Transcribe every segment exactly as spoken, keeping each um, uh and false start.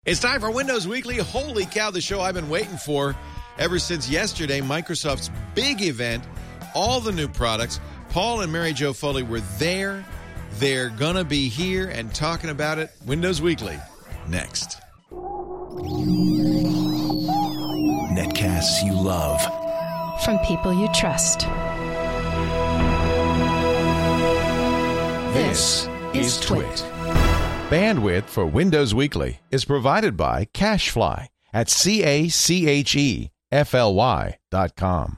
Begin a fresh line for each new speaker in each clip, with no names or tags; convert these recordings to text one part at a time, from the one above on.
It's time for Windows Weekly. Holy cow, the show I've been waiting for ever since yesterday, Microsoft's big event, all the new products. Paul and Mary Jo Foley were there. They're going to be here and talking about it. Windows Weekly, next.
Netcasts you love.
From people you trust.
This is Twit. Bandwidth for Windows Weekly is provided by CacheFly at C A C H E F L Y dot com.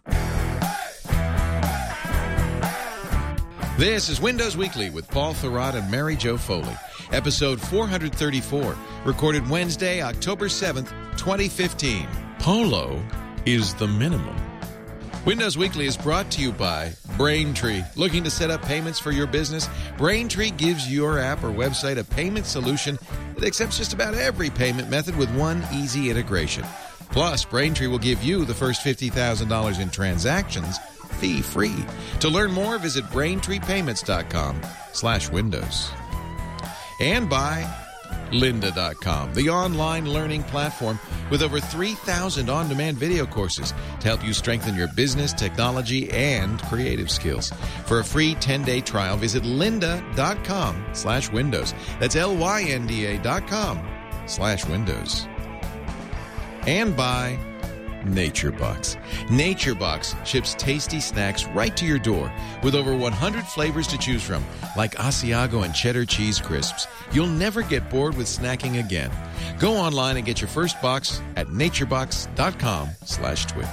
This is Windows Weekly with Paul Thurrott and Mary Jo Foley, episode four thirty-four, recorded Wednesday, October seventh, twenty fifteen. Polo is the minimum. Windows Weekly is brought to you by Braintree. Looking to set up payments for your business? Braintree gives your app or website a payment solution that accepts just about every payment method with one easy integration. Plus, Braintree will give you the first fifty thousand dollars in transactions fee-free. To learn more, visit braintree payments dot com slash windows. And by lynda dot com, the online learning platform with over three thousand on-demand video courses to help you strengthen your business, technology, and creative skills. For a free ten-day trial, visit lynda dot com slash windows. That's L Y N D A dot com slash windows. And by NatureBox. NatureBox ships tasty snacks right to your door with over one hundred flavors to choose from, like Asiago and cheddar cheese crisps. You'll never get bored with snacking again. Go online and get your first box at naturebox dot com slash twit.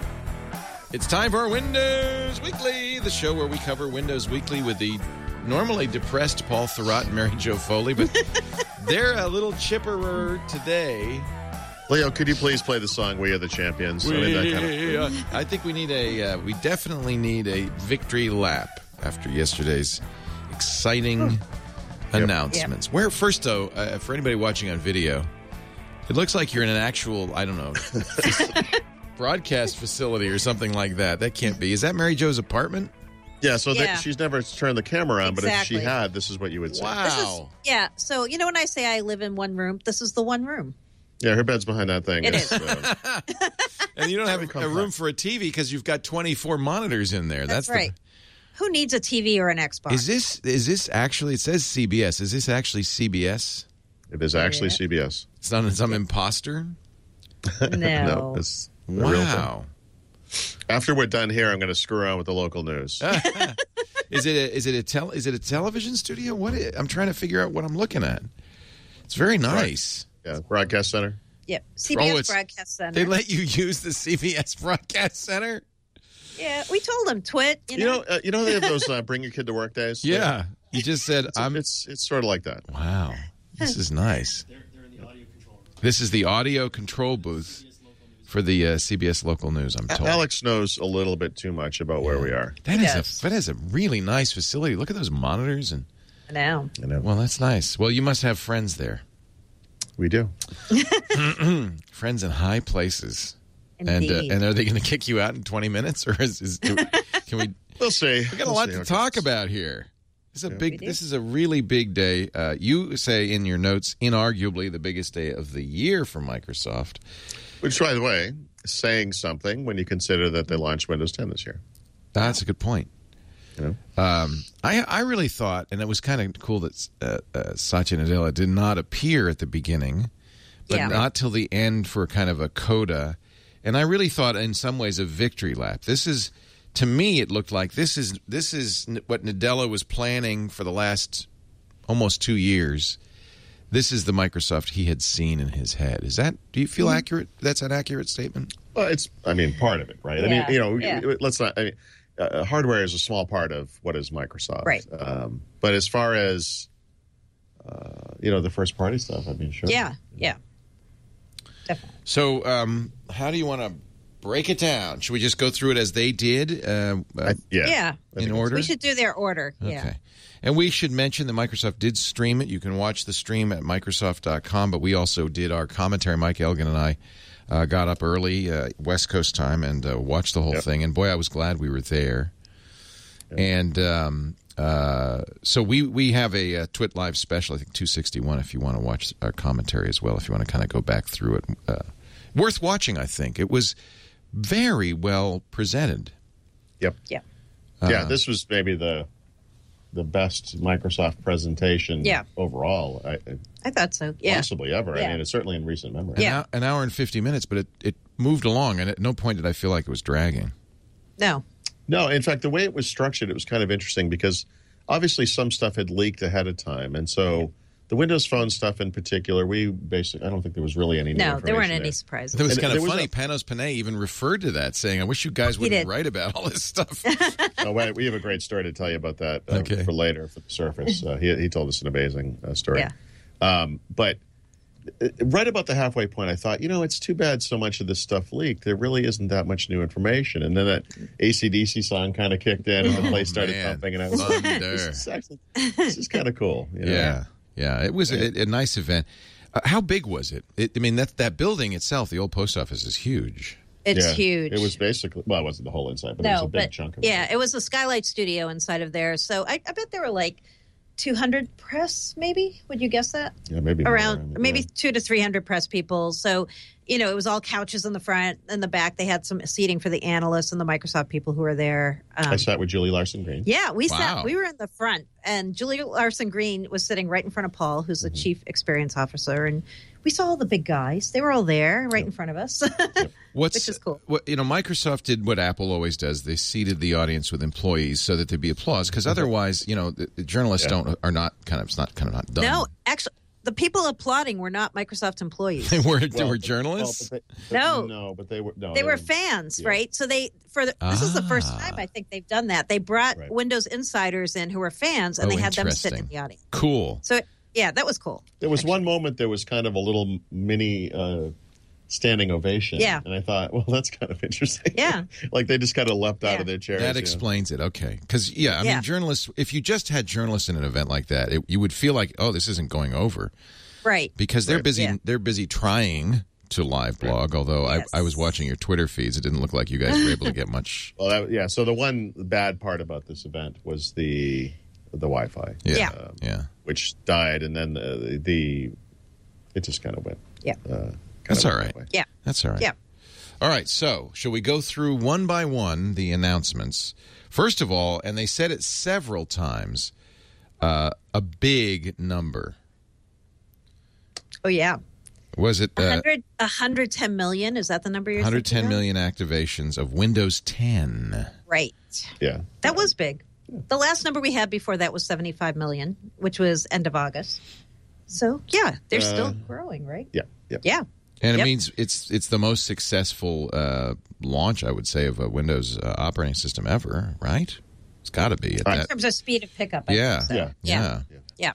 It's time for Windows Weekly, the show where we cover Windows Weekly with the normally depressed Paul Thurrott and Mary Jo Foley, but they're a little chipperer today.
Leo, could you please play the song "We Are the Champions"?
We,
I, mean, that kind of...
I think we need a. Uh, we definitely need a victory lap after yesterday's exciting yep. announcements. Yep. Where first, though, uh, for anybody watching on video, it looks like you're in an actual, I don't know, broadcast facility or something like that. That can't be. Is that Mary Jo's apartment?
Yeah. So
yeah.
They, she's never turned the camera on,
exactly.
but if she had, this is what you would say.
Wow.
This is, yeah. So you know when I say I live in one room, this is the one room.
Yeah, her bed's behind that thing.
It
is.
Uh,
and you don't have a, a room for a T V because you've got twenty-four monitors in there.
That's,
That's
right. The... Who needs a T V or an Xbox?
Is this is this actually? It says C B S. Is this actually C B S?
It is actually
yeah.
C B S.
It's not some yeah. imposter.
No,
no, it's the
wow.
real thing. After we're done here, I'm going to screw around with the local news.
is it a, is it a tel is it a television studio? What is, I'm trying to figure out what I'm looking at. It's very nice.
Right. Yeah, Broadcast Center.
Yep, C B S
oh,
Broadcast Center.
They let you use the C B S Broadcast Center?
Yeah, we told them, Twit. You know,
you know, uh, you know they have those uh, bring your kid to work days?
Yeah. You just said,
it's,
I'm...
It's, it's sort of like that.
Wow. This is nice. They're, they're in the audio control room. This is the audio control booth for the uh, C B S Local News, I'm told.
Alex knows a little bit too much about yeah. where we are.
That is, a, that is a really nice facility. Look at those monitors. And
I know.
I know.
Well, that's nice. Well, you must have friends there.
We do.
Friends in high places.
Indeed.
And uh, and are they going to kick you out in twenty minutes, or is, is do, can we?
We'll see.
We got
we'll
a lot
see
to talk about here. This is a
yeah.
big. This is a really big day. Uh, you say in your notes, inarguably the biggest day of the year for Microsoft.
Which, by the way, is saying something when you consider that they launched Windows ten this year.
That's a good point.
You know?
Um, I I really thought, and it was kind of cool that uh, uh, Satya Nadella did not appear at the beginning, but
yeah.
not till the end for kind of a coda. And I really thought, in some ways, a victory lap. This is, to me, it looked like this is this is what Nadella was planning for the last almost two years. This is the Microsoft he had seen in his head. Is that? Do you feel mm-hmm. accurate? That's an accurate statement.
Well, it's. I mean, part of it, right?
Yeah.
I mean, you know,
yeah.
let's not. I mean, uh, hardware is a small part of what is Microsoft,
right?
Um, but as far as uh, you know, the first party stuff, I mean, sure.
Yeah, yeah, definitely.
So, um, how do you want to break it down? Should we just go through it as they did? Uh, uh,
I, yeah,
yeah.
In order.
We should do their order.
Okay.
Yeah.
And we should mention that Microsoft did stream it. You can watch the stream at Microsoft dot com, but we also did our commentary. Mike Elgin and I uh, got up early, uh, West Coast time, and uh, watched the whole
yep.
thing. And boy, I was glad we were there. Yep. And um, uh, so we, we have a, a Twit Live special, I think two sixty-one, if you want to watch our commentary as well, if you want to kind of go back through it. Uh, worth watching, I think. It was very well presented.
Yep.
Yeah.
Uh, yeah, this was maybe the the best Microsoft presentation
yeah.
overall. I,
I thought so, yeah.
Possibly ever.
Yeah.
I mean, it's certainly in recent memory.
Yeah.
An, hour, an hour and fifty minutes, but it, it moved along, and at no point did I feel like it was dragging.
No.
No, in fact, the way it was structured, it was kind of interesting because obviously some stuff had leaked ahead of time. And so the Windows Phone stuff in particular, we basically, I don't think there was really any new
No, there weren't
information
any
there.
surprises.
It was
And
kind
there
of
was
funny.
a-
Panos Panay even referred to that, saying, I wish you guys
He
wouldn't
did.
write about all this stuff.
Oh, wait, we have a great story to tell you about that uh,
Okay.
for later, for the Surface. Uh, he, he told us an amazing uh, story.
Yeah.
Um, but uh, right about the halfway point, I thought, you know, it's too bad so much of this stuff leaked. There really isn't that much new information. And then that A C D C song kind of kicked in and the place started
man.
pumping. And I was like,
Thunder.
this is actually, this is kind of cool. You know?
Yeah, yeah. It was a, a nice event. Uh, how big was it? it? I mean, that that building itself, the old post office, is huge.
It's
Yeah.
huge.
It was basically, well, it wasn't the whole inside, but it was
no,
a big
but
chunk of
yeah,
it.
it was a Skylight Studio inside of there. So I, I bet there were like two hundred press, maybe. Would you guess that?
Yeah, maybe more,
Around
yeah.
maybe two to three hundred press people. So you know, it was all couches in the front and the back. They had some seating for the analysts and the Microsoft people who were there. Um,
I sat with Julie Larson Green.
Yeah, we
Wow.
sat. We were in the front, and Julie Larson Green was sitting right in front of Paul, who's the
Mm-hmm.
chief experience officer, and we saw all the big guys. They were all there, right in front of us.
What's,
Which is cool.
What, you know, Microsoft did what Apple always does. They seated the audience with employees so that there'd be applause, because otherwise, you know, the, the journalists
Yeah.
don't are not kind of it's not kind of not done.
No, actually, the people applauding were not Microsoft employees.
they were they
Well,
were
but-
journalists.
well, but they-
No.
but no, but they were no,
They were fans,
yeah.
right? So they for the, this is the first
Ah.
time I think they've done that. They brought
Right.
Windows insiders in who were fans, and
Oh,
they had them sit in
interesting.
the audience.
Cool.
So yeah, that was cool.
There was one moment there was kind of a little mini uh, standing ovation.
Yeah.
And I thought, well, that's kind of interesting.
Yeah.
Like they just kind of leapt out
Yeah.
of their chairs.
That
you know.
explains it. Okay. Because, yeah, I
Yeah.
mean, journalists, if you just had journalists in an event like that, it, you would feel like, oh, this isn't going over.
Right.
Because they're
Right.
busy
Yeah.
They're busy trying to live blog, although
Yes.
I, I was watching your Twitter feeds. It didn't look like you guys were able to get much.
Well, that, yeah. So the one bad part about this event was the the Wi-Fi.
Yeah.
Yeah.
Um,
Yeah.
Which died, and then uh, the, the it just kind of went.
Yeah.
Uh, kind
That's
of
all
went
right.
that way.
Yeah.
That's all right.
Yeah.
All right. So, shall we go through one by one the announcements? First of all, and they said it several times, uh, a big number.
Oh yeah.
Was it
one
uh,
hundred, one hundred ten million. Is that the number you're
one hundred ten
thinking of?
million activations of Windows ten?
Right.
Yeah.
That was big. The last number we had before that was seventy-five million, which was end of August. So, yeah, they're
Uh,
still growing, right?
Yeah. Yeah.
Yeah.
And it
Yep.
means it's it's the most successful uh, launch, I would say, of a Windows uh, operating system ever, right? It's got to be at
Uh,
In
that.
terms of speed of pickup. I
Yeah.
think so.
Yeah.
Yeah.
Yeah.
Yeah.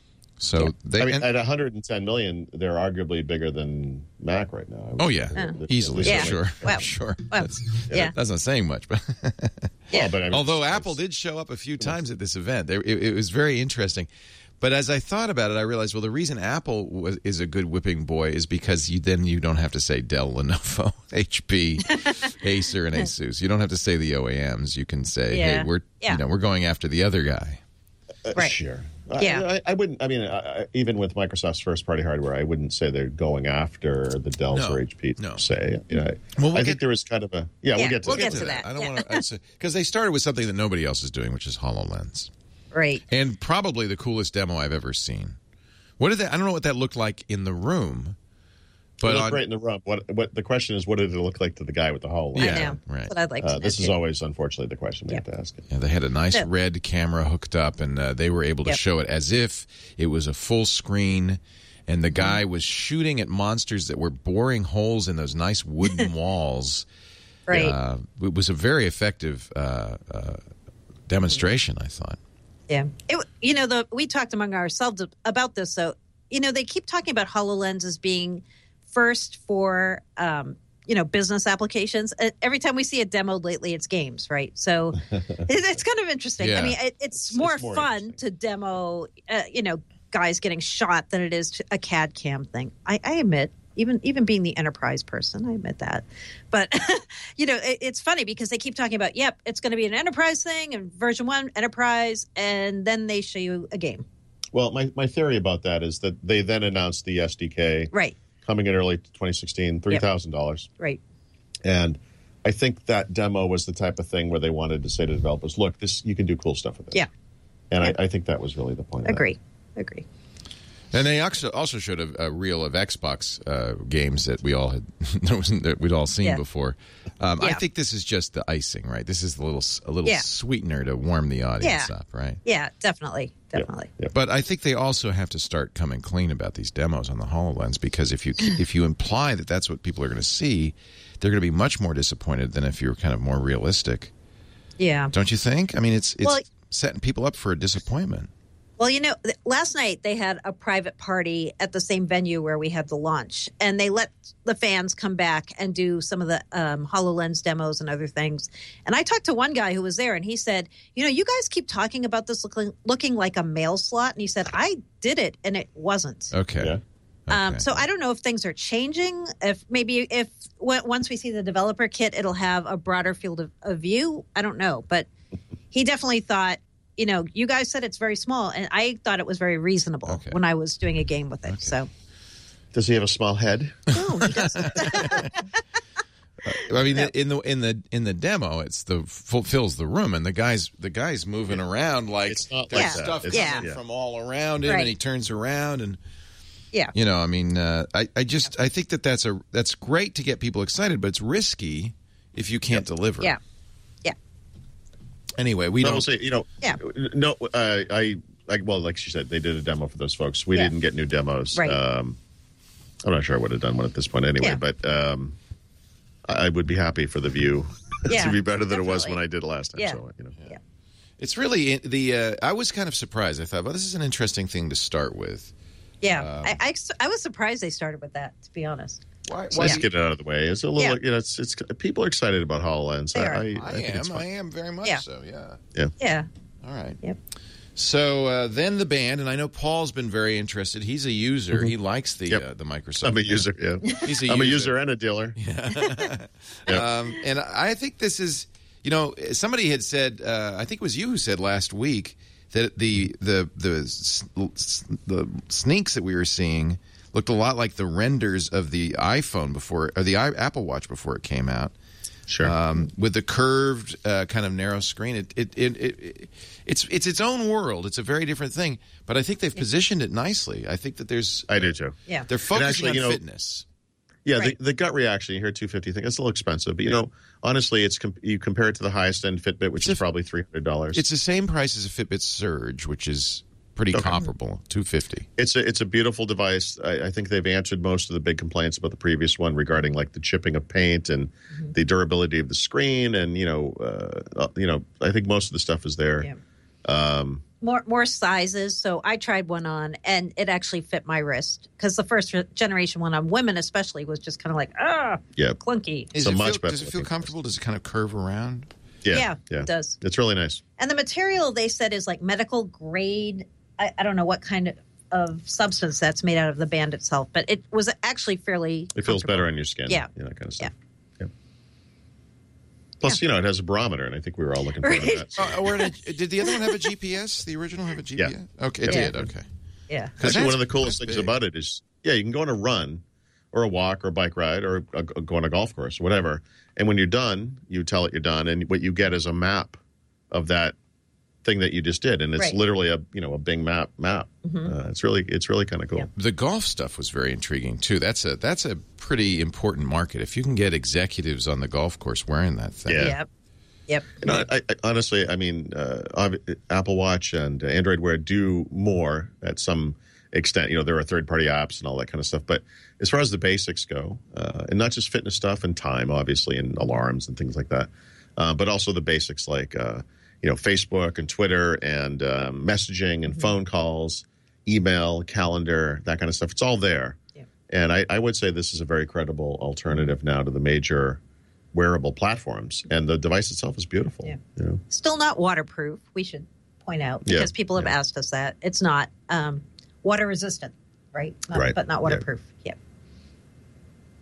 So they
I mean,
and-
at one hundred ten million, they're arguably bigger than Mac right now. I would
oh
say.
yeah,
Oh.
easily,
Yeah.
sure,
Well,
sure.
well,
that's,
yeah.
that's not saying much, but
Yeah.
Well, but I mean,
although
it's-
Apple did show up a few times at this event, they, it, it was very interesting. But as I thought about it, I realized, well, the reason Apple was, is a good whipping boy is because you then you don't have to say Dell, Lenovo, H P, Acer, and Asus. You don't have to say the O E Ms. You can say,
Yeah.
hey, we're
Yeah.
you know we're going after the other guy.
Uh,
Right.
Sure.
Yeah.
I, I, I wouldn't. I mean, I, I- even with Microsoft's first-party hardware, I wouldn't say they're going after the Dells
No,
or H P.
no.
Per se, you know,
Well, we'll
I
get-
think there was kind of a. Yeah,
Yeah,
we'll get to
we'll
that.
get to that.
I don't
Yeah.
want to because they started with something that nobody else is doing, which is HoloLens,
Right.
and probably the coolest demo I've ever seen. What did that? I don't know what that looked like in the room,
But
but
look
on,
right in the room. What? What? The question is, what did it look like to the guy with the HoloLens?
Yeah,
I know.
right.
That's what I'd like to
Uh,
know.
this is
too.
always, unfortunately, the question we
Yeah.
have to ask. It.
yeah, they had a nice
No.
red camera hooked up, and uh, they were able to
Yep.
show it as if it was a full screen. And the guy was shooting at monsters that were boring holes in those nice wooden walls.
Right.
Uh, it was a very effective uh, uh, demonstration, I thought.
Yeah. It, you know, the we talked among ourselves about this. So, you know, they keep talking about HoloLens as being first for, um, you know, business applications. Uh, Every time we see a demo lately, it's games, right? So it, it's kind of interesting.
Yeah.
I mean, it, it's,
It's-
more,
it's more
fun
interesting.
to demo, uh, you know, guys getting shot than it is to a C A D cam thing. I, I admit, even even being the enterprise person, I admit that. But, you know, it, it's funny because they keep talking about, yep, it's going to be an enterprise thing and version one, enterprise, and then they show you a game.
Well, my, my theory about that is that they then announced the S D K
Right.
coming in early twenty sixteen, three thousand dollars.
Yep. Right.
And I think that demo was the type of thing where they wanted to say to developers, look, this you can do cool stuff with this.
Yeah.
And
yeah.
I, I think that was really the point of
Agree. That. Agree.
And they also also showed a, a reel of Xbox uh, games that we all had that we'd all seen
yeah.
before. Um,
yeah.
I think this is just the icing, right? This is a little a little
yeah.
sweetener to warm the audience
yeah.
up, right?
Yeah, definitely, definitely.
Yep. Yep.
But I think they also have to start coming clean about these demos on the HoloLens, because if you if you imply that that's what people are going to see, they're going to be much more disappointed than if you're kind of more realistic.
Yeah.
Don't you think? I mean, it's it's
Well,
setting people up for a disappointment.
Well, you know, th- last night they had a private party at the same venue where we had the launch, and they let the fans come back and do some of the um, HoloLens demos and other things. And I talked to one guy who was there, and he said, you know, you guys keep talking about this looking, looking like a mail slot. And he said, I did it, and it wasn't.
Okay.
Yeah.
Um,
Okay.
so I don't know if things are changing. If maybe if w- once we see the developer kit, it'll have a broader field of, of view. I don't know. But he definitely thought, you know, you guys said it's very small, and I thought it was very reasonable
Okay.
when I was doing a game with it.
Okay.
So,
Does he have a small head?
no, he doesn't.
I mean, in the in the in the demo, it's the fulfills the room, and the guys the guys moving around like
It's not
there's
like
that.
stuff
It's-
coming
yeah.
from all around him,
Right.
and he turns around, and
yeah.
you know, I mean, uh, I I just I think that that's a that's great to get people excited, but it's risky if you can't deliver.
Yeah. Yeah.
Anyway, we
No,
don't.
we'll say, you know,
Yeah.
no, uh, I, like, well, like she said, they did a demo for those folks. We
Yeah.
didn't get new demos.
Right.
Um, I'm not sure I would have done one at this point anyway,
Yeah.
but um, I I would be happy for the view
Yeah,
to be better than it was
definitely.
when I did it last time.
Yeah.
So, you know.
Yeah.
It's really the. Uh, I was kind of surprised. I thought, well, this is an interesting thing to start with.
Yeah.
Um,
I, I, I was surprised they started with that, to be honest.
Why?
So let's get it out of the way. It's a little,
Yeah.
you know, it's, it's people are excited about HoloLens.
They
I,
are.
I,
I,
I think it's
am.
fun.
I am very much
Yeah.
so. Yeah.
Yeah.
All right.
Yep.
So uh, then the band, and I know Paul's been very interested. He's a user. He likes the
Yep.
uh, the Microsoft.
I'm a user. Yeah,
He's a
I'm
user.
a user and a dealer.
Um, and I think this is, you know, somebody had said, uh, I think it was you who said last week that the the the s- s- the sneaks that we were seeing looked a lot like the renders of the iPhone before, or the I, Apple Watch before it came out.
Sure.
Um, with the curved uh, kind of narrow screen, it, it, it, it it's it's its own world. It's a very different thing, but I think they've positioned it nicely. I think that there's
I do too.
Yeah.
they're focusing
actually,
on
you know,
fitness.
Yeah,
Right.
the, the gut reaction. You hear two fifty thing. It's a little expensive, but you know, honestly, it's com- you compare it to the highest end Fitbit, which
It's
is
a-
probably three hundred dollars.
It's the same price as a Fitbit Surge, which is pretty comparable, two fifty.
It's a it's a beautiful device. I, I think they've answered most of the big complaints about the previous one regarding like the chipping of paint and the durability of the screen, and you know, uh, you know, I think most of the stuff is there.
Yeah.
Um,
More more sizes. So I tried one on, and it actually fit my wrist, because the first generation one on women especially was just kind of like, ah,
yeah,
clunky.
Is
So
it
much
feel,
better
does it feel
looking.
comfortable? Does it kind of curve around?
yeah,
Yeah,
yeah,
it does.
It's really nice.
And the material they said is like medical grade. I, I don't know what kind of, of substance that's made out of the band itself, but it was actually fairly.
It feels better
comfortable.
on your skin.
Yeah.
you know, that kind of stuff.
Yeah.
Plus, you know, it has a barometer, and I think we were all looking forward
Right.
to that. So.
Uh, or did, did the other one have a G P S? The original have a G P S?
Yeah.
Okay, it
Yeah.
did. Okay.
Yeah.
'Cause
Actually, one
that's-
of the coolest
that's
things
big.
about it is, yeah, you can go on a run or a walk or a bike ride or a, go on a golf course or whatever. And when you're done, you tell it you're done. And what you get is a map of that thing that you just did. And it's
Right.
literally a, you know, a Bing map map. Uh, it's really, it's really kind of cool.
Yeah.
The golf stuff was very intriguing too. That's a that's a pretty important market. If you can get executives on the golf course wearing that thing.
Yeah.
Yep. Yep.
You know, I, I, honestly, I mean, uh, ob- Apple Watch and uh, Android Wear do more at some extent. You know, there are third-party apps and all that kind of stuff. But as far as the basics go, uh, and not just fitness stuff and time, obviously, and alarms and things like that, uh, but also the basics like, uh, you know, Facebook and Twitter and um, messaging and phone calls, email, calendar, that kind of stuff. It's all there.
Yeah.
And I, I would say this is a very credible alternative now to the major wearable platforms, and the device itself is beautiful.
Yeah.
You know?
Still not waterproof, we should point out,
Yeah,
because people have
yeah.
asked us that. It's not um, water resistant, right? Not,
Right,
But not
yeah.
waterproof. Yeah.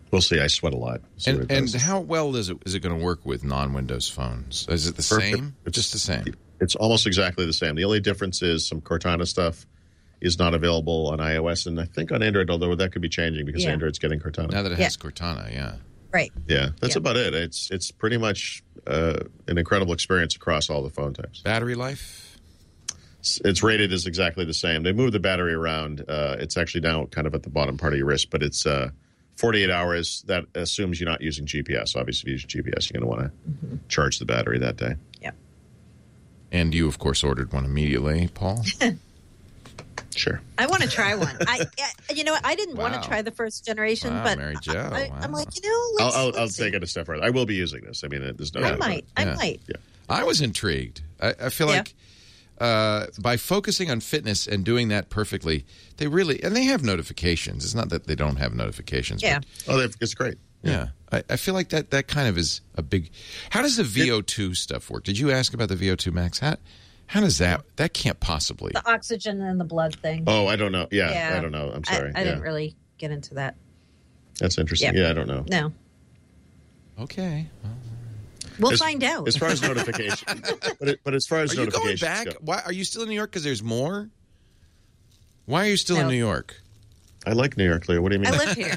We'll see. I sweat a lot. See what
And,
it
and
does.
how well is it is it going to work with non-Windows phones? Is it the
Perfect.
same?
It's-
Just the same.
It's almost exactly the same. The only difference is some Cortana stuff is not available on iOS, and I think on Android, although that could be changing because
Yeah.
Android's getting Cortana.
Now that it
Yeah.
has Cortana, yeah.
Right.
Yeah, that's
Yeah.
about it. It's it's pretty much uh, an incredible experience across all the phone types.
Battery life?
It's, it's rated as exactly the same. They move the battery around. Uh, it's actually now kind of at the bottom part of your wrist, but it's uh, forty-eight hours. That assumes you're not using G P S. Obviously, if you use G P S, you're going to want to
Mm-hmm.
charge the battery that day.
Yep.
And you, of course, ordered one immediately, Paul.
Sure.
I want to try one. I, I- you know, what? I didn't want
Wow.
to try the first generation,
Wow,
but
Mary Jo,
I,
wow.
I'm like, you know, let's,
I'll, I'll,
let's
I'll
see.
take it a step further. I will be using this. I mean, there's no
I
doubt about
might.
it.
I
Yeah.
might.
Yeah.
I was intrigued. I, I feel
Yeah.
like uh, by focusing on fitness and doing that perfectly, they really, and they have notifications. It's not that they don't have notifications.
Yeah.
But
Oh, they've- it's great.
yeah. I, I feel like that, that kind of is a big. How does the V O two stuff work? Did you ask about the V O two Max? How, how does that, that can't possibly.
The oxygen and the blood thing.
Oh, I don't know. Yeah,
Yeah.
I don't know. I'm
I,
sorry.
I
yeah.
didn't really get into that.
That's interesting.
Yeah.
Yeah, I don't know.
No.
Okay.
We'll
As-
find out.
As far as notification, but, it, but as far as
Are you going
notifications
back?
go,
Why are you still in New York? Because there's more. Why are you still in
No.
New York?
I like New York, Leah. What do you mean?
I live here.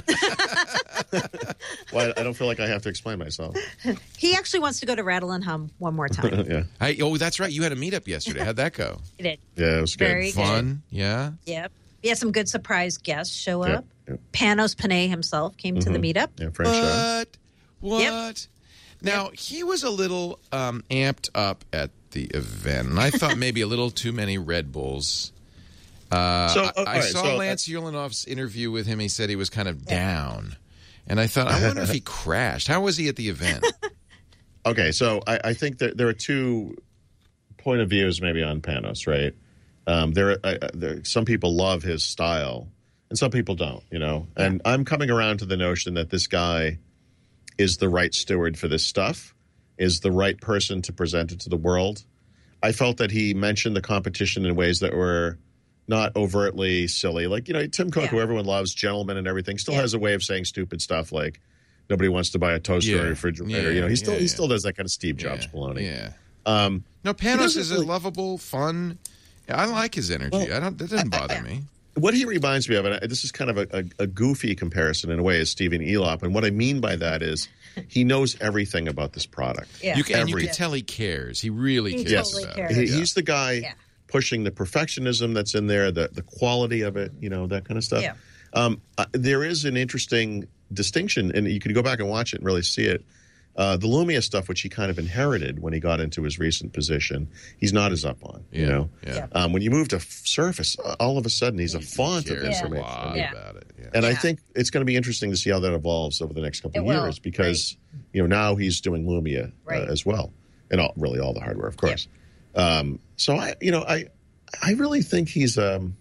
Well, I don't feel like I have to explain myself.
He actually wants to go to Rattle and Hum one more time.
yeah,
I, oh, that's right. You had a meetup yesterday. How'd that go?
He did.
yeah, it was good.
Very good.
Fun. Yeah.
Yep. We had some good surprise guests show
Yep,
up.
yep.
Panos Panay himself came to the meetup.
Yeah, French show.
What? What? Now, he was a little um, amped up at the event, and I thought maybe a little too many Red Bulls. Uh,
So,
I,
oh, all
I
right,
saw
so, uh,
Lance Ulanoff's interview with him. He said he was kind of down. And I thought, I wonder if he crashed. How was he at the event?
Okay, so I, I think that there are two point of views maybe on Panos, right? Um, there, I, I- there, some people love his style, and some people don't. You know, and I'm coming around to the notion that this guy is the right steward for this stuff, is the right person to present it to the world. I felt that he mentioned the competition in ways that were not overtly silly. Like, you know, Tim Cook,
Yeah.
who everyone loves, gentleman and everything, still
Yeah.
has a way of saying stupid stuff like nobody wants to buy a toaster
Yeah.
or refrigerator.
Yeah,
you know, he still
yeah,
he
yeah.
still does that kind of Steve Jobs
yeah.
baloney.
Yeah.
Um,
No, Panos
doesn't
is a
really-
lovable, fun. I like his energy.
Well,
I don't. That doesn't bother me.
what he reminds me of, and I- this is kind of a, a, a goofy comparison in a way, is Stephen Elop. And what I mean by that is he knows everything about this product.
Yeah.
You can, and you
Every-
can tell he cares. He really
He
cares
totally
about
cares.
it.
He,
Yeah.
He's the guy
Yeah.
pushing the perfectionism that's in there, the the quality of it, you know, that kind of stuff.
Yeah.
Um, uh, there is an interesting distinction, and you could go back and watch it and really see it. Uh, the Lumia stuff, which he kind of inherited when he got into his recent position, he's not as up on. You
Yeah,
know,
yeah.
Um, when you move to Surface, uh, all of a sudden he's a font of
Cares a
information.
lot
Yeah.
about it. Yeah.
And I
Yeah.
think it's going to be interesting to see how that evolves over the next couple
It
of
will,
years because, you know, now he's doing Lumia
Right.
uh, as well, and all, really all the hardware, of course. Um, so I, you know, I, I really think he's um,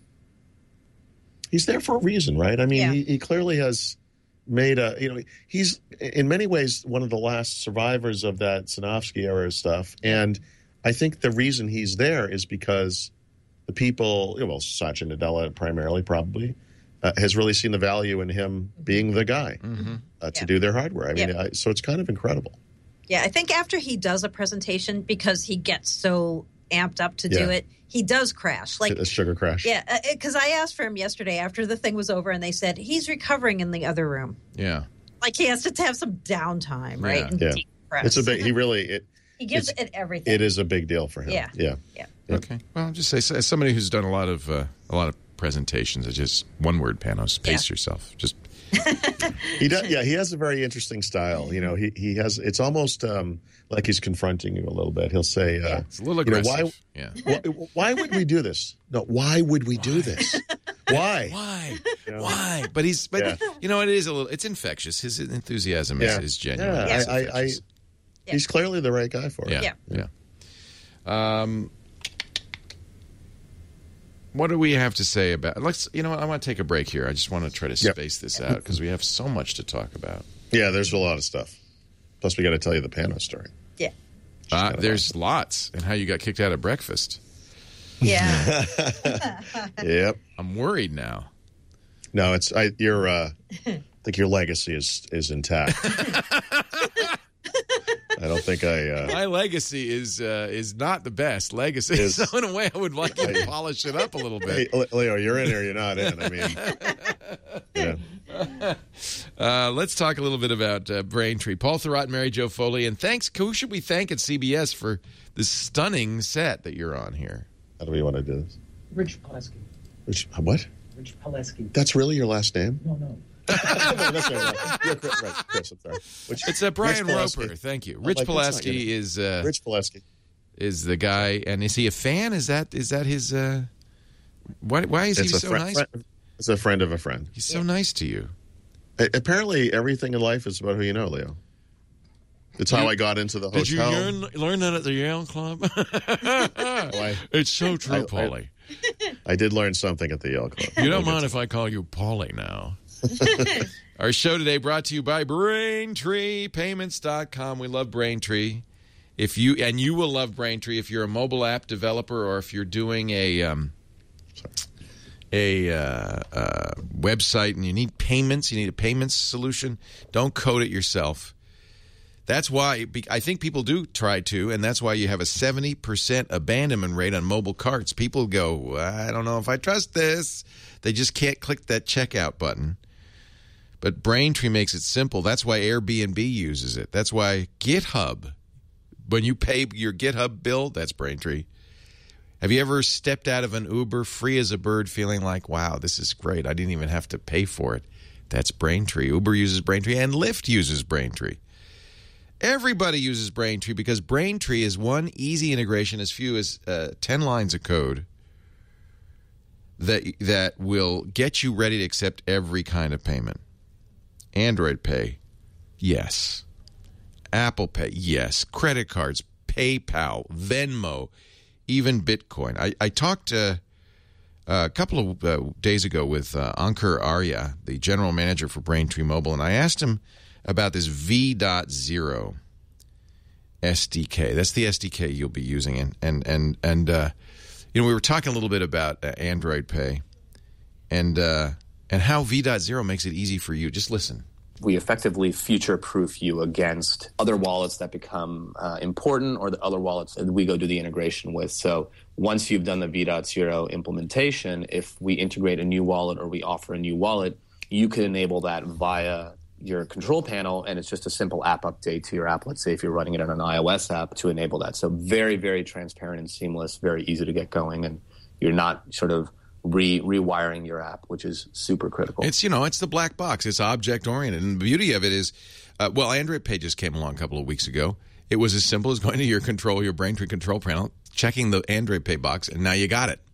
he's there for a reason, right? I mean,
Yeah.
he, he clearly has made a, you know, he's in many ways one of the last survivors of that Sinofsky era stuff, and I think the reason he's there is because the people, well, Satya Nadella primarily probably. Uh, has really seen the value in him being the guy
Mm-hmm.
uh, to
Yeah.
do their hardware. I mean,
Yeah.
I, so it's kind of incredible.
Yeah, I think after he does a presentation, because he gets so amped up to do
Yeah.
it, he does crash. Like,
A sugar crash.
yeah, because I asked for him yesterday after the thing was over, and they said he's recovering in the other room.
Yeah.
Like he has to have some downtime, right?
Yeah.
And
Yeah.
decompress.
It's a big. He really. It,
he gives
it's-
it everything.
it is a big deal for him.
Yeah.
Yeah.
Yeah.
Okay. Well, I'll just say, as somebody who's done a lot of uh, a lot of presentations, it's just one word, Panos. Pace
Yeah.
yourself. Just
He does. Yeah. He has a very interesting style. You know. He he has. It's almost um, like he's confronting you a little bit. He'll say, uh,
Yeah.
it's a little
You know,
aggressive.
why-
Yeah.
why, why would we do this? No. Why would we do this? Why?
Why?
know?
Why? But he's, but
Yeah.
you know, it is a little. It's infectious. His enthusiasm
Yeah.
is, is genuine.
Yeah.
It's
I, I, I,
infectious.
Yeah.
He's clearly the right guy for it.
yeah.
Yeah.
Yeah. Um, what do we have to say about? Let's. You know what? I want to take a break here. I just want to try to
Yep.
space this out because we have so much to talk about.
Yeah. There's a lot of stuff. Plus, we got to tell you the Panos story.
yeah.
Uh,
kinda
there's lots, and how you got kicked out of breakfast.
Yeah.
Yep.
I'm worried now.
No, it's I, you're uh, think your legacy is is intact. I don't think I. Uh,
My legacy is uh, is not the best legacy.
Is-
so in a way, I would like you to polish it up a little
hey,
bit.
Leo, you're in or you're not in. I mean, yeah.
Uh, let's talk a little bit about uh, Braintree. Paul Thurrott and Mary Jo Foley. And thanks. Who should we thank at C B S for this stunning set that you're on here?
How do we want to do this?
Rich Pileski.
Which, what?
Rich Pileski.
That's really your last name?
No, no.
No, that's right. Yeah, Chris, right, Chris, I'm sorry. Which,
It's uh, Brian
Rich
Roper.
Pileski.
Thank you.
I'm
Rich
like, that's not
Pileski
your-
is uh,
Rich Pileski.
is the guy, and is he a fan? Is that is that his? Uh, why why is
It's
he
a
so
friend,
nice?
friend- It's a friend of a friend.
He's so nice to you.
A- Apparently, everything in life is about who you know, Leo. It's how
You-
I got into the
Did you
hotel.
learn, learn that at the Yale Club?
I-
It's so true,
I- I-
Paulie.
I did learn something at the Yale Club.
You don't
We'll
mind
get
if I call you Paulie now? Our show today brought to you by Braintree Payments dot com. We love Braintree. If you and you will love Braintree if you're a mobile app developer or if you're doing a um, a uh, uh, website and you need payments, you need a payments solution. Don't code it yourself. That's why I think people do try to, and that's why you have a seventy percent abandonment rate on mobile carts. People go, I don't know if I trust this. They just can't click that checkout button. But Braintree makes it simple. That's why Airbnb uses it. That's why GitHub, when you pay your GitHub bill, that's Braintree. Have you ever stepped out of an Uber free as a bird feeling like, wow, this is great. I didn't even have to pay for it. That's Braintree. Uber uses Braintree and Lyft uses Braintree. Everybody uses Braintree because Braintree is one easy integration as few as uh, ten lines of code that that will get you ready to accept every kind of payment. Android Pay, yes. Apple Pay, yes. Credit cards, PayPal, Venmo, even Bitcoin. I, I talked uh, a couple of uh, days ago with uh, Ankur Arya, the general manager for Braintree Mobile, and I asked him about this V zero S D K. That's the S D K you'll be using. And, and, and, and uh, you know, we were talking a little bit about uh, Android Pay and uh, and how V zero makes it easy for you. Just listen.
We effectively future-proof you against other wallets that become uh, important or the other wallets that we go do the integration with. So once you've done the V zero implementation, if we integrate a new wallet or we offer a new wallet, you can enable that via your control panel, and it's just a simple app update to your app. Let's say if you're running it on an iOS app to enable that. So very, very transparent and seamless, very easy to get going, and you're not sort of re rewiring your app, which is super critical.
It's, you know, it's the black box. It's object-oriented. And the beauty of it is, uh, well, Android Pay just came along a couple of weeks ago. It was as simple as going to your control, your Braintree control panel, checking the Android Pay box, and now you got it.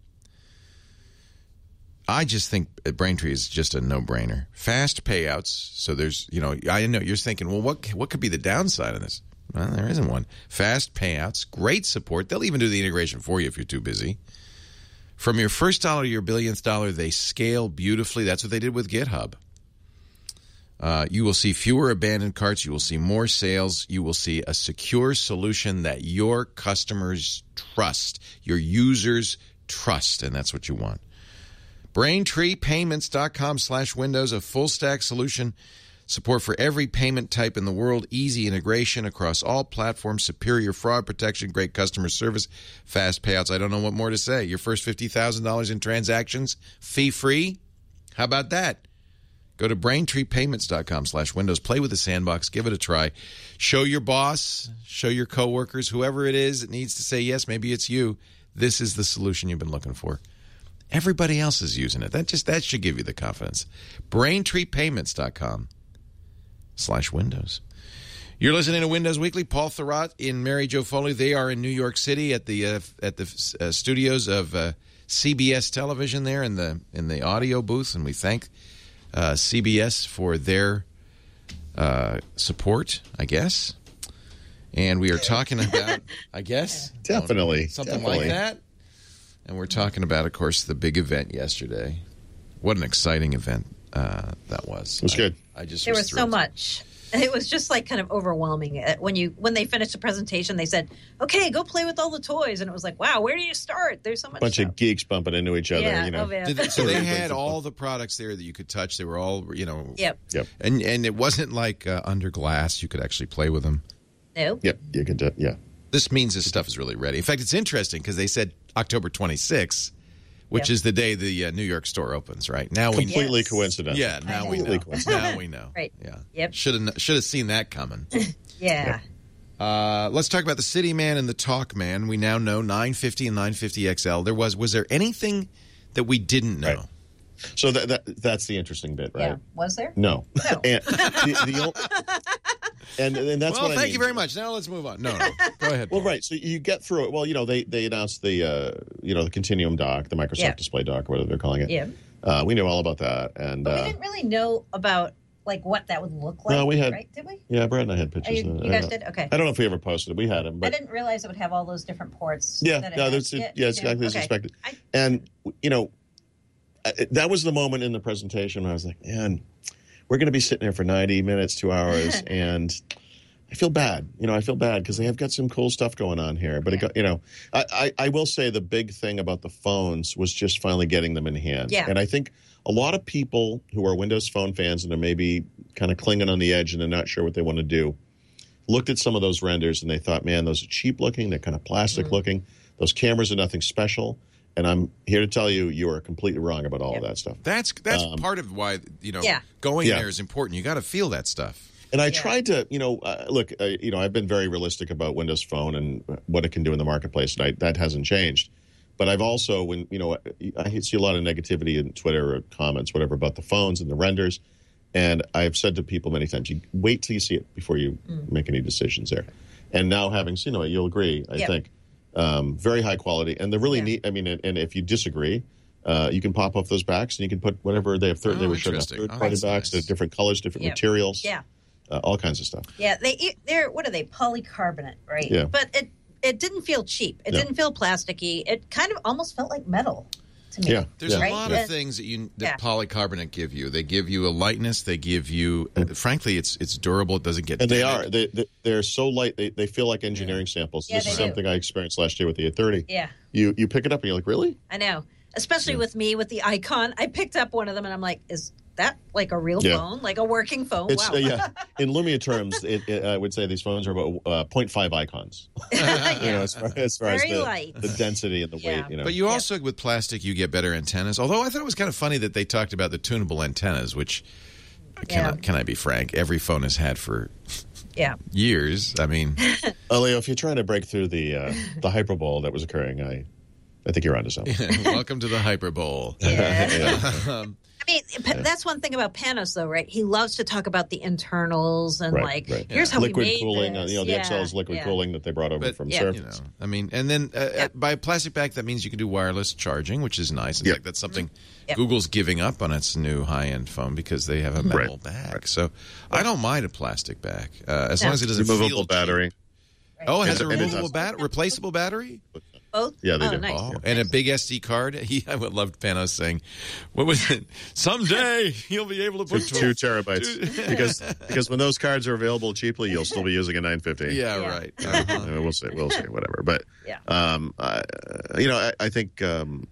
I just think Braintree is just a no-brainer. Fast payouts. So there's, you know, I know you're thinking, well, what what could be the downside of this? Well, there isn't one. Fast payouts, great support. They'll even do the integration for you if you're too busy. From your first dollar to your billionth dollar, they scale beautifully. That's what they did with GitHub. Uh, you will see fewer abandoned carts. You will see more sales. You will see a secure solution that your customers trust, your users trust, and that's what you want. Braintree Payments dot com slash Windows, a full-stack solution. Support for every payment type in the world, easy integration across all platforms, superior fraud protection, great customer service, fast payouts. I don't know what more to say. Your first fifty thousand dollars in transactions, fee-free. How about that? Go to Braintree Payments dot com slash Windows. Play with the sandbox. Give it a try. Show your boss, show your coworkers, whoever it is that needs to say yes, maybe it's you. This is the solution you've been looking for. Everybody else is using it. That just that should give you the confidence. Braintree Payments dot com slash Windows. You're listening to Windows Weekly. Paul Thurrott and Mary Jo Foley. They are in New York City at the uh, at the uh, studios of uh, C B S Television there in the in the audio booth, and we thank uh, C B S for their uh, support, I guess. And we are talking about, I guess,
Definitely.
something
definitely.
like that. And we're talking about, of course, the big event yesterday. What an exciting event uh, that was.
It was
I,
good.
I just
There
was
was so
thrilled.
much. it was just like kind of overwhelming. Uh, When you when they finished the presentation, they said, "Okay, go play with all the toys," and it was like, "Wow, where do you start?" There's so much.
bunch
stuff.
of geeks bumping into each other.
Yeah,
You know,
oh, man.
Did they, so they had all the products there that you could touch. They were all, you know,
Yep.
Yep.
and and it wasn't like uh, under glass. You could actually play with them.
No.
Yep. You could. do- Yeah.
This means this stuff is really ready. In fact, it's interesting because they said October twenty-sixth, which
Yep.
is the day the uh, New York store opens. Right now, we
Completely
Yes.
coincidental.
yeah. Now we
Completely
know.
coincidental.
Now we know.
Right.
Yeah.
Yep.
Should have should have seen that coming.
Yeah.
Uh, let's talk about the City Man and the Talk Man. We now know nine fifty and nine fifty X L. There was was there anything that we didn't know?
Right. So that, that that's the interesting bit, right?
Yeah. Was there?
No.
No.
and, the, the, ol- and and that's
well,
what I
thank
mean.
you very much. Now let's move on. No, no. Go ahead.
Well,
Paul.
right. So you get through it. Well, you know, they they announced the uh, you know the Continuum dock, the Microsoft
Yeah.
Display dock, whatever they're calling it.
Yeah.
Uh, we knew all about that, and
But we
uh,
didn't really know about like what that would look like.
No, we had-
right? Did we?
yeah, Brad and I had
Oh,
pictures.
you,
of it.
you guys
I,
did? Okay.
I don't know if we ever posted it. We had them,
I
but
didn't realize it would have all those different ports.
yeah,
that it
no,
had.
that's
Yeah,
yeah, it's
yeah.
exactly as
Okay.
expected.
I-
And you know, I- that was the moment in the presentation when I was like, man, we're going to be sitting there for ninety minutes, two hours, and I feel bad. You know, I feel bad because they have got some cool stuff going on here. But, it got, you know, I, I, I will say the big thing about the phones was just finally getting them in hand.
Yeah.
And I think a lot of people who are Windows Phone fans and are maybe kind of clinging on the edge and they're not sure what they want to do, looked at some of those renders and they thought, man, those are cheap looking. They're kind of plastic
Mm-hmm.
looking. Those cameras are nothing special. And I'm here to tell you, you are completely wrong about all of that stuff.
That's that's
Um,
part of why you know
Yeah.
going
Yeah.
there is important. You got to feel that stuff.
And I
Yeah.
tried to, you know, uh, look, uh, you know, I've been very realistic about Windows Phone and what it can do in the marketplace, and I, that hasn't changed. But I've also, when you know, I see a lot of negativity in Twitter or comments, whatever, about the phones and the renders. And I've said to people many times, you wait till you see it before you
Mm.
make any decisions there. And now having seen it, you'll agree, I
Yeah.
think, um, very high quality. And they're really
Yeah.
neat. I mean, and, and if you disagree, uh, you can pop off those backs and you can put whatever they have. Third,
Oh,
they were showing
interesting.
third
Oh,
party
that's
backs,
nice.
they're different colors, different
Yeah.
materials,
Yeah.
uh, all kinds of stuff.
Yeah, they they're what are they polycarbonate, right?
Yeah.
But it it didn't feel cheap. It
No.
didn't feel plasticky. It kind of almost felt like metal to me.
Yeah.
There's
Yeah.
a
Right?
lot
Yeah.
of things that you that
Yeah.
polycarbonate give you. They give you a lightness. They give you, uh, frankly, it's it's durable. It doesn't get
And they
dented.
are. They, they, they're so light, they, they feel like engineering samples.
Yeah,
this
they
is
do.
something I experienced last year with the A thirty.
Yeah,
You you pick it up and you're like, really?
I know. Especially with me with the icon. I picked up one of them and I'm like, is that like a real
Yeah.
phone? Like a working phone?
It's
wow.
uh, yeah. In Lumia terms, it, it, I would say these phones are about uh, zero point five icons. You know, as far, as, far as
Very
the,
light.
the density and the
Yeah.
weight. You know,
But you
Yeah.
also, with plastic, you get better antennas. Although I thought it was kind of funny that they talked about the tunable antennas, which, can,
Yeah.
I, can I be frank, every phone has had for
Yeah.
years. I mean,
uh, Leo, if you're trying to break through the uh, the hyperbole that was occurring, I I think you're onto something.
welcome to the Hyperbole.
Yeah.
Um,
I mean, p- that's one thing about Panos, though, right? He loves to talk about the internals and
Right,
like,
right.
here's how
liquid
we made
cooling. Uh,
this.
you know, the
yeah.
X L is liquid
yeah.
cooling that they brought over
But,
from
yeah.
Surface.
you know, I mean, and then uh,
Yeah.
by plastic back, that means you can do wireless charging, which is nice. In
Yep.
fact, that's something
Yep.
Google's giving up on its new high-end phone because they have a metal
Right.
back. So I don't mind a plastic back uh, as
No.
long as it doesn't
Removable
feel cheap.
battery.
Oh, it has a
And it- and it
removable
does-
battery, replaceable battery.
Both?
Yeah, they
oh,
do.
Nice.
Oh, and a big S D card. He, I would love Panos saying, "What was it? Someday you'll be able to put
Two terabytes, because because when those cards are available cheaply, you'll still be using a nine fifty.
Yeah,
Yeah.
right. Uh-huh.
Uh, we'll see. We'll see. Whatever. But
Yeah.
um, I, you know, I, I think, um,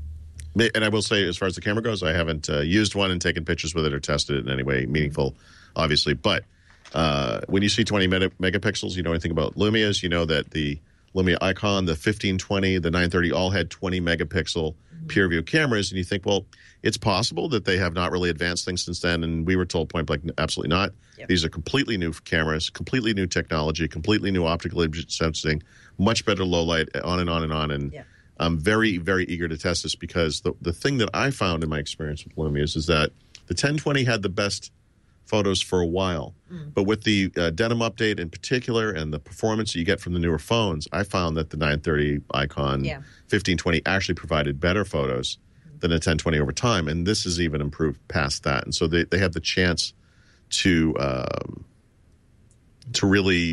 ma- and I will say, as far as the camera goes, I haven't uh, used one and taken pictures with it or tested it in any way meaningful, obviously. But uh, when you see twenty mega- megapixels, you know anything about Lumias, you know that the Lumia Icon, the fifteen twenty, the nine thirty all had twenty megapixel peer view cameras, and you think, well, it's possible that they have not really advanced things since then. And we were told point blank, absolutely not.
Yep.
These are completely new cameras, completely new technology, completely new optical image sensing, much better low light, on and on and on. And
Yeah.
I'm very, very eager to test this because the the thing that I found in my experience with Lumias is that the ten twenty had the best photos for a while.
Mm.
But with the uh, denim update in particular and the performance that you get from the newer phones, I found that the nine thirty Icon
Yeah.
fifteen twenty actually provided better photos than the ten twenty over time. And this is even improved past that. And so they, they have the chance to um, to really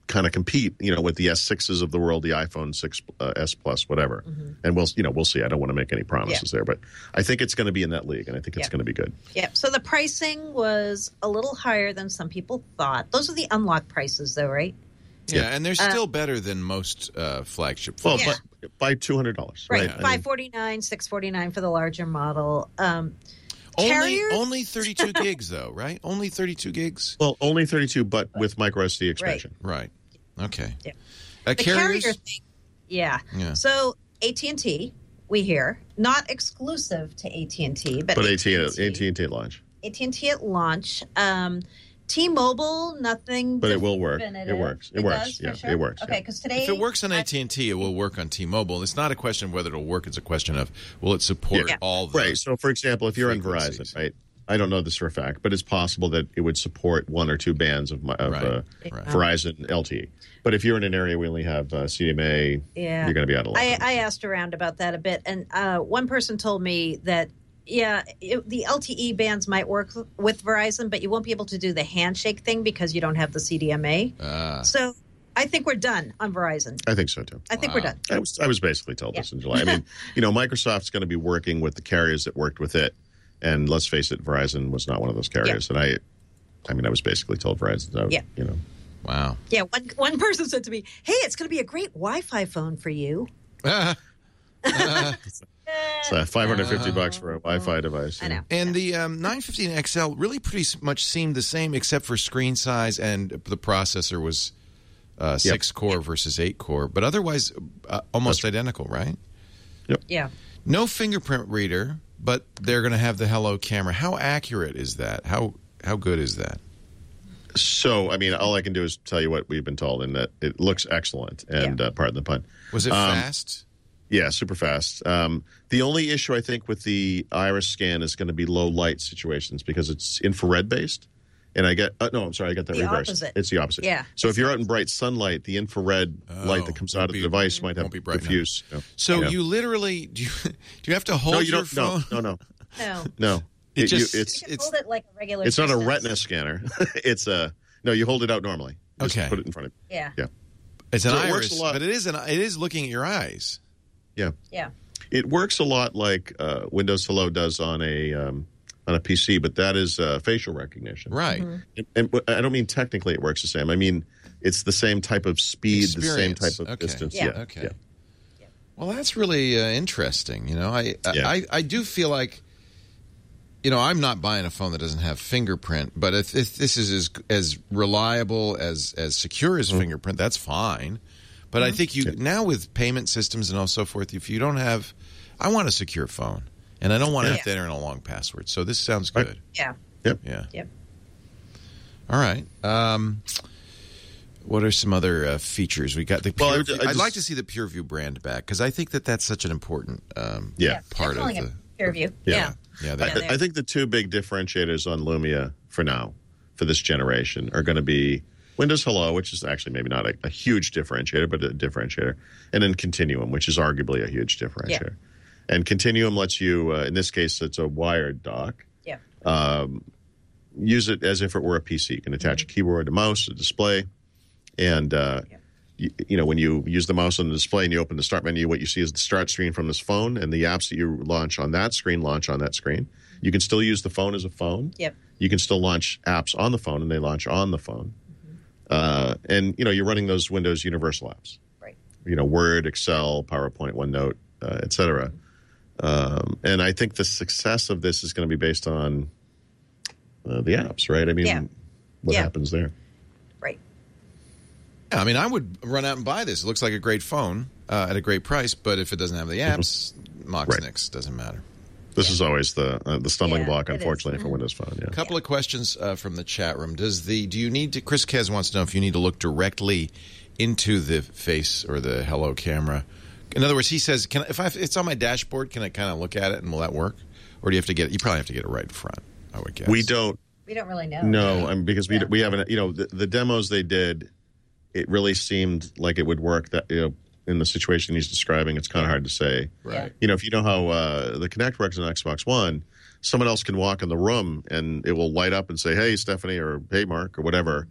kind of compete, you know, with the S sixes of the world, the iPhone six uh, S Plus, whatever. Mm-hmm. And we'll, you know, we'll see. I don't want to make any promises yeah. there, but I think it's going to be in that league, and I think it's yeah. going to be good.
Yeah. So the pricing was a little higher than some people thought. Those are the unlock prices, though, right?
Yeah, yeah. and they're still uh, better than most uh, flagship phones.
Well, yeah. by, by two hundred dollars.
Right.
right?
five forty-nine, six forty-nine for the larger model. Um,
Only,
carriers?
only thirty-two gigs, though, right? Only thirty-two gigs?
Well, only thirty-two, but with micro S D expansion.
Right. right. Okay.
Yeah.
Uh,
the
carriers?
carrier thing. Yeah.
yeah.
So A T and T, we hear, not exclusive to A T and T, but,
but
A T and T.
A T and T at launch.
A T and T at launch. Um, T-Mobile, nothing.
But it will work.
Definitive.
It works. It,
it
works.
Does,
yeah,
sure?
it works.
Okay, because today,
if it works on A T and T, it will work on T-Mobile. It's not a question of whether it'll work; it's a question of will it support
yeah.
all the
right. So, for example, if you're on Verizon, right? I don't know this for a fact, but it's possible that it would support one or two bands of, my, of
right.
uh,
right.
Verizon L T E. But if you're in an area we only have uh, C D M A,
yeah.
you're going to be out of luck.
I, I asked around about that a bit, and uh, one person told me that, yeah, it, the L T E bands might work with Verizon, but you won't be able to do the handshake thing because you don't have the C D M A.
Ah.
So I think we're done on Verizon.
I think so, too.
I think
wow.
we're done.
I was, I was basically told
yeah.
this in July. I mean, you know, Microsoft's going to be working with the carriers that worked with it. And let's face it, Verizon was not one of those carriers. Yeah. And I, I mean, I was basically told Verizon, so,
yeah.
you know.
Wow.
Yeah, one one person said to me, "Hey, it's going to be a great Wi-Fi phone for you."
Uh, uh,
it's uh, five hundred fifty uh, bucks for a Wi-Fi device.
I know.
And the um, nine fifteen X L really pretty much seemed the same, except for screen size, and the processor was uh, six yep. core versus eight core, but otherwise uh, almost That's identical, right?
Yep.
Yeah.
No fingerprint reader, but they're going to have the Hello camera. How accurate is that? How how good is that?
So, I mean, all I can do is tell you what we've been told, and that it looks excellent. And
yeah.
uh, pardon the pun.
Was it
um,
fast?
Yeah, super fast. Um, the only issue I think with the iris scan is going to be low light situations because it's infrared based. And I get uh, no, I'm sorry, I got that
the
reversed.
Opposite.
It's the opposite.
Yeah.
So if you're out in bright sunlight, the infrared
oh,
light that comes out of
be,
the device might have diffuse. You know,
so
you, know.
you literally do you, do you have to hold
no, you
your
don't,
phone?
No, no,
no,
no, no.
It,
it
just
you, it's
you can
it's
hold it like a regular.
it's not a
distance.
retina scanner. It's a no. You hold it out normally. Just
okay.
Put it in front of you.
Yeah.
Yeah.
It's an
so
iris,
it
but it is an it is looking at your eyes.
Yeah.
Yeah.
It works a lot like uh, Windows Hello does on a um, on a P C, but that is uh, facial recognition.
Right.
Mm-hmm.
And, and I don't mean technically it works the same. I mean it's the same type of speed,
Experience.
the same type of
okay.
distance.
Yeah.
Yeah.
Okay.
Yeah.
Well, that's really uh, interesting. You know, I,
Yeah.
I I do feel like, you know, I'm not buying a phone that doesn't have fingerprint, but if, if this is as as reliable as as secure as mm-hmm. fingerprint, that's fine. But mm-hmm. I think you yeah. now with payment systems and all so forth, if you don't have, I want a secure phone, and I don't want to
yeah.
have to enter in a long password. So this sounds good.
Right.
Yeah.
Yep.
Yeah.
Yep.
All right. Um, what are some other uh, features we got? The
Well, I
Pure
would- I
View- I'd
just-
like to see the PureView brand back because I think that that's such an important um,
Yeah.
part
They're
of
calling
the.
it peer review.
Yeah.
Yeah.
Yeah,
I,
that,
Yeah.
I think the two big differentiators on Lumia for now, for this generation, are going to be Windows Hello, which is actually maybe not a, a huge differentiator, but a differentiator, and then Continuum, which is arguably a huge differentiator. And Continuum lets you, uh, in this case, it's a wired dock,
Yeah.
um, use it as if it were a P C. You can attach
Mm-hmm.
a keyboard, a mouse, a display, and uh,
Yeah.
you, you know when you use the mouse on the display and you open the start menu, what you see is the start screen from this phone, and the apps that you launch on that screen launch on that screen. You can still use the phone as a phone.
Yep.
You can still launch apps on the phone, and they launch on the phone. Mm-hmm. Uh, and you know you're running those Windows Universal apps.
Right.
You know Word, Excel, PowerPoint, OneNote, uh, et cetera. Um, and I think the success of this is going to be based on uh, the apps, right? I mean,
Yeah.
what
Yeah.
happens there?
Right.
Yeah, I mean, I would run out and buy this. It looks like a great phone uh, at a great price, but if it doesn't have the apps, Mox
Right.
Nix doesn't matter.
This is always the uh, the stumbling
Yeah,
block,
it is.
unfortunately, for Windows Phone. Yeah.
A couple of questions uh, from the chat room. Does the do you need to? Chris Kez wants to know if you need to look directly into the face or the Hello camera. In other words, he says, "Can if I, if it's on my dashboard, can I kind of look at it and will that work? Or do you have to get it? You probably have to get it right in front. I would guess
We don't
We don't really know.
know, I mean, because we
Yeah.
we haven't. You know, the, the demos they did, it really seemed like it would work. That you know, in the situation he's describing, it's kind of hard to say.
Right.
You know, if you know how uh, the Kinect works on Xbox One, someone else can walk in the room and it will light up and say, "Hey, Stephanie," or "Hey, Mark," or whatever.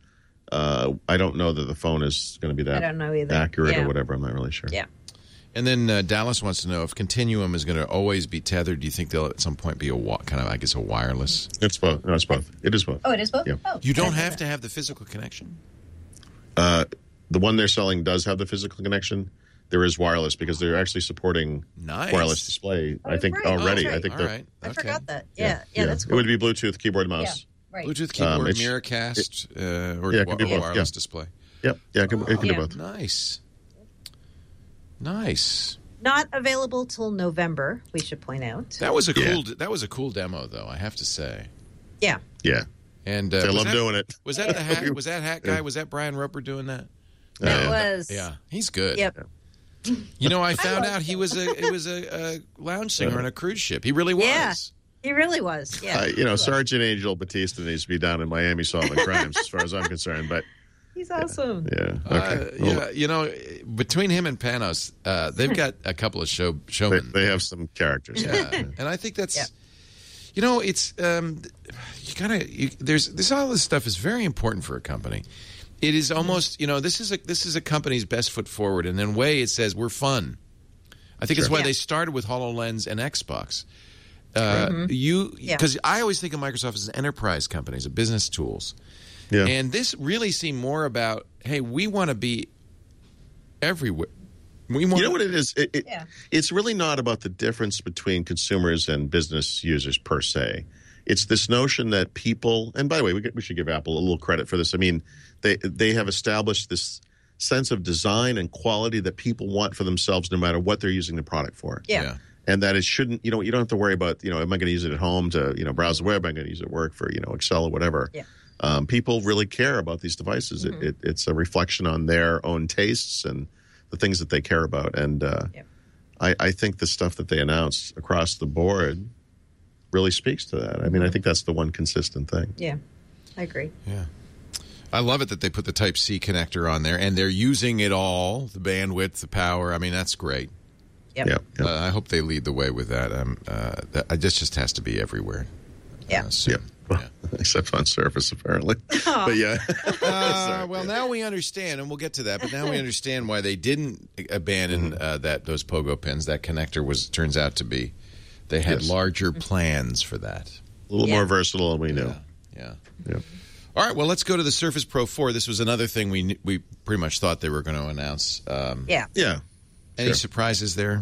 Uh, I don't know that the phone is going to be
I
that
don't know either.
accurate
Yeah.
or whatever. I'm not really sure.
Yeah.
And then uh, Dallas wants to know if Continuum is going to always be tethered. Do you think they'll at some point be a wi- kind of, I guess, a wireless?
It's both. No, it's both. It is both.
Oh, it is both?
Yeah.
Oh,
You don't
I didn't know
have
that.
to have the physical connection.
Uh, the one they're selling does have the physical connection. There is wireless because they're actually supporting
Nice.
wireless display. I
Oh,
think
right.
already.
Oh,
I
right.
think
All
they're
right.
I
Okay.
forgot that. Yeah. Yeah, that's
It
cool.
would be Bluetooth keyboard
Yeah.
mouse.
Right.
Bluetooth keyboard,
Um, it's-
Miracast, uh, or
yeah, it
wi-
can do
or
both,
wireless
yeah.
display.
Yep. Yeah, it can, it can
Yeah.
do both.
Nice. Nice.
Not available till November, we should point out.
That was a
Yeah.
cool. That was a cool demo, though. I have to say.
Yeah.
Yeah.
And uh,
They
was
love
that,
doing it.
Was that the hat? Was that hat guy? Was that Brian Roper doing that?
That
Uh,
was.
Yeah, he's good.
Yep.
You know, I found
like
out he was a it was a, a lounge singer on a cruise ship. He really was.
Yeah. He really was. Yeah.
Uh, you know, Sergeant Angel Batista needs to be down in Miami solving crimes, as far as I'm concerned. But
He's awesome.
yeah,
Uh,
okay.
yeah,
Well,
you know, between him and Panos, uh, they've got a couple of show
they,
showmen.
they have some characters.
Yeah, and I think that's,
Yeah.
you know, it's um, you gotta. You, there's this all this stuff is very important for a company. It is almost, you know, this is a this is a company's best foot forward, and in a way, it says we're fun. I think it's
Sure.
why
Yeah.
they started with HoloLens and Xbox. Uh, You
Yeah.
because I always think of Microsoft as an enterprise company, as a business tools.
Yeah.
And this really seemed more about, hey, we want to be everywhere. We want
You know what it is? It, it,
Yeah.
It's really not about the difference between consumers and business users per se. It's this notion that people, and by the way, we, we should give Apple a little credit for this. I mean, they they have established this sense of design and quality that people want for themselves, no matter what they're using the product for.
Yeah.
Yeah.
And that it shouldn't, you know, you don't have to worry about, you know, am I going to use it at home to, you know, browse the web? Am I going to use it at work for, you know, Excel or whatever?
Yeah.
Um, people really care about these devices.
Mm-hmm.
It, it, it's a reflection on their own tastes and the things that they care about. And uh,
Yep.
I, I think the stuff that they announced across the board really speaks to that. I mean, I think that's the one consistent thing.
Yeah. I agree.
Yeah. I love it that they put the Type C connector on there, and they're using it all, the bandwidth, the power. I mean, that's great.
Yep.
Yeah. yeah.
Uh, I hope they lead the way with that. Um, uh, that I just just has to be everywhere.
Yeah.
Uh, soon.
Well, except on Surface, apparently. But yeah.
Uh, well, now we understand, and we'll get to that. But now we understand why they didn't abandon
Mm-hmm.
uh, that those pogo pins. That connector was turns out to be they had
Yes.
larger plans for that.
A little
Yeah.
more versatile than we knew.
Yeah.
Yeah.
All right. Well, let's go to the Surface Pro four. This was another thing we kn- we pretty much thought they were going to announce. Um,
Yeah.
Yeah.
Any
Sure.
surprises there?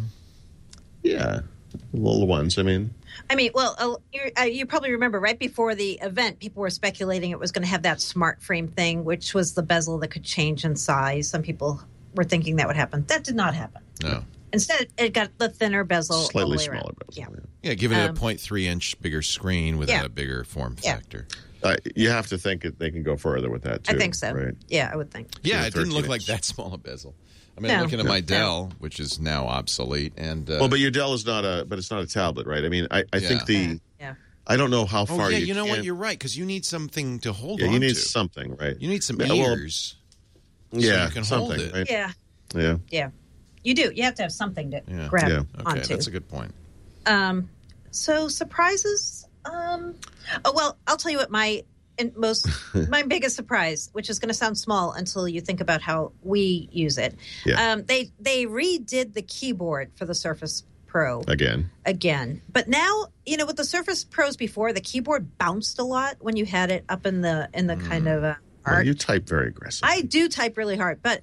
Yeah. The little ones. I mean,
I mean, well, uh, you, uh, you probably remember right before the event, people were speculating it was going to have that smart frame thing, which was the bezel that could change in size. Some people were thinking that would happen. That did not happen.
No.
Instead, it got the thinner bezel. all the
slightly
way
smaller.
around.
bezel,
Yeah.
Yeah, give it a
Um,
point three inch bigger screen without
yeah.
a bigger form
Yeah.
factor.
Uh, you have to think that they can go further with that, too.
I think so.
Right?
Yeah, I would think.
Yeah,
to
it didn't look
thirteen
like
inch.
that small a bezel. I mean, I'm
No.
looking at my
No.
Dell, which is now obsolete, and uh,
Well, but your Dell is not a, but it's not a tablet, right? I mean, I, I
Yeah.
think the,
Yeah. yeah.
I don't know how
oh
far
yeah,
you
you know
can,
what? You're right because you need something to hold
Yeah,
on
you need
to.
something, right?
You need some
Yeah, well,
ears.
yeah,
you can
something,
hold it.
right?
Yeah.
Yeah.
Yeah. You do. You have to have something to
Yeah.
grab
Yeah.
Okay,
onto.
that's a good point.
Um, so surprises. Um, oh well, I'll tell you what my and most my biggest surprise, which is going to sound small until you think about how we use it.
Yeah.
Um, they they redid the keyboard for the Surface Pro
Again.
again, but now you know with the Surface Pros before the keyboard bounced a lot when you had it up in the in the kind of uh,
Well,
arc.
you type very aggressive.
I do type really hard, but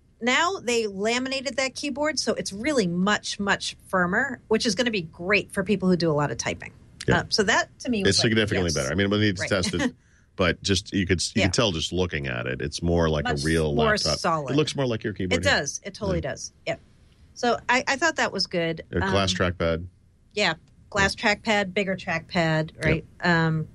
now they laminated that keyboard, so it's really much, much firmer, which is going to be great for people who do a lot of typing.
Yeah.
Uh, so that to me was
it's
like,
significantly
yes.
better. I mean, we need to
Right.
test it, but just you could you
Yeah.
can tell just looking at it, it's more like
Much
a real
more
laptop.
solid.
It looks more like your keyboard.
It
here.
does. It totally does. Yep. So I, I thought that was good.
A glass
Um,
trackpad.
Yeah, glass trackpad, bigger trackpad, right? Um,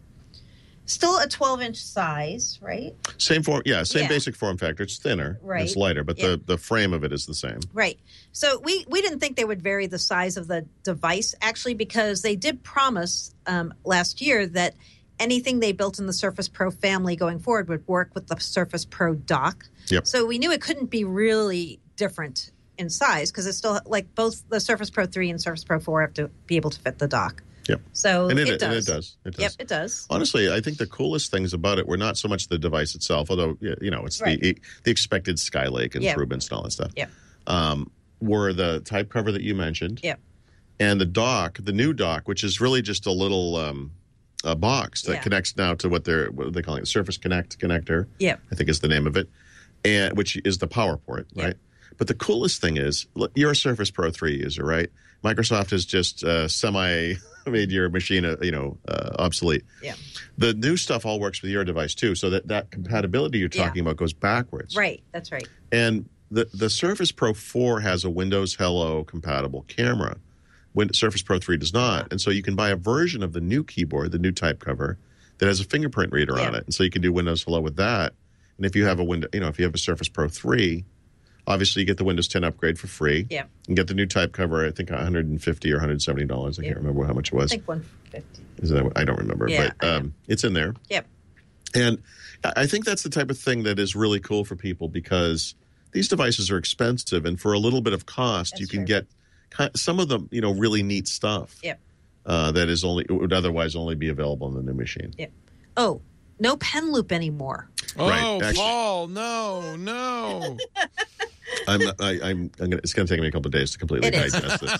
still a twelve inch size, right?
Same form, yeah, same
Yeah.
basic form factor. It's thinner,
Right.
it's lighter, but
Yeah.
the, the frame of it is the same.
Right. So we, we didn't think they would vary the size of the device, actually, because they did promise um, last year that anything they built in the Surface Pro family going forward would work with the Surface Pro dock.
Yep.
So we knew it couldn't be really different in size because it's still like both the Surface Pro three and Surface Pro four have to be able to fit the dock.
Yep.
So
And it,
it, does.
and it does. It does.
Yep, it does.
Honestly, I think the coolest things about it were not so much the device itself, although, you know, it's
Right.
the the expected Skylake
Yeah.
improvements and all that stuff.
Yeah.
Um, were the type cover that you mentioned.
Yeah.
And the dock, the new dock, which is really just a little um, a box that
Yeah.
connects now to what they're what are they calling it, Surface Connect connector.
Yeah.
I think is the name of it, and which is the power port,
Yeah.
right? But the coolest thing is, look, you're a Surface Pro three user, right? Microsoft has just uh, semi made your machine, uh, you know, uh, obsolete.
Yeah.
The new stuff all works with your device too, so that that compatibility you're
Yeah.
talking about goes backwards.
Right. That's right.
And the the Surface Pro four has a Windows Hello compatible camera. When Surface Pro three does not. And so you can buy a version of the new keyboard, the new type cover, that has a fingerprint reader on
Yeah.
it. And so you can do Windows Hello with that. And if you have a window, you know, if you have a Surface Pro three, obviously you get the Windows ten upgrade for free.
Yeah.
And get the new type cover, I think one hundred fifty dollars or one hundred seventy dollars. I
Yeah.
can't remember how much it
I
was.
think one fifty.
Is that what, I don't remember.
Yeah,
but
I
um, it's in there.
Yep.
And I think that's the type of thing that is really cool for people because these devices are expensive, and for a little bit of cost,
That's
you can
true.
get ki- some of the you know really neat stuff.
Yep.
Uh, that is only would otherwise only be available in the new machine.
Yep. Oh, no pen loop anymore.
Oh,
Right, actually-
Paul, no, no.
I'm not, I, I'm, I'm gonna, it's going to take me a couple of days to completely
It is.
digest this.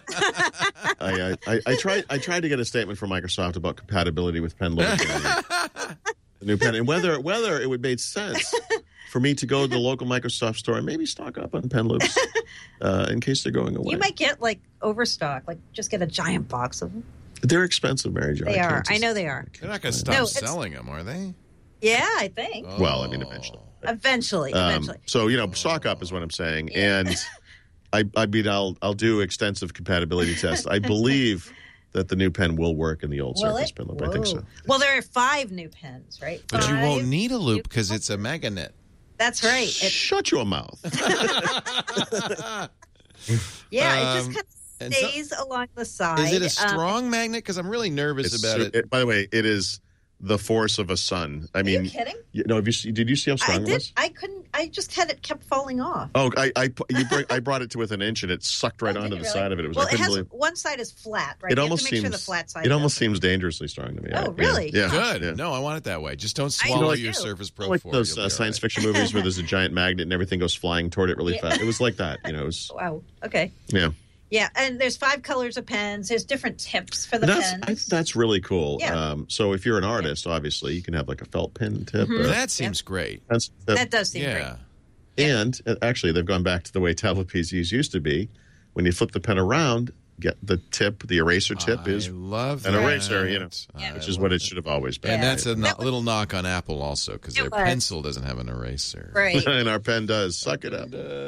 I, I, I, I tried I tried to get a statement from Microsoft about compatibility with pen loop, the new pen, and whether whether it would make sense for me to go to the local Microsoft store and maybe stock up on pen loops uh, in case they're going away.
You might get like overstock, like just get a giant box of them.
They're expensive, Mary Jo.
They
I
are.
can't
I
just-
know they are.
They're not going to stop
No, it's-
selling them, are they?
Yeah, I think.
Well, I mean, eventually.
Eventually,
Um,
eventually.
so you know, stock up is what I'm saying, and I, I mean, I'll I'll do extensive compatibility tests. I believe that the new pen will work in the old
Will
Surface
it?
pen loop. I think so.
Whoa. Well, there are five new pens, right?
But you
Five.
won't need a loop because it's a magnet.
That's right. It,
Shut your mouth.
yeah, it
Um,
just kind
and
of
so-
stays along the side.
Is it a
Um,
strong magnet? Because I'm really nervous
It's
about
su-
it.
it- By the way, it is the force of a sun. I
are
mean,
you kidding?
you know, have you see, did you see how
I
strong it
did.
was?
I couldn't. I just had it kept falling off.
Oh, I I, pu- you bring, I brought it to within an inch, and it sucked right
Oh, did
onto
you
the
really?
side of it. It was
well,
I
it
couldn't
has
believe.
one side is flat, right?
It
You have
almost
to make
seems
sure the flat side.
it almost
does
seems dangerously strong to me.
Oh,
I- yeah,
really?
Yeah.
Good.
Yeah.
No, I want it that way. Just don't
I
swallow
know
your
too.
Surface Pro
Like
four.
those
You'll be
uh,
all
science
right.
fiction movies where there's a giant magnet and everything goes flying toward it really
Yeah.
fast. It was like that, you know. It was,
Wow. Okay.
yeah,
Yeah, and there's five colors of pens. There's different tips for the
that's
pens.
I, that's really cool.
Yeah.
Um, so if you're an artist, obviously you can have like a felt pen tip. or
That seems great.
pencil tip.
that does seem
Yeah.
great.
And uh, actually, they've gone back to the way tablet P Cs used to be. When you flip the pen around, get the tip, the eraser tip is,
I love
an
that.
eraser, you know,
Yeah.
which is what it should have always been.
And
Yeah.
that's a no-
That was-
little knock on Apple also because
It
their
was.
pencil doesn't have an eraser.
Right.
And our pen does. Suck it up.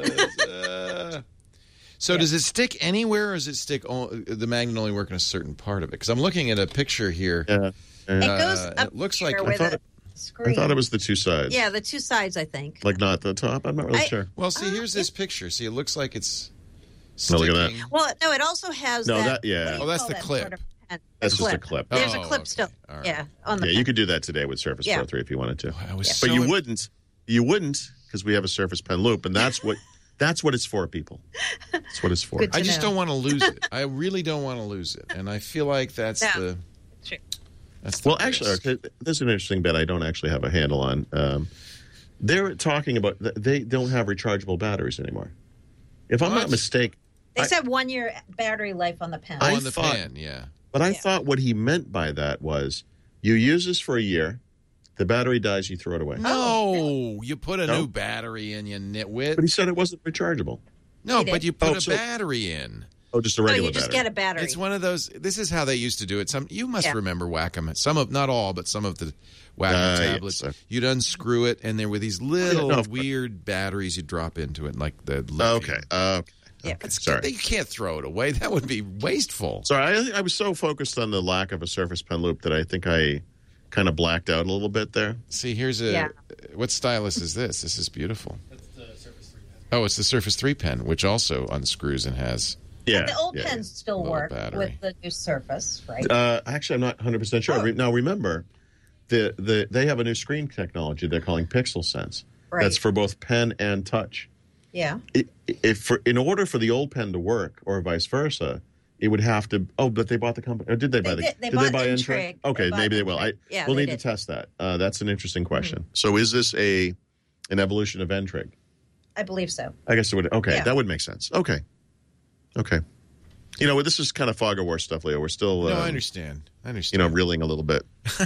Uh, so does it stick anywhere, or does it stick? o- The magnet only work in a certain part of it? Because I'm looking at a picture here.
Yeah. And
It goes
Uh,
up
it looks
here
like- I
where
thought
the
it-
screen.
I thought it was the two sides.
Yeah, the two sides. I think.
Like not the top. I'm not really
I-
sure.
Well, see,
Uh,
here's this picture. See, it looks like it's
Oh,
sticking.
look at that.
Well, no, it also has
No,
that.
that- yeah.
what do you
Oh, that's
call
the
that
clip.
sort of pen?
That's
The
just a clip.
There's
Oh,
a clip
okay.
still.
All right.
Yeah, on the
Yeah,
pen.
you could do that today with Surface
Yeah.
Pro three if you wanted to.
I was
Yeah.
so
But you wouldn't. You wouldn't because we have a Surface Pen Loop, and that's what that's what it's for, people. That's what it's for.
Good to
I just
know.
don't want to lose it. I really don't want to lose it, and I feel like that's
No.
the
Sure.
that's the
Well, actually,
risk.
okay, there's an interesting bit I don't actually have a handle on. Um, they're talking about th- they don't have rechargeable batteries anymore. If I'm
What?
not mistaken,
They
I-
said one year battery life on the pen.
I
on the
thought-
pen, yeah.
but I
Yeah.
thought what he meant by that was you use this for a year, the battery dies, you throw it away.
No, you put a
No?
new battery in, you nitwit.
But he said it wasn't rechargeable.
No,
He did.
but you put
Oh,
a
so-
battery in.
Oh, just a
no,
regular
you just
battery.
get a battery.
It's one of those. This is how they used to do it. Some you must
Yeah.
remember Wacom. Some of not all, but some of the Wacom
Uh,
tablets.
yes.
You'd unscrew it, and there were these little
no, of course.
weird batteries you drop into it, like the.
Oh, okay. Uh, okay.
Yeah.
It's,
Sorry.
You can't throw it away. That would be wasteful.
Sorry, I, I was so focused on the lack of a Surface Pen Loop that I think I kind of blacked out a little bit there.
See, here's a.
Yeah.
What stylus is this? This is beautiful. Oh, it's the Surface three pen, which also unscrews and has.
Yeah.
the old
yeah,
pens still
Little
work
battery.
with the new Surface, right?
Uh, actually, I'm not one hundred percent sure.
Oh.
Re- Now, remember, the, the they have a new screen technology they're calling Pixel Sense.
Right.
That's for both pen and touch.
yeah.
It, if for, in order for the old pen to work, or vice versa, it would have to. Oh, but they bought the company. Or did they buy
They
the?
did. They
did
bought
they buy
Intrig.
Intrig?
They
Okay,
bought
maybe they will. I
Intrig. Yeah,
we'll
they
need
did.
to test that. Uh, that's an interesting question. Mm-hmm. So, is this a an evolution of Intrig?
I believe so.
I guess it would. Okay,
Yeah.
that would make sense. Okay, okay. You know, this is kind of fog of war stuff, Leo. We're still,
No,
um,
I understand. I
you
understand.
know, reeling a little bit.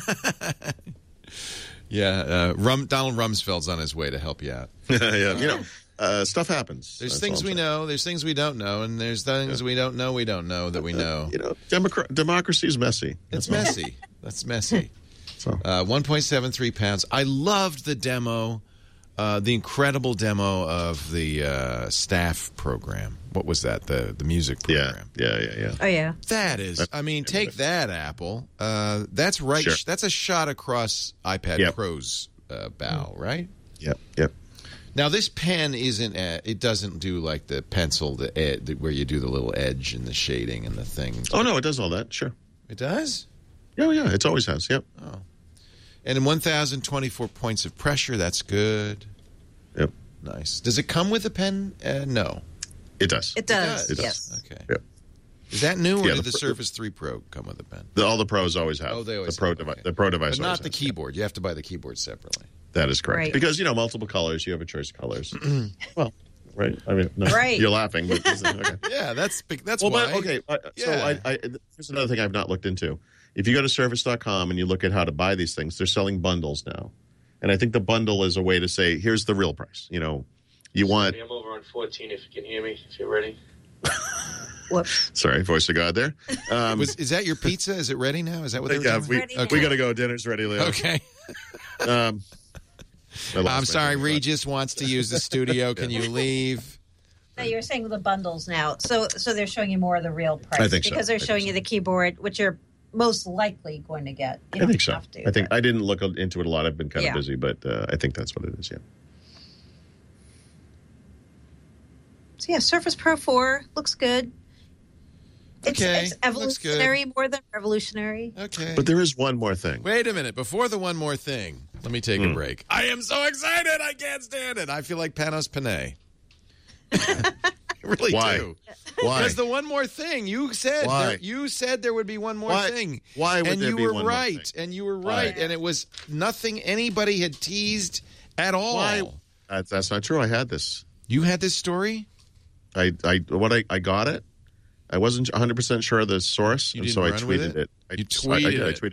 Yeah, uh, Rum, Donald Rumsfeld's on his way to help you out.
yeah, you know, uh, stuff happens.
There's
That's
things
all
we
I'm saying.
know, there's things we don't know, and there's things we don't know we don't know that we know.
You know, democra- democracy is messy.
It's
That's all.
messy. That's messy.
So,
Uh, one point seven three pounds. I loved the demo, uh, the incredible demo of the uh, staff program. What was that? The the music
yeah,
program.
yeah, yeah, yeah.
Oh yeah.
That is, I mean, take that, Apple. Uh, that's right.
Sure.
That's a shot across iPad
Yep.
Pro's uh, bow, right?
Yep, yep.
Now, this pen isn't. A, it doesn't do like the pencil, the ed, the, where you do the little edge and the shading and the thing.
Oh no, it does all that. Sure.
It does.
Yeah, yeah. It always has. Yep.
And in one thousand twenty-four points of pressure, that's good.
Yep.
Nice. Does it come with a pen? Uh, no.
It does.
It does.
It does.
Yes.
Okay.
Yep.
Is that new, or
Yeah,
did
the
the
pr-
Surface three Pro come with a pen?
The, all the pros always have.
Oh, they always
the pro
have,
device.
okay.
The pro device,
But
always
not the
has,
keyboard. You have to buy the keyboard separately.
yeah. That is correct.
Right.
Because you know, multiple colors. You have a choice of colors. well, right. I mean, no,
Right.
You're laughing, but okay.
Yeah, that's big- that's
well,
why.
but, okay. Uh, So
Yeah.
I, I, here's another thing I've not looked into. If you go to Surface dot com and you look at how to buy these things, they're selling bundles now, and I think the bundle is a way to say, here's the real price. You know, you want.
I'm over on fourteen if you can hear me, if you're ready.
Whoops.
Sorry, voice of God there. Um,
Was, is that your pizza? Is it ready now? Is that what they're
yeah,
doing?
we,
Ready
we
now.
got to go. Dinner's ready, Leo.
Okay.
Um, I lost
I'm
my
sorry,
train of thought.
Regis wants to use the studio. Can you leave?
No, you were saying the bundles now, so so they're showing you more of the real price
I think so.
because they're
I think
showing
so.
you the keyboard, which you're most likely going to get. You
I
don't
think so.
have to,
I think
but-
I didn't look into it a lot. I've been kind
Yeah.
of busy, but uh, I think that's what it is. Yeah.
So yeah, Surface Pro four looks good. It's,
Okay,
it's
looks good.
evolutionary more than revolutionary.
Okay.
But there is one more thing.
Wait a minute. Before the one more thing, let me take
Hmm.
a break. I am so excited. I can't stand it. I feel like Panos Panay. I really
Why?
do.
Why?
Because the one more thing you said,
Why?
there, you said there would be one more
Why-
thing.
why would
and
there
you
be
were
one more
right,
thing?
and you were
Why?
right, and it was nothing anybody had teased at all.
Why? That's, that's not true. I had this.
You had this story?
I, I what I, I got it. I wasn't one hundred percent sure of the source,
You
and
didn't
so I
run with
tweeted
it?
it. I,
You
I- I,
tweeted
did. I
it.
tweeted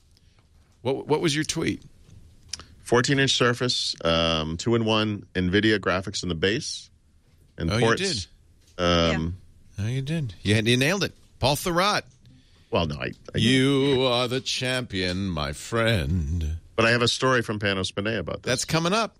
What What was your tweet?
fourteen inch Surface, um, two in one NVIDIA graphics in the base, and
Oh, you
ports. Um,
Oh, you did. You, had, you nailed it. Paul Thurrott.
Well, no, I, I
You are the champion, my friend.
but I have a story from Panos Panay about this.
That's coming up.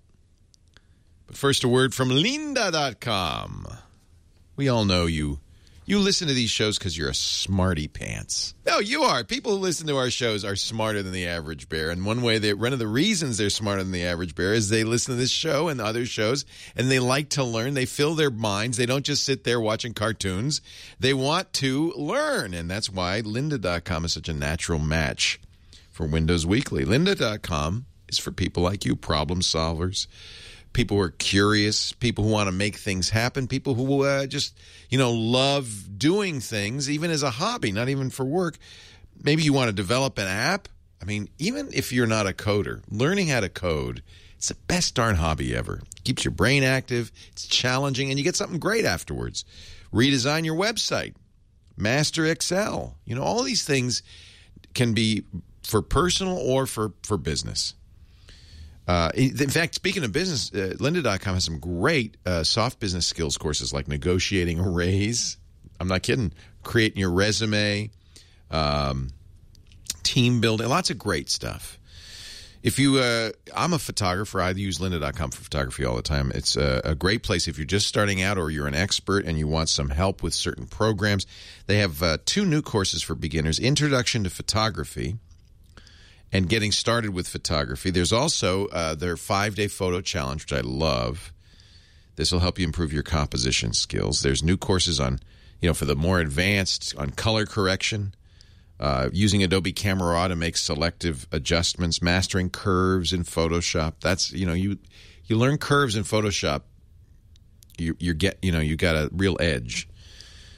But first, a word from lynda dot com. We all know you. You listen to these shows because you're a smarty pants. No, you are. People who listen to our shows are smarter than the average bear. And one way they, one of the reasons they're smarter than the average bear is they listen to this show and other shows, and they like to learn. They fill their minds. They don't just sit there watching cartoons. They want to learn. And that's why lynda dot com is such a natural match for Windows Weekly. lynda dot com is for people like you, problem solvers, people who are curious, people who want to make things happen, people who uh, just, you know, love doing things, even as a hobby, not even for work. Maybe you want to develop an app. I mean, even if you're not a coder, learning how to code, it's the best darn hobby ever. Keeps your brain active, it's challenging, and you get something great afterwards. Redesign your website, master Excel. You know, all these things can be for personal or for, for business. Uh, in fact, speaking of business, uh, lynda dot com has some great uh, soft business skills courses like negotiating a raise. I'm not kidding. Creating your resume, um, team building, lots of great stuff. If you, uh, I'm a photographer. I use lynda dot com for photography all the time. It's a, a great place if you're just starting out or you're an expert and you want some help with certain programs. They have uh, two new courses for beginners: Introduction to Photography and Getting Started with Photography. There's also uh, their five-day photo challenge, which I love. This will help you improve your composition skills. There's new courses on, you know, for the more advanced, on color correction, uh, using Adobe Camera Raw to make selective adjustments, mastering curves in Photoshop. That's, you know, you you learn curves in Photoshop, you you get, you know, you got a real edge.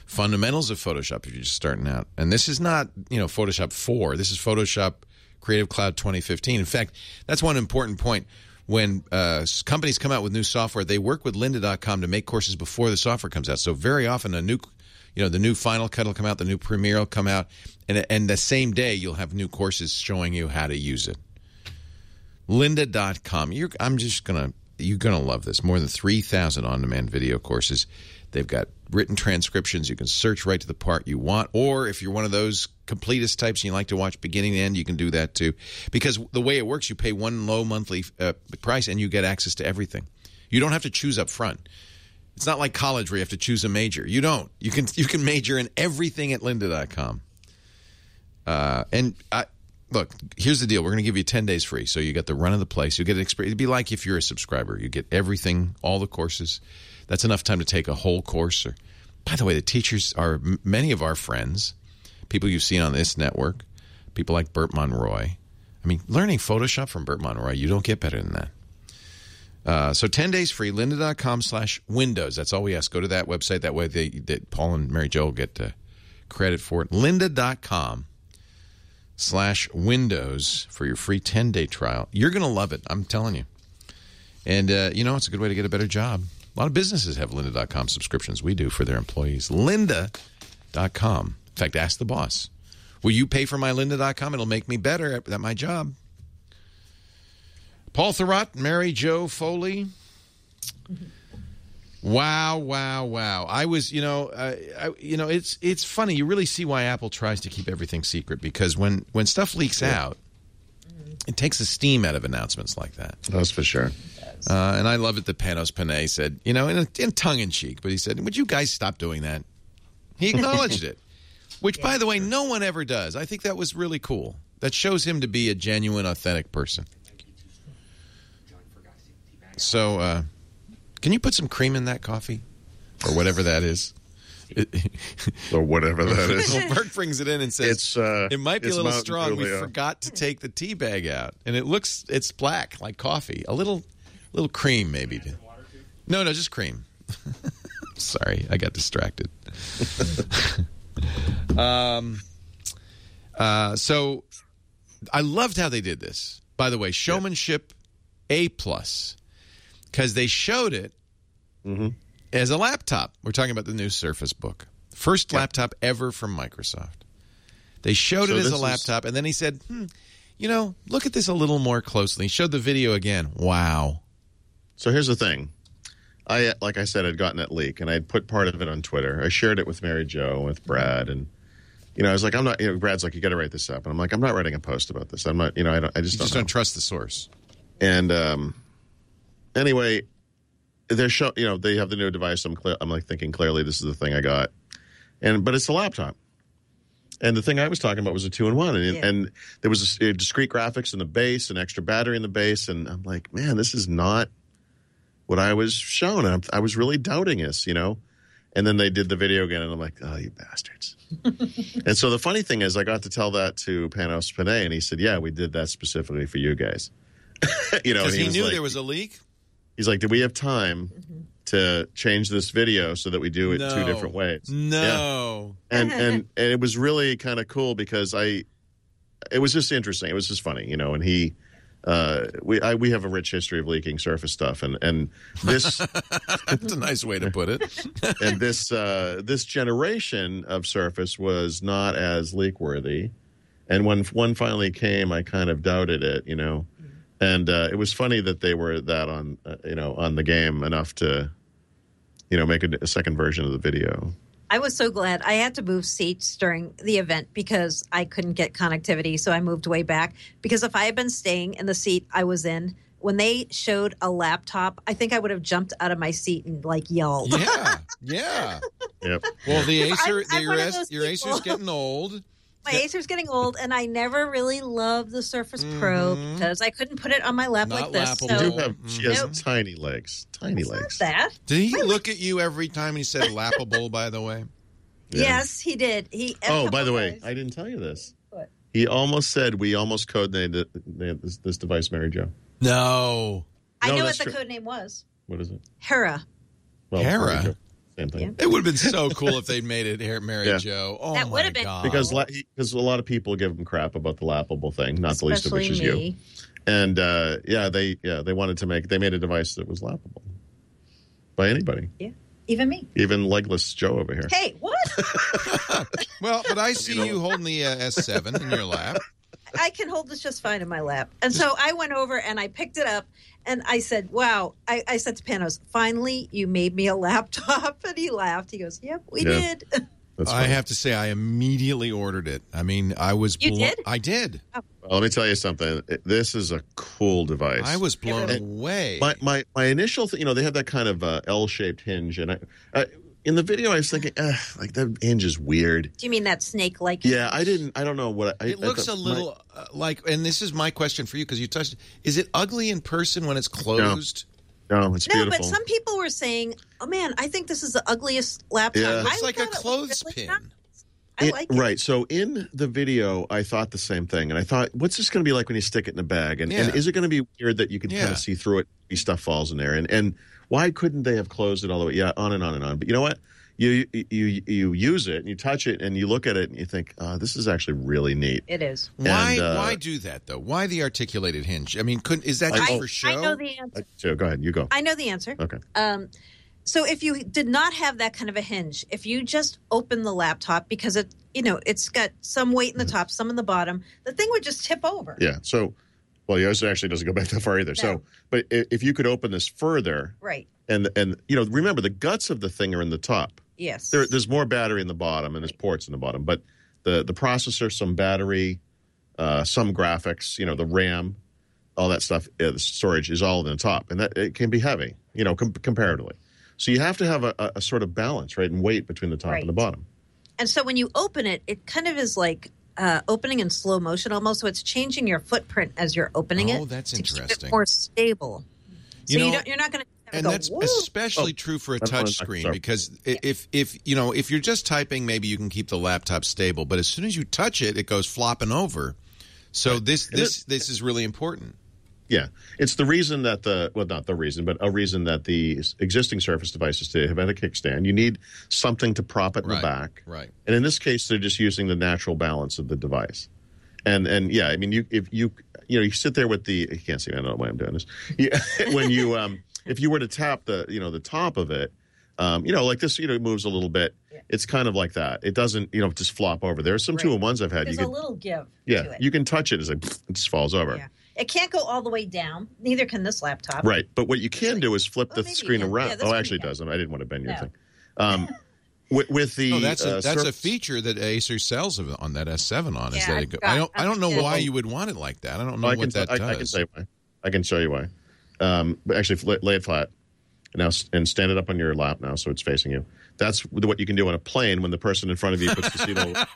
fundamentals of Photoshop if you're just starting out. And this is not, you know, Photoshop four. This is Photoshop Creative Cloud twenty fifteen. In fact, that's one important point. When uh, companies come out with new software, they work with lynda dot com to make courses before the software comes out. So very often a new, you know, the new Final Cut will come out, the new Premiere will come out, and, and the same day you'll have new courses showing you how to use it. lynda dot com. You're, I'm just going to, you're going to love this. More than three thousand on-demand video courses. They've got written transcriptions. You can search right to the part you want. Or if you're one of those completist types and you like to watch beginning to end, you can do that too. Because the way it works, you pay one low monthly uh, price and you get access to everything. You don't have to choose up front. It's not like college where you have to choose a major. You don't. You can you can major in everything at lynda dot com. Uh, and I, look, here's the deal. We're going to give you ten days free. So you get the run of the place. You get an experience. It'd be like if you're a subscriber. You get everything, all the courses. That's enough time to take a whole course. Or, by the way, the teachers are many of our friends, people you've seen on this network, people like Burt Monroy. I mean, learning Photoshop from Burt Monroy, you don't get better than that. Uh, so ten days free, lynda dot com slash windows. That's all we ask. Go to that website. That way they, they, Paul and Mary Jo will get uh, credit for it. lynda dot com slash windows for your free ten-day trial. You're going to love it. I'm telling you. And, uh, you know, it's a good way to get a better job. A lot of businesses have lynda dot com subscriptions. We do for their employees. lynda dot com. In fact, ask the boss. Will you pay for my lynda dot com? It'll make me better at my job. Paul Thurrott, Mary Jo Foley. Wow, wow, wow. I was, you know, uh, I, you know, it's it's funny. You really see why Apple tries to keep everything secret, because when, when stuff leaks yeah. out, it takes the steam out of announcements like that.
That's for sure.
Uh, and I love it that Panos Panay said, you know, in, a, in tongue-in-cheek, but he said, would you guys stop doing that? He acknowledged it, which, yeah, by the way, no one ever does. I think that was really cool. That shows him to be a genuine, authentic person. So, uh, can you put some cream in that coffee? Or whatever that is.
Or whatever that is.
Well, Bert brings it in and says,
it's, uh,
it might be a little
Mountain
strong.
Julia.
We forgot to take the tea bag out. And it looks, it's black, like coffee. A little... little cream, maybe. No, no, just cream. Sorry, I got distracted. um, uh, so I loved how they did this. By the way, showmanship A plus, because they showed it mm-hmm. as a laptop. We're talking about the new Surface Book, first yep. laptop ever from Microsoft. They showed so it as a laptop, is... and then he said, hmm, you know, look at this a little more closely. He showed the video again. Wow.
So here's the thing. I, like I said, I'd gotten that leak, and I'd put part of it on Twitter. I shared it with Mary Jo, with Brad, and, you know, I was like, I'm not, you know, Brad's like, you got to write this up. And I'm like, I'm not writing a post about this. I'm not, you know, I, don't, I just
you
don't
just
know.
don't trust the source.
And um, anyway, they're show, you know, they have the new device. I'm clear, I'm like thinking clearly this is the thing I got. And, but it's a laptop. And the thing I was talking about was a two-in-one, and, yeah. and there was a, a discrete graphics in the base, an extra battery in the base, and I'm like, man, this is not what I was shown. I, I was really doubting this, you know? And then they did the video again, and I'm like, oh, you bastards. And so the funny thing is I got to tell that to Panos Panay, and he said, yeah, we did that specifically for you guys. You know,
because he,
he
knew
like,
there was a leak?
He's like, do we have time mm-hmm. to change this video so that we do it
no.
two different ways?
No.
Yeah. And, and, and it was really kind of cool because I, it was just interesting. It was just funny, you know, and he, Uh, we I, we have a rich history of leaking Surface stuff, and and this
that's a nice way to put it.
And this uh, this generation of Surface was not as leak worthy, and when one finally came, I kind of doubted it, you know, and uh, it was funny that they were that on uh, you know on the game enough to, you know, make a, a second version of the video.
I was so glad. I had to move seats during the event because I couldn't get connectivity, so I moved way back. Because if I had been staying in the seat I was in, when they showed a laptop, I think I would have jumped out of my seat and, like, yelled.
Yeah, yeah.
Yep.
Well, the Acer,
I'm, I'm
your, S, your Acer's getting old.
My Acer's getting old, and I never really loved the Surface mm-hmm. Pro because I couldn't put it on my lap
Not
like this.
Lappable.
So.
You do have, she has
Nope.
tiny legs. Tiny
It's
legs.
Not that.
Did he look at you every time he said lappable, by the way?
Yeah.
Yes, he did. He. a
Oh, by the
couple
way,
times.
I didn't tell you this.
What?
He almost said we almost codenamed it, this, this device Mary Jo.
No.
I
No,
know what
that's
the
true.
code name was.
What is it?
Hera.
Well,
Hera?
Mary Jo. Same thing.
Yeah.
It would have been so cool if they'd made it here, Mary
Yeah.
Jo. Oh,
That
my
would have been
God.
Because la- because a lot of people give him crap about the lappable thing, not the least of which is
Especially
you.
me.
And uh, yeah, they yeah they wanted to make they made a device that was lappable by anybody,
Yeah, even me.
even legless Joe over here.
Hey, what?
Well, but I see you holding the uh, S seven in your lap.
I can hold this just fine in my lap. And so I went over and I picked it up and I said, wow. I, I said to Panos, finally, you made me a laptop. And he laughed. He goes, yep, we
Yeah.
did.
That's
I
funny.
have to say, I immediately ordered it. I mean, I was
You
blo-
did?
I did.
Well, let me tell you something. This is a cool device.
I was blown
really-
away.
my my my initial th- you know they have that kind of uh, L-shaped hinge, and I, I in the video I was thinking, eh, like that hinge is weird.
Do you mean that snake-like?
Yeah, I didn't. I don't know what I,
it
I
looks
thought
a
my-
little uh, like, and this is my question for you because you touched. Is it ugly in person when it's closed?
no, it's
No,
beautiful.
but some people were saying, oh, man, I think this is the ugliest laptop.
Yeah. It
looks
I
like a
thought it looked
clothespin.
nice. I
It-
like it.
Right. So in the video, I thought the same thing, and I thought, what's this going to be like when you stick it in a bag? And, and
Yeah.
is it going to be weird that you can
Yeah.
kind of see through it? Stuff falls in there, and and why couldn't they have closed it all the way? Yeah, on and on and on. But you know what? You you you use it and you touch it and you look at it and you think, oh, this is actually really neat.
It is.
Why?
And, uh,
why do that though? Why the articulated hinge? I mean, couldn't is that just
I-
for show?
I know the answer.
Uh, So go ahead, you go.
I know the answer.
Okay.
Um, so if you did not have that kind of a hinge, if you just open the laptop because it, you know, it's got some weight in the top, some in the bottom, the thing would just tip over.
Yeah. So, well, yours actually doesn't go back that far either. So,
No.
but i- if you could open this further,
Right.
and and you know, remember the guts of the thing are in the top.
Yes.
There, there's more battery in the bottom, and there's ports in the bottom. But the the processor, some battery, uh, some graphics, you know, the RAM, all that stuff, uh, the storage is all in the top, and that it can be heavy, you know, com- comparatively. So you have to have a, a, a sort of balance, right, and weight between the top
Right.
and the bottom.
And so when you open it, it kind of is like uh, opening in slow motion almost. So it's changing your footprint as you're opening it.
Oh, that's
to keep
interesting.
it more stable. So
You
you,
know-
don't, you're not going to
And
go,
that's
"Woo."
especially
Oh,
true for a
that's
touch
what I'm
screen
sorry.
because i- if if you know if you're just typing, maybe you can keep the laptop stable. But as soon as you touch it, it goes flopping over. So this
And
this
it-
this is really important.
Yeah, it's the reason that the well, not the reason, but a reason that the existing Surface devices today have had a kickstand. You need something to prop it in
Right,
the back,
right.
And in this case, they're just using the natural balance of the device. And and yeah, I mean, you if you you know you sit there with the you can't see me, I don't know why I'm doing this. Yeah, when you um if you were to tap the you know the top of it, um you know like this you know it moves a little bit. It's kind of like that. It doesn't you know just flop over. There's some two in ones I've had.
There's
you
a
can
little give
yeah
to it.
you can touch it as like it just falls over.
Yeah. It can't go all the way down. Neither can this laptop.
Right, but what you can do is flip
Well,
the
maybe
screen
you can.
around.
Yeah, this
oh,
one
actually,
you
it
can.
doesn't. I didn't want to bend your
No.
thing. Um, with, with the
No, that's a
uh,
that's a
Surface-
feture that Acer sells of- on that S seven on. Is
Yeah,
that
I
it go,
forgot.
I don't I don't know
Yeah.
why you would want it like that. I don't know
I
what
can,
that
I,
does.
I can say why. I can show you why. Um, but actually, fl- lay it flat now s- and stand it up on your lap now, so it's facing you. That's what you can do on a plane when the person in front of you puts the seat over.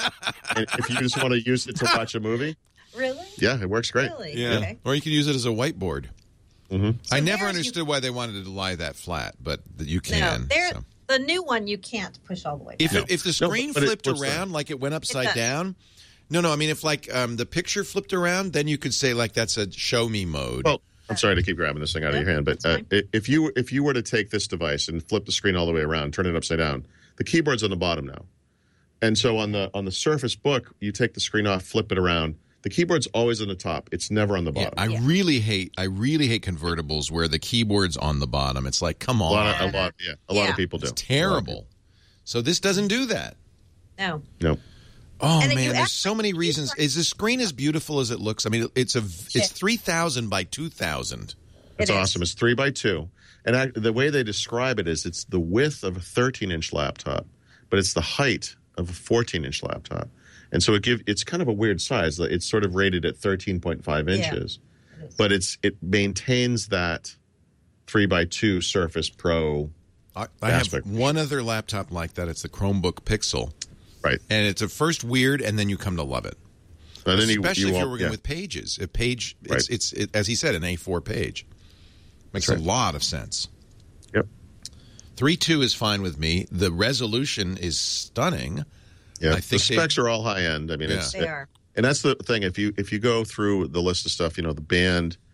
And if you just want to use it to watch a movie,
Really?
yeah, it works great.
Really?
Yeah,
Okay.
or you could use it as a whiteboard.
Mm-hmm.
I never
there's-
understood why they wanted to lie that flat, but you
No,
can.
there.
so.
The new one you can't push all the way.
If
down.
it, if the
No,
screen
but it-
flipped
what's
around
that?
like it went upside
does.
down, no, no. I mean, if like um, the picture flipped around, then you could say like that's a show me mode.
Well, I'm sorry to keep grabbing this thing out
Yeah,
of your hand, but
that's
uh,
fine.
if you if you were to take this device and flip the screen all the way around, turn it upside down, the keyboard's on the bottom now. And so on the on the Surface Book, you take the screen off, flip it around. The keyboard's always on the top. It's never on the
yeah,
bottom.
I
Yeah.
really hate I really hate convertibles where the keyboard's on the bottom. It's like, come
a
on,
lot of, a lot, yeah, a lot
Yeah.
of people do.
it's terrible. So this doesn't do that.
no.
No,
Oh
And then you
man, there's
act
so many reasons. Is the screen as beautiful as it looks? I mean, it's a
Yeah.
it's three thousand by two thousand.
it's
It is.
awesome. It's three by two, and I, the way they describe it is it's the width of a thirteen inch laptop, but it's the height of a fourteen inch laptop, and so it give it's kind of a weird size. It's sort of rated at thirteen point five
Yeah.
inches, but it's it maintains that three by two Surface Pro.
I, I have
Aspect.
one other laptop like that. It's the Chromebook Pixel,
Right,
and it's at first weird, and then you come to love it.
and then you,
Especially
you
if you're
won't-
working
yeah.
with pages. A page, it's,
Right.
it's it, as he said, an A four page. Makes
That's
a
right.
lot of sense.
Yep.
three two is fine with me. The resolution is stunning.
Yeah,
I
the
think they-
specs are all high end. I mean,
Yeah.
it's
They are.
and that's the thing. If you if you go through the list of stuff, you know, the band,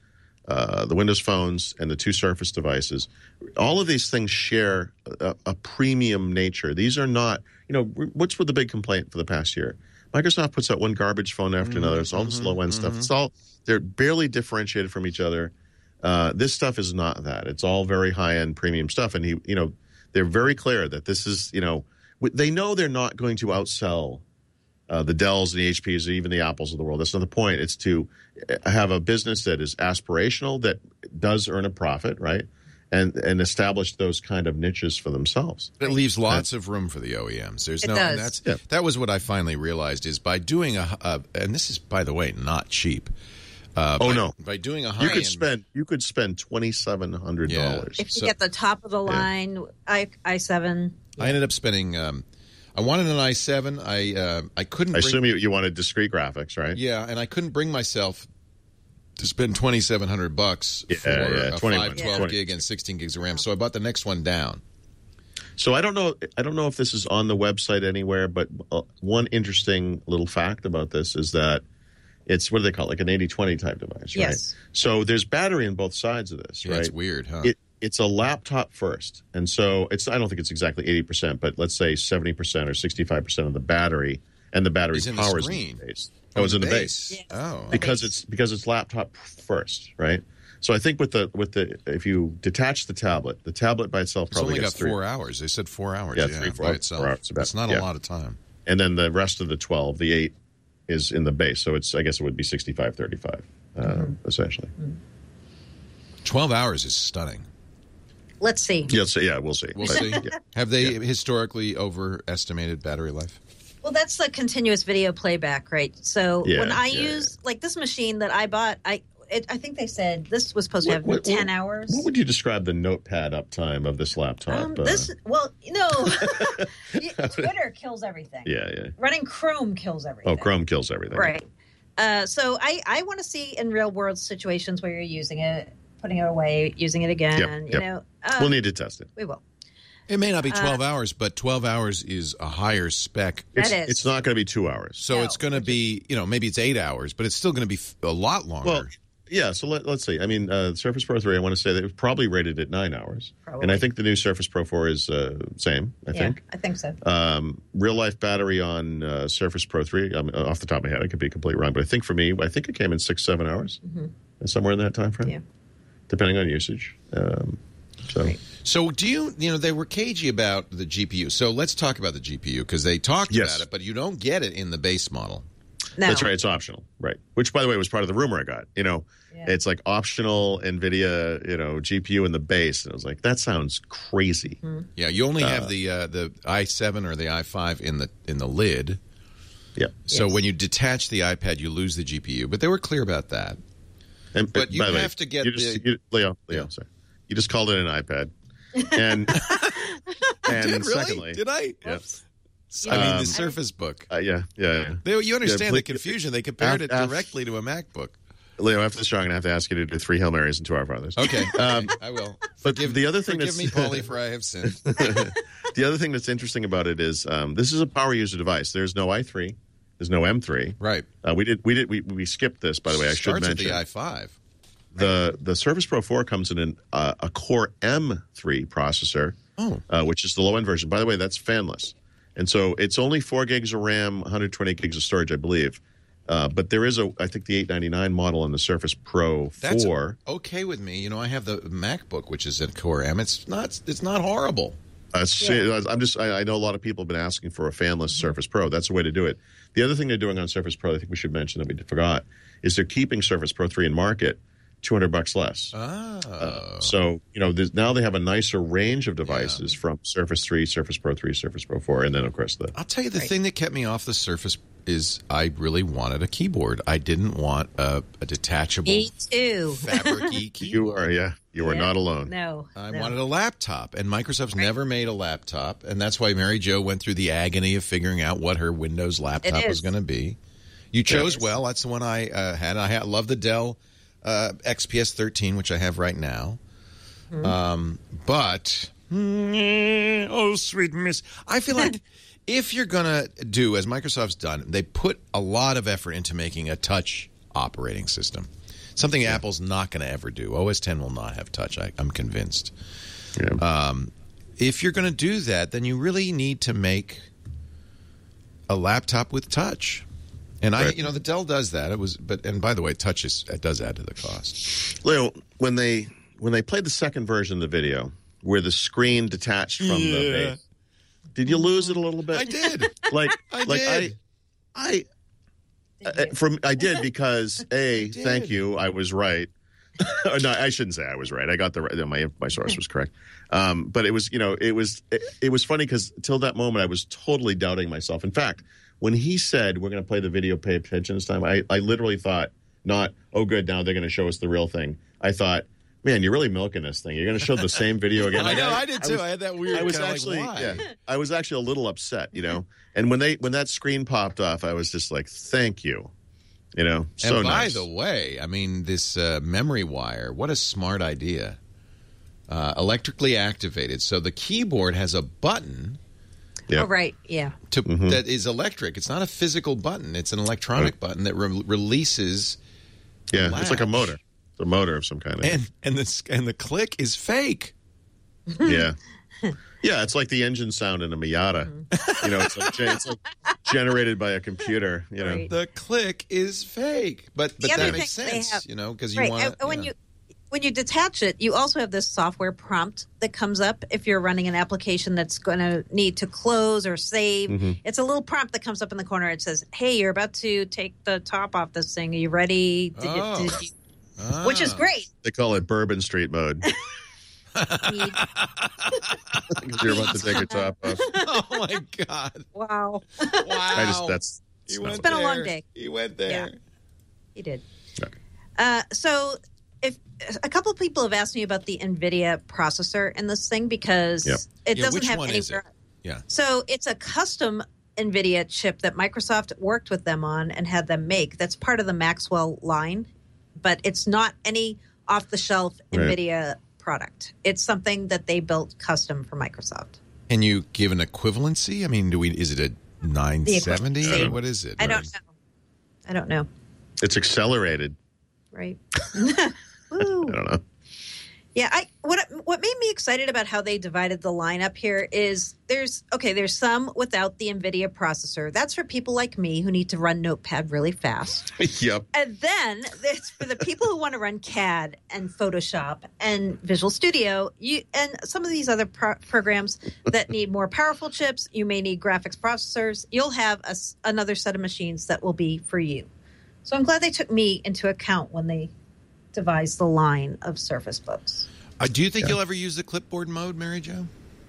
uh, the Windows phones, and the two Surface devices. All of these things share a, a premium nature. These are not, you know, what's with the big complaint for the past year? Microsoft puts out one garbage phone after mm-hmm, another. It's all mm-hmm, the low end mm-hmm. stuff. It's all they're barely differentiated from each other. Uh, this stuff is not that. It's all very high end premium stuff. And he, you know, they're very clear that this is, you know, they know they're not going to outsell uh, the Dells and the H Ps or even the Apples of the world. That's not the point. It's to have a business that is aspirational, that does earn a profit, right? And and establish those kind of niches for themselves.
It leaves lots of room for the O E Ms. There's
it
no,
does.
and that's
Yeah.
that was what I finally realized is by doing a, a and this is, by the way, not cheap. Uh,
oh
by,
no!
By doing a high
you could
end,
spend you could spend twenty seven hundred dollars.
If you
So-
get the top of the line i i seven.
I ended up spending. Um, I wanted an i seven. I uh, I couldn't.
I
bring,
assume you, you wanted discrete graphics, right?
Yeah, and I couldn't bring myself to spend twenty seven hundred bucks
Yeah,
for
yeah,
a
twenty-one,
five twelve
twenty.
gig and sixteen gigs of RAM. So I bought the next one down.
So I don't know. I don't know if this is on the website anywhere, but uh, one interesting little fact about this is that it's, what do they call it? Like an eighty twenty type device, right?
Yes.
So there's battery on both sides of this,
Yeah,
right?
it's weird, huh?
It, it's a laptop first, and so it's. I don't think it's exactly eighty percent, but let's say seventy percent or sixty-five percent of the battery and the battery
Is in the
power is
screen.
in the base.
Oh,
Oh, it's in the
base.
base.
Oh,
because it's because it's laptop first, right? So I think with the with the if you detach the tablet, the tablet by itself
it's
probably
only got
gets three,
four hours. They said four hours.
Yeah,
Yeah,
three, four-
by
four
itself.
hours about-
It's not
yeah.
a lot of time.
and then the rest of the twelve, the eight, is in the base. So it's I guess it would be sixty-five thirty-five, uh,
Mm-hmm.
essentially.
Twelve hours is stunning.
Let's see.
Yeah, so yeah, we'll see.
We'll
But,
see.
yeah.
Have they historically overestimated battery life?
Well, that's the continuous video playback, right? So
Yeah,
when I
yeah,
use like this machine that I bought, I it, I think they said this was supposed to have
What- what-
ten
what-
hours.
What would you describe the notepad uptime of this laptop?
um,
uh,
this well, you know, Twitter kills everything.
yeah, yeah.
Running Chrome kills everything.
Oh, Chrome kills everything.
Right. Uh, so I, I want to see in real world situations where you're using it, putting it away, using it again.
Yep,
you
yep.
know, uh,
We'll need to test it.
we will.
It may not be
Uh,
twelve hours, but twelve hours is a higher spec.
That
It's,
is.
it's not going to be two hours.
So
No,
it's going to be, you know, maybe it's eight hours, but it's still going to be f- a lot longer.
Well, yeah. So let, let's see. I mean, uh, Surface Pro three. I want to say that it was probably rated at nine hours,
Probably.
and I think the new Surface Pro four is uh, same. I
Yeah,
think.
I think so.
Um, real life battery on uh, Surface Pro three. I mean, off the top of my head, I could be completely wrong, but I think for me, I think it came in six, seven hours,
Mm-hmm.
somewhere in that time frame,
Yeah.
depending on usage. Um, so
Right.
So do you, you know, they were cagey about the G P U. So let's talk about the G P U because they talked
Yes.
about it, but you don't get it in the base model.
No.
that's right. It's optional, right? Which, by the way, was part of the rumor I got. You know,
Yeah.
it's like optional NVIDIA, you know, G P U in the base, and I was like, that sounds crazy.
Yeah, you only have the uh, the i seven or the i five in the in the lid.
Yeah.
So
Yes.
when you detach the iPad, you lose the G P U. But they were clear about that.
And,
But you
by the way,
have to get
you just,
the-
you, Leo, Leo,
Yeah.
sorry. You just called it an iPad. And, and
Did, really?
secondly,
Did I?
yeah,
I mean,
Um,
the Surface Book.
uh, yeah, yeah, yeah.
They, you understand
please-
the confusion. They compared it
af- af-
directly to a MacBook.
Leo, after this show, I'm going to have to ask you to do three Hail Marys and two Our Fathers.
Okay,
Um,
I will.
But
Forgive,
the other thing
forgive
that's
me, Paulie, for I have sinned.
the other thing that's interesting about it is um, this is a power user device. There's no i three, there's no M three.
Right.
Uh, we did we did we, we skipped this, by the way. I should
Starts
mention
with the i five.
the the Surface Pro four comes in an, uh, a Core M three processor,
Oh.
uh, which is the low end version. By the way, that's fanless, and so it's only four gigs of RAM, one hundred twenty gigs of storage, I believe. Uh, but there is a, I think the eight ninety-nine model on the Surface Pro
That's
four.
okay with me. You know, I have the MacBook, which is in Core M. It's not. It's not horrible.
Uh, so- I'm just. I, I know a lot of people have been asking for a fanless Surface Pro. That's the way to do it. The other thing they're doing on Surface Pro, I think we should mention that we forgot, is they're keeping Surface Pro three in market, two hundred bucks less.
Oh.
Uh, so you know, there's, now they have a nicer range of devices from Surface three, Surface Pro three, Surface Pro four, and then of course the.
I'll tell you the thing that kept me off the Surface is I really wanted a keyboard. I didn't want a, a detachable
Me too.
fabric-y keyboard.
You are yeah, you are
Yeah.
not alone.
No.
I
no.
wanted a laptop, and Microsoft's never made a laptop, and that's why Mary Jo went through the agony of figuring out what her Windows laptop
It
was
is.
going to be. You chose
is.
well. That's the one I uh, had. I ha- love the Dell uh, X P S thirteen, which I have right now.
Mm-hmm.
Um, but mm, oh, sweet miss, I feel like if you're going to do as Microsoft's done, they put a lot of effort into making a touch operating system. Something Apple's not going to ever do. O S ten will not have touch. I, I'm convinced.
Yeah.
Um, if you're going to do that, then you really need to make a laptop with touch. And I,
Right.
you know, the Dell does that. It was, but and by the way, touch is it does add to the cost.
Leo, when they when they played the second version of the video, where the screen detached from the
Yeah.
base, did you lose it a little bit?
I did.
Like,
I
like
did.
I, I, uh, from I did because a
did.
thank you, I was right. Or no, I shouldn't say I was right. I got the right. My my source was correct. Um, but it was, you know, it was it, it was funny because till that moment I was totally doubting myself. In fact, when he said we're going to play the video, pay attention this time, I, I literally thought not, oh good, now they're going to show us the real thing. I thought, man, you're really milking this thing. You're going to show the same video again.
I
Like,
know, I did too. I,
was-
had that weird.
I was
kinda
actually,
like, why?
yeah, I was actually a little upset, you know. And when they when that screen popped off, I was just like, thank you, you know. So
and by
nice.
the way, I mean this uh, memory wire. What a smart idea! Uh, electrically activated, so the keyboard has a button
Yeah.
Oh, right. Yeah.
to
Mm-hmm.
that is electric. It's not a physical button. It's an electronic button that re- releases.
Yeah, it's like a
latch.
motor. It's a motor of some kind. Of,
And and the and the click is fake.
yeah, yeah. It's like the engine sound in a Miata. You know, it's like, gen- it's like generated by a computer. You know,
Right.
The click is fake, but but
The other
that makes
thing they
sense,
have-
you know, because you
Right.
want
And when you when you detach it, you also have this software prompt that comes up if you're running an application that's going to need to close or save.
Mm-hmm.
It's a little prompt that comes up in the corner. It says, "Hey, you're about to take the top off this thing. Are you ready?" Did you-
Oh.
did you- Which is
Ah.
great.
they call it Bourbon Street mode
Need-
because you're about to take your top off.
Oh my god!
wow.
Wow!
I just that's.
He
it's
went
not-
been a long
there.
day.
He went there.
Yeah. He did.
Okay.
Uh, so, if a couple of people have asked me about the NVIDIA processor in this thing because
Yep.
it
Yeah,
doesn't
which
have
one
any.
is it? Yeah.
So it's a custom NVIDIA chip that Microsoft worked with them on and had them make. That's part of the Maxwell line, but it's not any off-the-shelf
Right.
NVIDIA product. It's something that they built custom for Microsoft.
Can you give an equivalency? I mean, do we? Is it a nine seventy?
equivalency.
What is it?
I don't know. I don't know.
It's accelerated.
Right?
I
Woo.
don't know.
Yeah, I what what made me excited about how they divided the lineup here is there's okay, there's some without the NVIDIA processor. That's for people like me who need to run Notepad really fast.
Yep.
And then there's for the people who want to run C A D and Photoshop and Visual Studio, you and some of these other pro- programs that need more powerful chips. You may need graphics processors. You'll have a s another set of machines that will be for you. So I'm glad they took me into account when they devised the line of Surface Books.
Uh, do you think you'll ever use the clipboard mode, Mary Jo?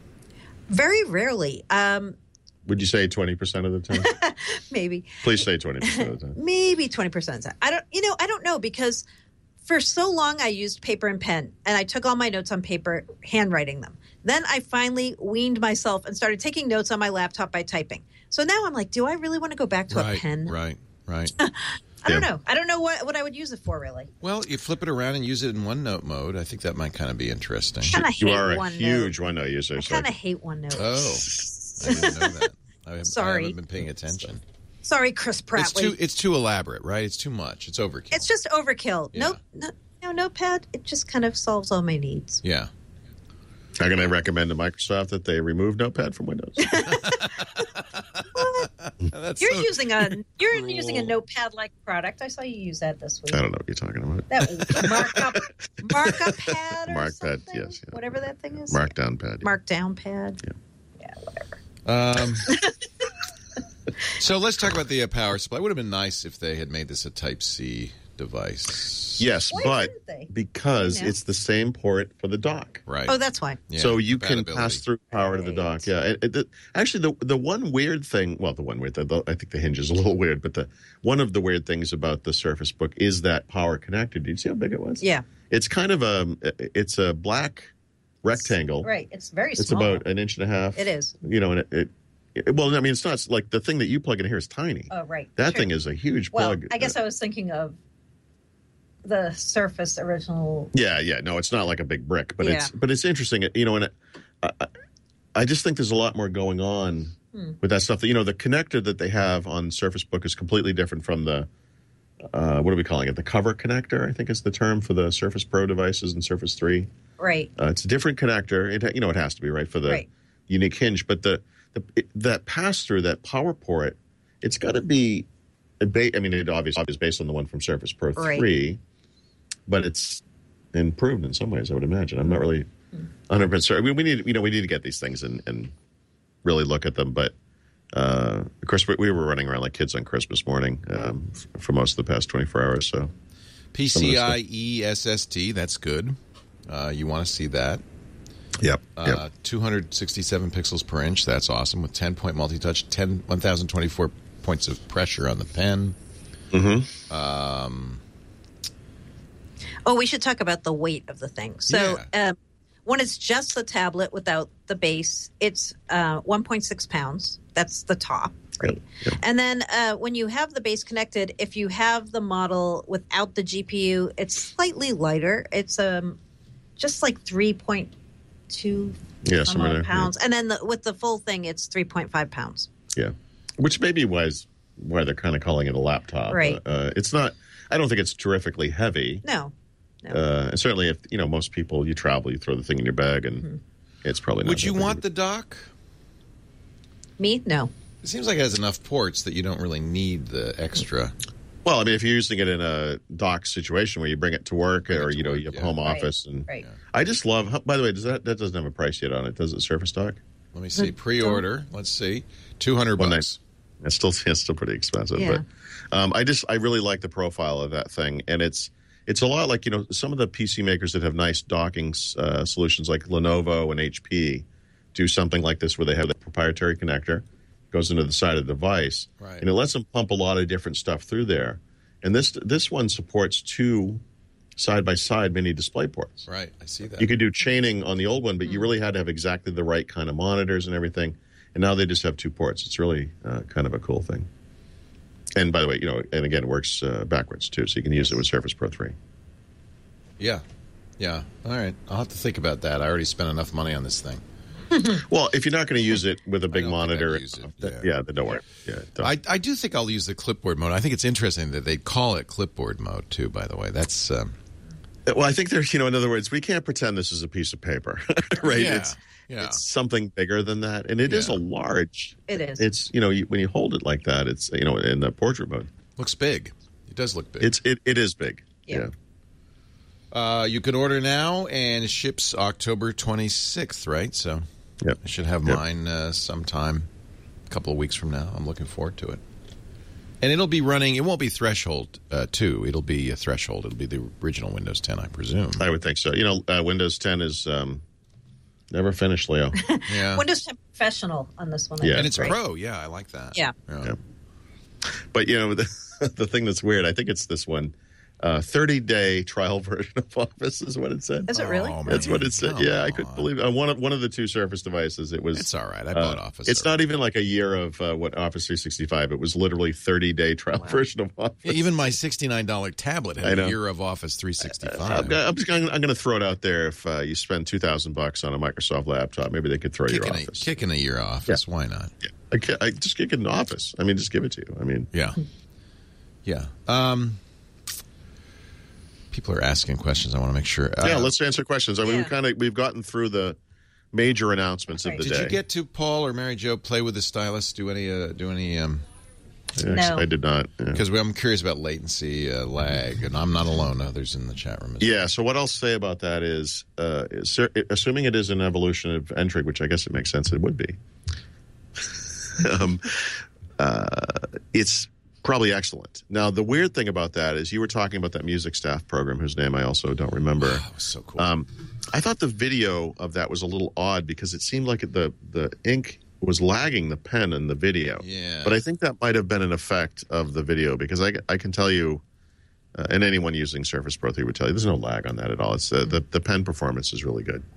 Very rarely, um,
Would you say twenty percent of the time?
maybe.
Please say twenty percent of the time.
Maybe twenty percent. I don't, you know, I don't know because for so long I used paper and pen and I took all my notes on paper, handwriting them. Then I finally weaned myself and started taking notes on my laptop by typing. So now I'm like, do I really want to go back to
right,
a pen?
right, right.
I don't
Yeah.
know. I don't know what, what I would use it for really.
Well, you flip it around and use it in OneNote mode. I think that might kind of be interesting.
Kinda hate
You are a
OneNote.
huge OneNote user.
I
So.
kind of hate OneNote.
Oh, I didn't know that. I haven't, I
Sorry.
haven't been paying attention.
Sorry, Chris Pratt.
It's too, it's too elaborate, right? It's too much. It's overkill.
It's just overkill.
Yeah.
Nope. No, no, Notepad, it just kind of solves all my needs.
yeah.
I'm going to recommend to Microsoft that they remove Notepad from Windows.
That's
You're
so-
using a you're
cruel.
using a Notepad like product. I saw you use that this week.
I don't know what you're talking about.
That was markup markup pad or
Mark
something.
pad, yes, yeah.
Whatever that thing is.
Markdown pad. yeah.
Markdown pad. Yeah. Yeah, whatever.
Um, so let's talk about the uh, power supply. It would have been nice if they had made this a Type C device.
Yes,
Why
but
didn't they?
because
I know.
it's the same port for the dock.
Right.
Oh, that's why.
Yeah,
So you can
compatibility.
pass through power to the dock.
Right.
Yeah. It, it, the, actually, the the one weird thing, well, the one weird thing, I think the hinge is a little weird, but the one of the weird things about the Surface Book is that power connector. Did you see how big it was?
Yeah.
It's kind of a, it's a black rectangle.
Right. It's very
It's
small.
about an inch and a half.
It is.
You know, and it, it, it well, I mean, it's not like the thing that you plug in here is tiny.
Oh, right.
That
Sure.
thing is a huge
Well,
plug.
I guess I was thinking of the Surface original.
Yeah, yeah. No, it's not like a big brick, but it's
Yeah.
but it's interesting. You know, and it, I, I- I just think there's a lot more going on
Hmm.
with that stuff. That, you know, the connector that they have on Surface Book is completely different from the uh, what are we calling it? The cover connector, I think is the term for the Surface Pro devices and Surface three.
Right.
Uh, it's a different connector. It, you know, it has to be, right, for the
right.
unique hinge. But the, the it, that pass-through, that power port, it's got to be, I mean, it obviously is based on the one from Surface Pro
right.
three, but it's improved in some ways, I would imagine. I'm not really one hundred percent sure. I mean, we need, you know, we need to get these things and, and really look at them. But, uh, of course, we, we were running around like kids on Christmas morning um, for most of the past twenty-four hours. So
P C I E S S D, that's good. Uh, you want to see that.
Yep.
Uh,
yep.
two hundred sixty-seven pixels per inch, that's awesome. With ten-point multi-touch, ten, one thousand twenty-four points of pressure on the pen.
Mm-hmm.
Um,
oh, we should talk about the weight of the thing. So
yeah.
um, when it's just the tablet without the base, it's uh, one point six pounds. That's the top. Right.
Yep. Yep.
And then uh, when you have the base connected, if you have the model without the G P U, it's slightly lighter. It's um, just like three point two
yeah,
pounds.
Yeah.
And then the, with the full thing, it's three point five pounds.
Yeah. Which maybe was why they're kind of calling it a laptop.
Right.
Uh, it's not, I don't think it's terrifically heavy.
No. no.
Uh, and certainly if, you know, most people, you travel, you throw the thing in your bag and mm-hmm. it's probably not.
Would you
that
want
big.
the dock?
Me? No.
It seems like it has enough ports that you don't really need the extra.
Well, I mean, if you're using it in a dock situation where you bring it to work
Bring
or,
to
you know,
work,
you have
yeah.
home
Right.
office. And
Right.
I just love, by the way, does that, that doesn't have a price yet on it, does it, Surface Dock?
Let me see. Pre-order. Let's see. two hundred
One
bucks.
It's still, it's still pretty expensive.
Yeah.
But um, I just, I really like the profile of that thing. And it's, it's a lot like, you know, some of the P C makers that have nice docking uh, solutions like Lenovo and H P do something like this where they have the proprietary connector, goes into the side of the device,
Right.
and it lets them pump a lot of different stuff through there. And this this one supports two side-by-side mini display ports.
Right. I see that.
You could do chaining on the old one, but you really had to have exactly the right kind of monitors and everything. And now they just have two ports. It's really uh, kind of a cool thing. And by the way, you know, and again, it works uh, backwards too, so you can use it with Surface Pro three.
Yeah. Yeah. All right. I'll have to think about that. I already spent enough money on this thing.
Well, if you're not going to use it with a big
I don't think
monitor,
I'd use it,
yeah.
yeah.
yeah, then don't worry. Yeah, don't.
I, I do think I'll use the clipboard mode. I think it's interesting that they call it clipboard mode, too, by the way. That's... Um,
Well, I think there's, you know, in other words, we can't pretend this is a piece of paper, right?
Yeah,
it's,
yeah.
it's something bigger than that. And it is
Yeah.
a large.
It is.
It's, you know, you, when you hold it like that, it's, you know, in the portrait mode.
looks big. It does look big.
It's it, it is big.
Yeah.
Yeah.
Uh, you can order now, and it ships October twenty-sixth, right? So
Yep.
I should have
Yep.
mine uh, sometime a couple of weeks from now. I'm looking forward to it. And it'll be running, it won't be Threshold uh, two. It'll be a Threshold. It'll be the original Windows ten, I presume.
I would think so. You know, uh, Windows ten is um, never finished, Leo.
Yeah.
Windows ten Professional on this one. I
Yeah.
think,
And it's
right?
Pro. Yeah, I like that.
Yeah.
Yeah. But, you know, the, the thing that's weird, I think it's this one, uh, thirty-day trial version of Office is what it said.
Is it really?
Oh, man.
That's what it said.
Come
Yeah, I
on.
couldn't believe it. On one of, one of the two Surface devices, it was...
It's all right. I bought
uh,
Office.
It's not
already.
even like a year of uh, what Office three sixty-five. It was literally thirty-day trial version of Office.
Yeah, even my sixty-nine dollars tablet
I
had
know.
a year of Office three sixty-five.
I'm, I'm, just gonna, I'm going to throw it out there. If uh, you spend two thousand bucks on a Microsoft laptop, maybe they could throw your
kicking, a,
Office.
kicking a year of Office. Why not?
Yeah. I, ca- I just kick it in Office. I mean, just give it to you. I mean,
Yeah. Yeah. Um, people are asking questions. I want to make sure. Uh,
yeah. Let's answer questions. I mean,
Yeah.
we've kind of we've gotten through the major announcements
Right.
of the
Did
day.
you get to Paul or Mary Jo play with the stylus? Do any? Uh, do any? Um,
Actually,
No.
I did not. Yeah.
Because I'm curious about latency, uh, lag, and I'm not alone. Others in the chat room. As well.
Yeah, so what I'll say about that is, uh, is, assuming it is an evolution of Entrig, which I guess it makes sense it would be, um, uh, it's probably excellent. Now, the weird thing about that is you were talking about that music staff program, whose name I also don't remember.
That was so cool.
Um, I thought the video of that was a little odd because it seemed like the, the ink was lagging the pen in the video.
Yeah.
But I think that might have been an effect of the video because I, I can tell you, uh, and anyone using Surface Pro three would tell you, there's no lag on that at all. It's uh, the, the pen performance is really good.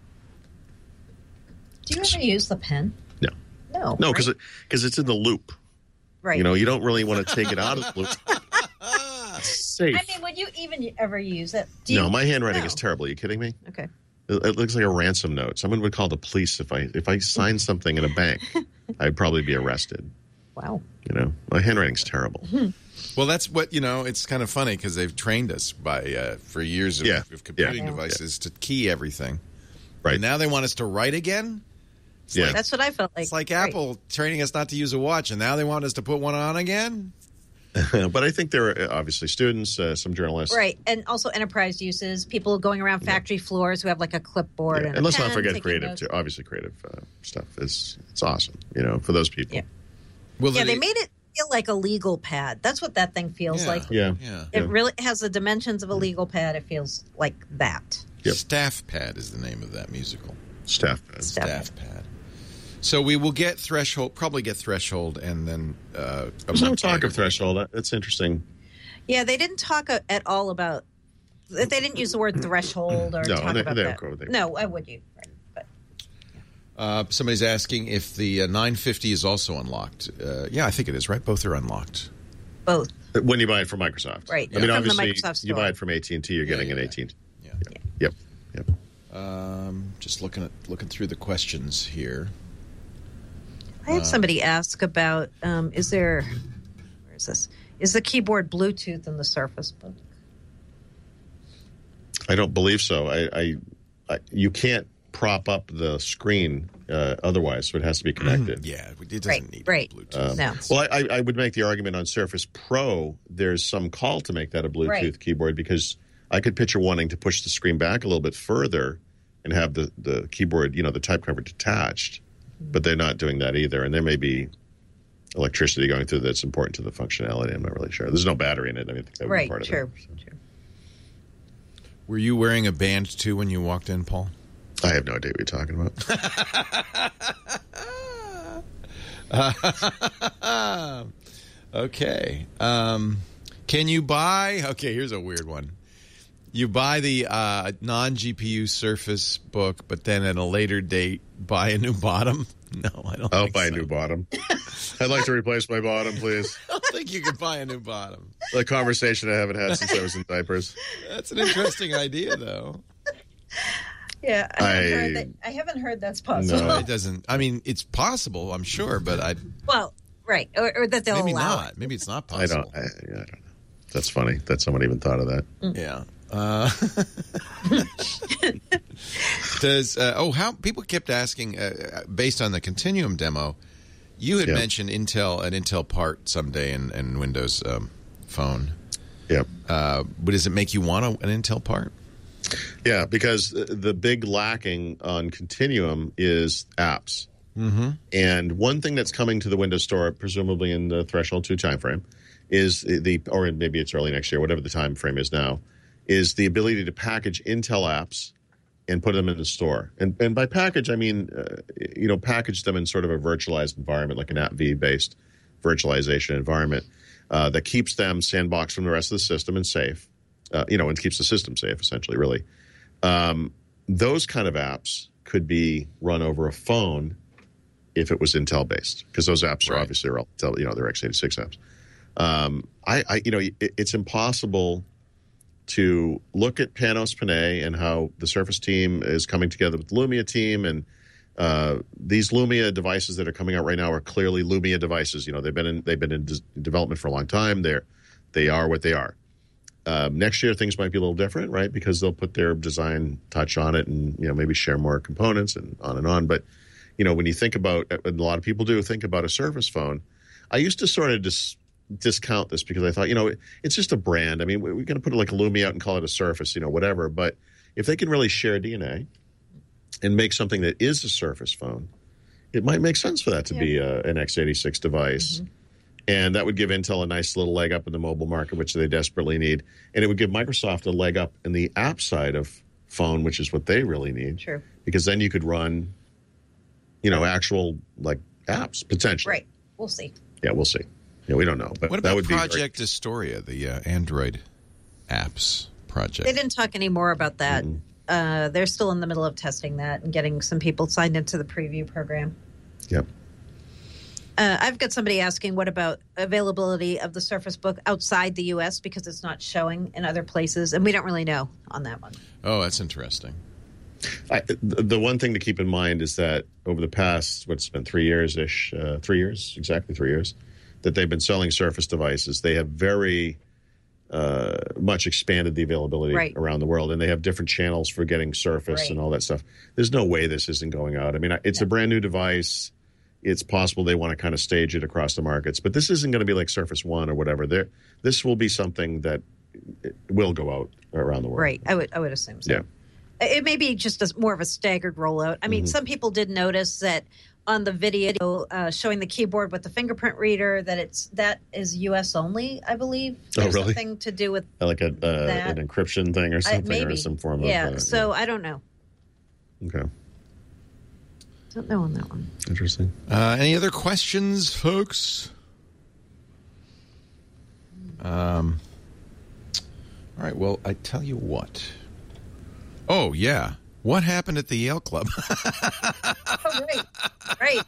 Do you ever use the pen?
No.
No.
No,
right?
because it, cause it's in the loop.
Right.
You know, you don't really want to take it out of the loop. It's safe.
I mean, would you even ever use it? Do you,
no, my handwriting
No.
is terrible. Are you kidding me?
Okay.
It, it looks like a ransom note. Someone would call the police if I if I signed something in a bank. I'd probably be arrested.
Wow.
You know, my handwriting's terrible.
Well, that's what, you know, it's kind of funny because they've trained us by uh, for years of,
Yeah.
of computing
Yeah.
devices to key everything.
Right.
And now they want us to write again? It's
Yeah.
like,
That's what I felt like.
it's like
Right.
Apple training us not to use a watch, and now they want us to put one on again?
But I think there are obviously students, uh, some journalists.
Right, and also enterprise uses, people going around factory floors who have like a clipboard.
Yeah.
And,
And
a
let's not
pen,
forget
taking
creative,
notes.
too. Obviously, creative uh, stuff is it's awesome, you know, for those people.
Yeah.
Well,
Yeah, they made it feel like a legal pad. That's what that thing feels
Yeah.
like.
Yeah.
Yeah.
It really has the dimensions of a legal pad. It feels like that.
Yep.
Staff Pad is the name of that musical.
Staff.
Staff
Staff Pad. So we will get Threshold, probably get Threshold, and then uh, a
There's no
month
talk
later.
of Threshold. That's interesting.
Yeah, they didn't talk a, at all about. They didn't use the word threshold or
No,
talk
they-
about
they
that.
don't go there.
No, why would you? Right. But
Uh, somebody's asking if the uh, nine fifty is also unlocked. Uh, yeah, I think it is, right? Both are unlocked.
both.
When you buy it from Microsoft.
Right.
I mean,
From the
obviously,
Microsoft
you
store.
buy it from A T and T, you're getting
yeah,
an
yeah.
A T and T.
Yeah.
Yep. Yep.
Um, just looking at looking through the questions here.
I had somebody ask about um, is there where is this? Is the keyboard Bluetooth in the Surface Book?
I don't believe so. I, I, I you can't prop up the screen uh, otherwise, so it has to be connected.
Yeah, it doesn't
Right,
need
right.
Bluetooth.
No.
Well, I, I would make the argument on Surface Pro. There's some call to make that a Bluetooth
Right.
keyboard because I could picture wanting to push the screen back a little bit further and have the, the keyboard, you know, the type cover detached. But they're not doing that either, and there may be electricity going through that's important to the functionality. I'm not really sure. There's no battery in it. I mean, I think that would be
Right.
part
Sure.
of it.
Sure.
Were you wearing a band too when you walked in, Paul?
I have no idea what you're talking about.
Okay. Um, can you buy? Okay, here's a weird one. You buy the uh, non-G P U Surface Book, but then at a later date buy a new bottom? No, I don't
I'll
think
buy
so.
a new bottom. I'd like to replace my bottom, please.
I don't think you could buy a new bottom.
The conversation I haven't had since I was in diapers.
That's an interesting idea, though.
Yeah, I haven't,
I-
heard, that, I haven't heard that's possible.
No.
It doesn't. I mean, it's possible, I'm sure, but I
Well, right, or, or that they'll
maybe
allow
not.
it.
Maybe it's not
I
possible.
don't. I, I don't know. That's funny that someone even thought of that.
Yeah. Uh, does uh, oh how people kept asking uh, based on the Continuum demo, you had
Yeah.
mentioned Intel an Intel part someday in, in Windows um, Phone.
Yep.
Uh, but does it make you want a, an Intel part?
Yeah, because the big lacking on Continuum is apps.
Mm-hmm.
And one thing that's coming to the Windows Store, presumably in the Threshold two timeframe, is the, or maybe it's early next year, whatever the time frame is now, is the ability to package Intel apps and put them in the store. And, and by package, I mean, uh, you know, package them in sort of a virtualized environment, like an AppV-based virtualization environment uh, that keeps them sandboxed from the rest of the system and safe, uh, you know, and keeps the system safe, essentially, really. Um, those kind of apps could be run over a phone if it was Intel-based, because those apps are
Right.
obviously, all Intel, you know, they're x eighty-six apps. Um, I, I, you know, it, it's impossible to look at Panos Panay and how the Surface team is coming together with the Lumia team, and uh, these Lumia devices that are coming out right now are clearly Lumia devices. You know, they've been in they've been in des- development for a long time. They're they are what they are. Um, next year things might be a little different, right? Because they'll put their design touch on it, and you know maybe share more components and on and on. But you know, when you think about, and a lot of people do think about a Surface phone, I used to sort of dis- discount this because I thought, you know, it's just a brand. I mean, we're going to put like a Lumia out and call it a Surface, you know, whatever. But if they can really share D N A and make something that is a Surface phone, it might make sense for that to
Yeah.
be a, an x eighty-six device.
Mm-hmm.
And that would give Intel a nice little leg up in the mobile market, which they desperately need. And it would give Microsoft a leg up in the app side of phone, which is what they really need.
Sure.
Because then you could run, you know, actual like apps potentially.
Right. We'll see.
Yeah, we'll see. Yeah, we don't know. But
What
that
about
would
Project Astoria, the uh, Android apps project?
They didn't talk any more about that.
Mm-hmm.
Uh, they're still in the middle of testing that and getting some people signed into the preview program.
be. Yep.
Uh, I've got somebody asking, what about availability of the Surface Book outside the U S because it's not showing in other places, and we don't really know on that one.
Oh, that's interesting.
I, the, the one thing to keep in mind is that over the past, what's been three years ish, uh, three years, exactly three years, that they've been selling Surface devices, they have very uh, much expanded the availability
Right.
around the world, and they have different channels for getting Surface
Right.
and all that stuff. There's no way this isn't going out. I mean, it's a brand new device. It's possible they want to kind of stage it across the markets, but this isn't going to be like Surface One or whatever. There, this will be something that will go out around the world.
Right. I would I would assume so.
Yeah.
It may be just a, more of a staggered rollout. I mean,
Mm-hmm.
some people did notice that on the video uh, showing the keyboard with the fingerprint reader that it's that is U S only, I believe.
Oh,
There's
really?
Something to do with
Like a uh,
That-
an encryption thing or
I-
something,
maybe
or some form
yeah.
of. Uh,
so I don't know.
yeah. Okay.
Don't know on that one.
Interesting.
Uh, any other questions, folks? Um. All right. Well, I tell you what. Oh yeah. What happened at the Yale Club?
Oh, right. Right.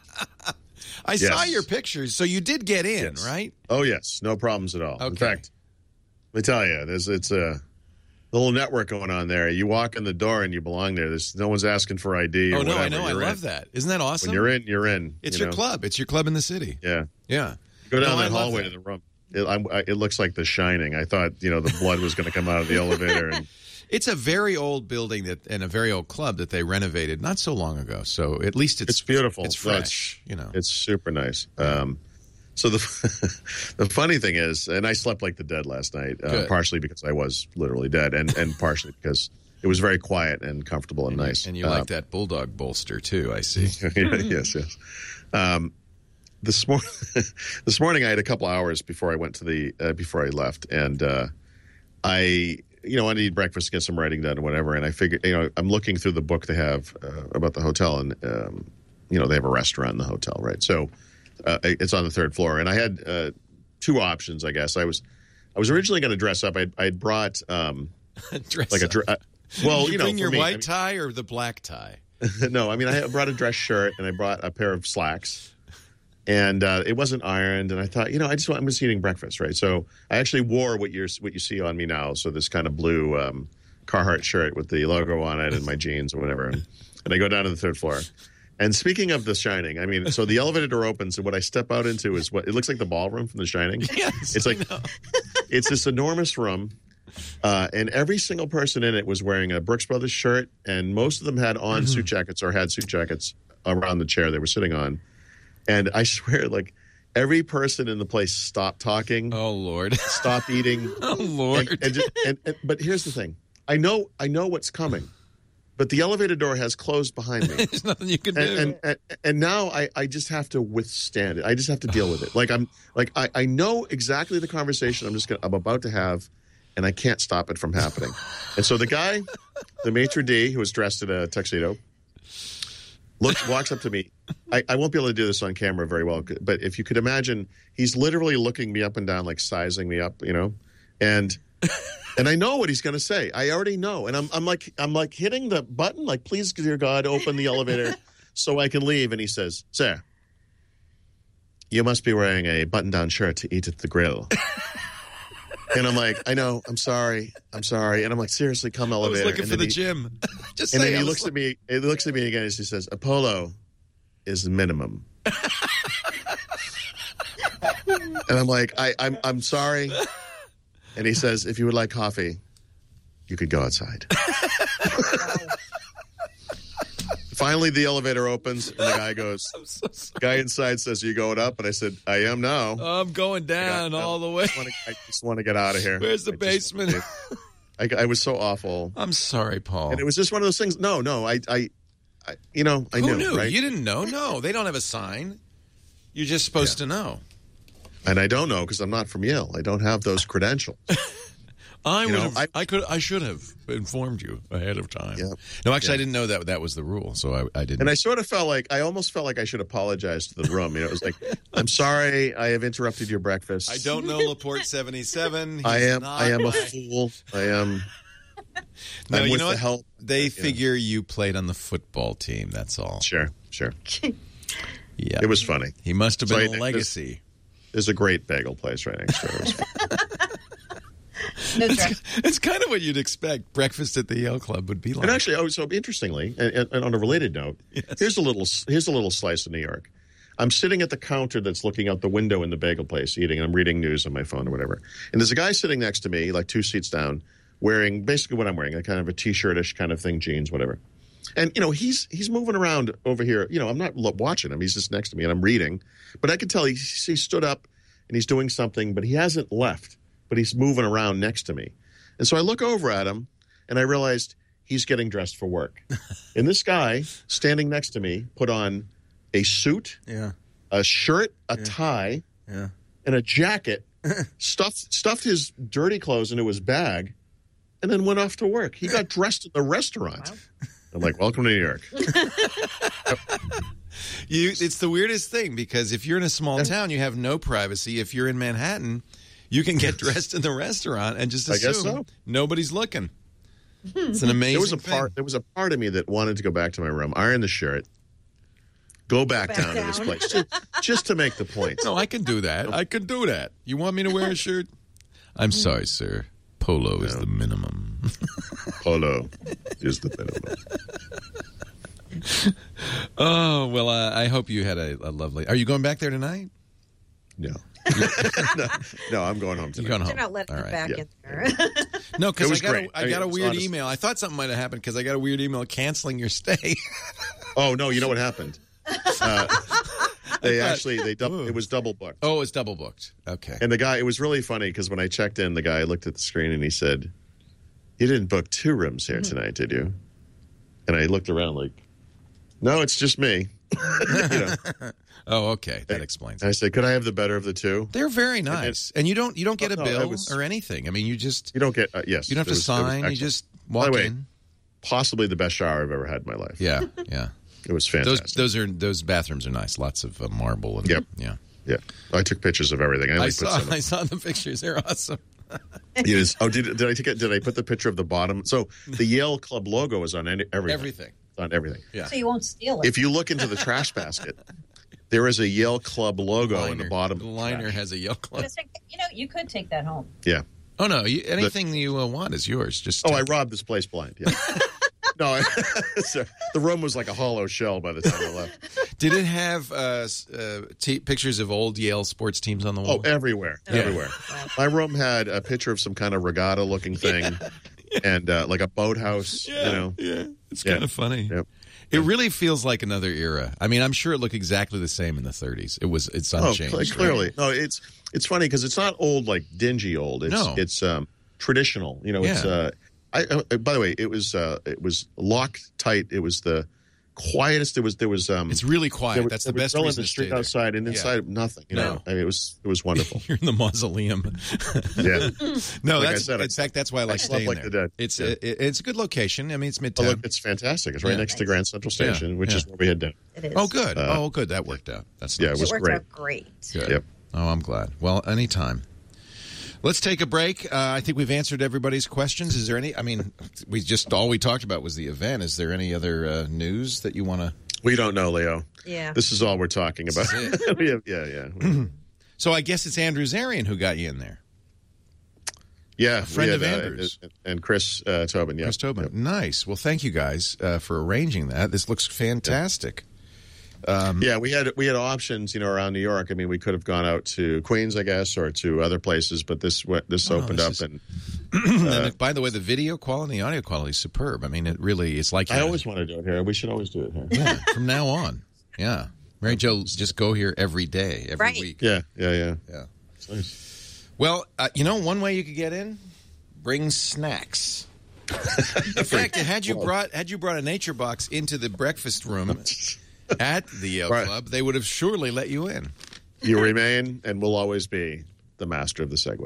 I
Yes.
saw your pictures, so you did get in,
Yes.
right?
Oh yes, no problems at all. In
Okay.
fact, let me tell you, there's it's a little network going on there. You walk in the door and you belong there. There's no one's asking for I D. Or
Oh no, I
whatever.
know. I
You're
love
in.
that. Isn't that awesome?
When you're in, you're in.
It's
you
your
know?
club. It's your club in the city.
Yeah.
Yeah.
Go down
No, I
that
love
hallway
that.
to the room. It, I'm, I, it looks like The Shining. I thought, you know, the blood was going to come out of the elevator. And
It's a very old building that and a very old club that they renovated not so long ago. So at least it's
it's beautiful.
It's
No,
fresh. you know.
It's super nice. Um, so the the funny thing is, and I slept like the dead last night, uh,
Good.
partially because I was literally dead, and, and partially because it was very quiet and comfortable and,
and
nice.
You, and you
Uh,
like that bulldog bolster too. I see.
yes, yes. Um, this morning, this morning I had a couple hours before I went to the uh, before I left, and uh, I, you know, I need breakfast, get some writing done, or whatever. And I figured, you know, I'm looking through the book they have uh, about the hotel, and um, you know, they have a restaurant in the hotel, right? So uh, it's on the third floor, and I had uh, two options, I guess. I was, I was originally going to dress up. I I brought um,
Dress
like a,
up.
dr- uh, well,
Did
you know,
bring
for
your
me, I
white
mean-
tie or the black tie.
no, I mean, I brought a dress shirt and I brought a pair of slacks, and uh, it wasn't ironed. And I thought, you know, I just want, I'm just eating breakfast, right? So I actually wore what you're what you see on me now. So this kind of blue um, Carhartt shirt with the logo on it and my jeans or whatever. And, and I go down to the third floor. And speaking of The Shining, I mean, so the elevator door opens, and what I step out into is what it looks like the ballroom from The Shining.
Yes,
It's
I
like
know.
it's this enormous room. Uh, and every single person in it was wearing a Brooks Brothers shirt, and most of them had on
Mm-hmm.
suit jackets or had suit jackets around the chair they were sitting on. And I swear, like, every person in the place stopped talking,
Oh Lord.
stopped eating.
Oh Lord.
And, and just, and, and, but here's the thing: I know, I know what's coming, but the elevator door has closed behind me.
There's nothing you can do.
And, and, and and now I, I just have to withstand it. I just have to deal with it. Like I'm like I, I know exactly the conversation I'm just gonna, I'm about to have, and I can't stop it from happening. And so the guy, the maitre d' who was dressed in a tuxedo, looks walks up to me. I, I won't be able to do this on camera very well, but if you could imagine, he's literally looking me up and down, like sizing me up, you know, and. And I know what he's going to say. I already know, and I'm, I'm like, I'm like hitting the button, like, please, dear God, open the elevator so I can leave. And he says, "Sir, you must be wearing a button-down shirt to eat at the grill." And I'm like, I know, I'm sorry, I'm sorry. And I'm like, seriously, come
I was
elevator.
looking
and
for
then
the
he,
gym. Just
And
say
then
I
he
was
looks at me. He looks at me again, and he says, "A polo is the minimum." And I'm like, I, I'm, I'm sorry. And he says, "If you would like coffee, you could go outside." Finally, the elevator opens, and the guy goes,
I'm so sorry.
guy inside says, "Are you going up?" And I said, "I am now."
I'm going down
I got-
all the way.
I just wanna- I just want to get out of here.
Where's the
I just wanna
basement?
leave. I, I was so awful.
I'm sorry, Paul.
And it was just one of those things. No, no, I, I, I you know, I
Who
knew,
knew?
right?
You didn't know? No, they don't have a sign. You're just supposed to know.
And I don't know because I'm not from Yale. I don't have those credentials.
I
You
would
know,
have. I,
I-
could. I should have informed you ahead of time.
Yeah.
No, actually,
Yeah.
I didn't know that that was the rule, so I, I didn't.
And I sort of felt like, I almost felt like I should apologize to the room. You know, it was like, "I'm sorry I have interrupted your breakfast.
I don't know Laporte seventy-seven.
I
He's
am,
not
I am a
my-
fool. I am,
No,
I'm
you
with
know
the
what?
help."
They
Yeah.
figure you played on the football team. That's all.
Sure, sure.
Yeah,
It was funny.
He must have
So
been
I-
a legacy.
There's a great bagel place right next door. It was fun.
No dress.
It's kind of what you'd expect breakfast at the Yale Club would be like.
And actually, oh, so interestingly, and, and on a related note,
Yes.
here's a little here's a little slice of New York. I'm sitting at the counter that's looking out the window in the bagel place eating, and I'm reading news on my phone or whatever. And there's a guy sitting next to me, like two seats down, wearing basically what I'm wearing, a kind of a T-shirtish kind of thing, jeans, whatever. And, you know, he's he's moving around over here. You know, I'm not watching him. He's just next to me, and I'm reading. But I can tell he, he stood up, and he's doing something, but he hasn't left. But he's moving around next to me. And so I look over at him, and I realized he's getting dressed for work. And this guy standing next to me put on a suit,
Yeah.
a shirt, a
Yeah.
tie,
Yeah.
and a jacket, stuffed stuffed his dirty clothes into his bag, and then went off to work. He got dressed at the restaurant.
Wow.
I'm like, welcome to New York.
You, it's the weirdest thing because if you're in a small town, you have no privacy. If you're in Manhattan, you can get dressed in the restaurant and just
I
assume
guess so.
nobody's looking. It's an amazing
There was a
thing.
part. There was a part of me that wanted to go back to my room, iron the shirt, go back,
back
down, to this
down.
place, just, just to make the point.
No, I can do that. I can do that. You want me to wear a shirt? I'm sorry, sir. Polo is the minimum.
Polo is the minimum.
Oh, well, uh, I hope you had a, a lovely... Are you going back there tonight?
No. no, no, I'm going home
You're
tonight.
going home.
They're not letting
All
them
right.
back
yeah.
in there.
No,
It
because I
was
got,
great.
a, I
I mean,
got a
it's
weird
honest-
email. I thought something might have happened because I got a weird email canceling your stay.
Oh no, you know what happened? Uh, they
thought-
actually they dub-
Ooh.
it was double booked.
Oh, it's double booked. Okay.
And the guy, it was really funny because when I checked in, the guy looked at the screen and he said, "You didn't book two rooms here tonight, did you?" And I looked around like, "No, it's just me." You know?
Oh, okay. That explains
And I
it.
said, "Could I have the better of the two?"
They're very nice, and you don't you don't get a
Oh, no,
bill
it was-
or anything. I mean, you just
You don't get uh, yes.
you don't have
it
to
was- it was
sign. You
excellent.
just
By
walk
the way,
in.
possibly the best shower I've ever had in my life.
Yeah, yeah.
It was
Those
fantastic.
those are those bathrooms are nice. Lots of uh, marble and
Yep.
yeah.
Yeah, I took pictures of everything. I,
I
only put
saw
some.
I saw the pictures. They're awesome.
You just- oh, did, did I take it? Did I put the picture of the bottom? So the Yale Club logo is on any, everything.
Everything.
It's on everything.
Yeah.
So you won't steal it.
If you look into the trash basket, there is a Yale Club logo in the bottom.
The liner
trash.
has a Yale Club.
Just think- you know, you could take that home.
Yeah.
Oh no! You, anything you uh, want is yours. Just
Oh, I
take-
robbed this place blind. Yeah. No, I, so the room was like a hollow shell by the time I left.
Did it have uh, s- uh, t- pictures of old Yale sports teams on the
Oh,
wall?
everywhere,
Yeah.
everywhere. My room had a picture of some kind of regatta-looking thing, and uh, like a boathouse.
yeah,
You know.
yeah. It's
Yeah.
kind of funny.
Yep.
It really feels like another era. I mean, I'm sure it looked exactly the same in the thirties. It was. It's
Oh,
unchanged.
cl- clearly. No, it's it's funny because it's not old like dingy old. It's
No.
it's um, traditional. You know, it's
Yeah.
uh, I, I by the way, it was uh, it was locked tight. It was the quietest. There was there was um,
It's really quiet.
there was,
That's
there
the
was
best
grill in
reason
the
to
street
stay there.
outside and
Yeah.
inside nothing. You
No.
know, I mean, it was it was wonderful.
You're in the mausoleum.
Yeah.
No,
Like I
that's
said, I-
in fact that's why I like
slept
staying
like
there.
the dead.
It's
Yeah.
it, it's a good location. I mean, it's
Oh,
midtown.
look, it's fantastic. It's right
Yeah.
next to Grand Central Station,
Yeah.
which is
Yeah.
where we had dinner.
It is.
Oh, good.
Uh,
oh, good. That worked out. That's
yeah,
nice.
it
It
was
worked
great.
out great.
Good.
Yep.
Oh, I'm glad. Well, anytime. Let's take a break. Uh, I think we've answered everybody's questions. Is there any? I mean, we just all we talked about was the event. Is there any other uh, news that you want to?
We don't know, Leo.
Yeah.
This is all we're talking about.
This
We have- yeah, yeah.
So I guess it's Andrew Zarian who got you in there.
Yeah,
A friend
we
of
had, uh,
Andrew's.
and, and Chris uh, Tobin. Yeah,
Chris Tobin.
Yep.
Nice. Well, thank you guys uh, for arranging that. This looks fantastic. Um,
Yeah, we had we had options, you know, around New York. I mean, we could have gone out to Queens, I guess, or to other places, but this went, this
Oh,
opened
this
up,
is-
and
and by the way, the video quality, the audio quality is superb. I mean, it really it's like
I
you're-
always want to do it here. We should always do it here.
yeah, from now on. Yeah, Mary Jo, just go here every day, every
Right.
week.
Yeah, yeah, yeah.
Yeah.
It's nice.
Well, uh, you know, one way you could get in, bring snacks. In fact, had you brought had you brought a nature box into the breakfast room at the Yale
Right.
Club, they would have surely let you in.
You remain and will always be the master of the Segway.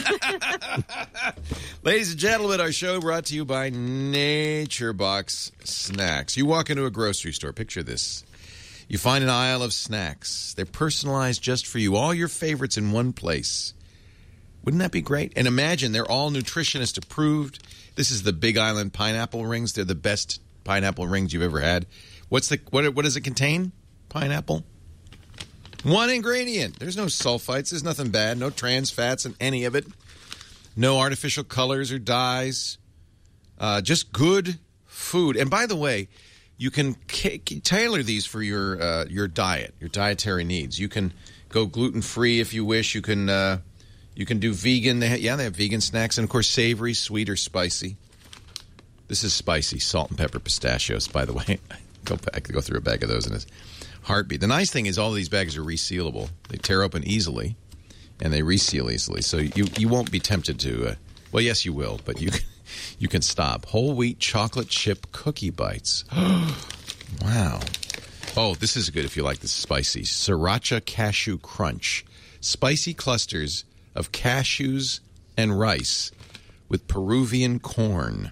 Ladies and gentlemen, our show brought to you by Nature Box Snacks. You walk into a grocery store, picture this. You find an aisle of snacks. They're personalized just for you, all your favorites in one place. Wouldn't that be great? And imagine they're all nutritionist approved. This is the Big Island pineapple rings. They're the best pineapple rings you've ever had. What's the what? What does it contain? Pineapple. One ingredient. There's no sulfites. There's nothing bad. No trans fats in any of it. No artificial colors or dyes. Uh, just good food. And by the way, you can k- tailor these for your uh, your diet, your dietary needs. You can go gluten free if you wish. You can uh, you can do vegan. They ha- yeah, they have vegan snacks, and of course, savory, sweet, or spicy. This is spicy, salt and pepper pistachios. By the way, go back, go through a bag of those in a heartbeat. The nice thing is, all of these bags are resealable. They tear open easily, and they reseal easily, so you you won't be tempted to. Uh, well, yes, you will, but you. You can stop. Whole wheat chocolate chip cookie bites. Wow. Oh, this is good if you like this spicy. Sriracha Cashew Crunch. Spicy clusters of cashews and rice with Peruvian corn.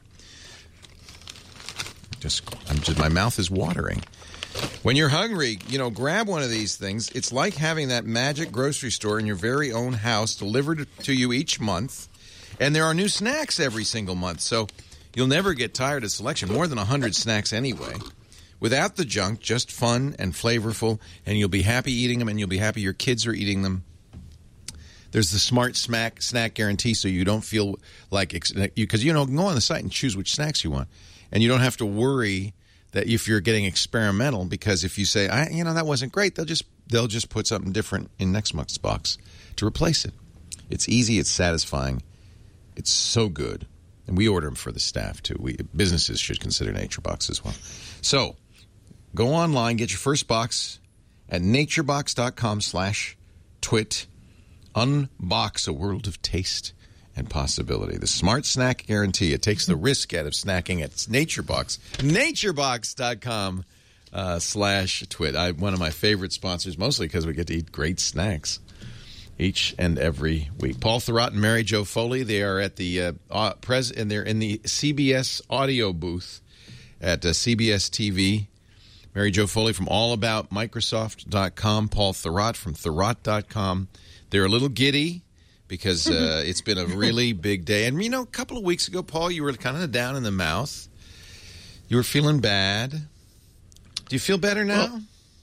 Just, I'm just, my mouth is watering. When you're hungry, you know, grab one of these things. It's like having that magic grocery store in your very own house delivered to you each month. And there are new snacks every single month, so you'll never get tired of selection. More than one hundred snacks anyway. Without the junk, just fun and flavorful, and you'll be happy eating them, and you'll be happy your kids are eating them. There's the Smart Snack snack guarantee, so you don't feel like – because, you know, go on the site and choose which snacks you want. And you don't have to worry that if you're getting experimental, because if you say, I, you know, that wasn't great, they'll just they'll just put something different in next month's box to replace it. It's easy. It's satisfying. It's so good. And we order them for the staff, too. We Businesses should consider NatureBox as well. So go online, get your first box at naturebox.com slash twit. Unbox a world of taste and possibility. The Smart Snack Guarantee. It takes the risk out of snacking at NatureBox. naturebox.com uh, slash twit. I, one of my favorite sponsors, mostly because we get to eat great snacks each and every week. Paul Thurrott and Mary Jo Foley, they are at the uh, uh, pres and they're in the C B S audio booth at uh, C B S T V. Mary Jo Foley from all about microsoft dot com, Paul Thurrott from thurrott dot com. They're a little giddy because uh, it's been a really big day. And, you know, a couple of weeks ago, Paul, you were kind of down in the mouth. You were feeling bad. Do you feel better now?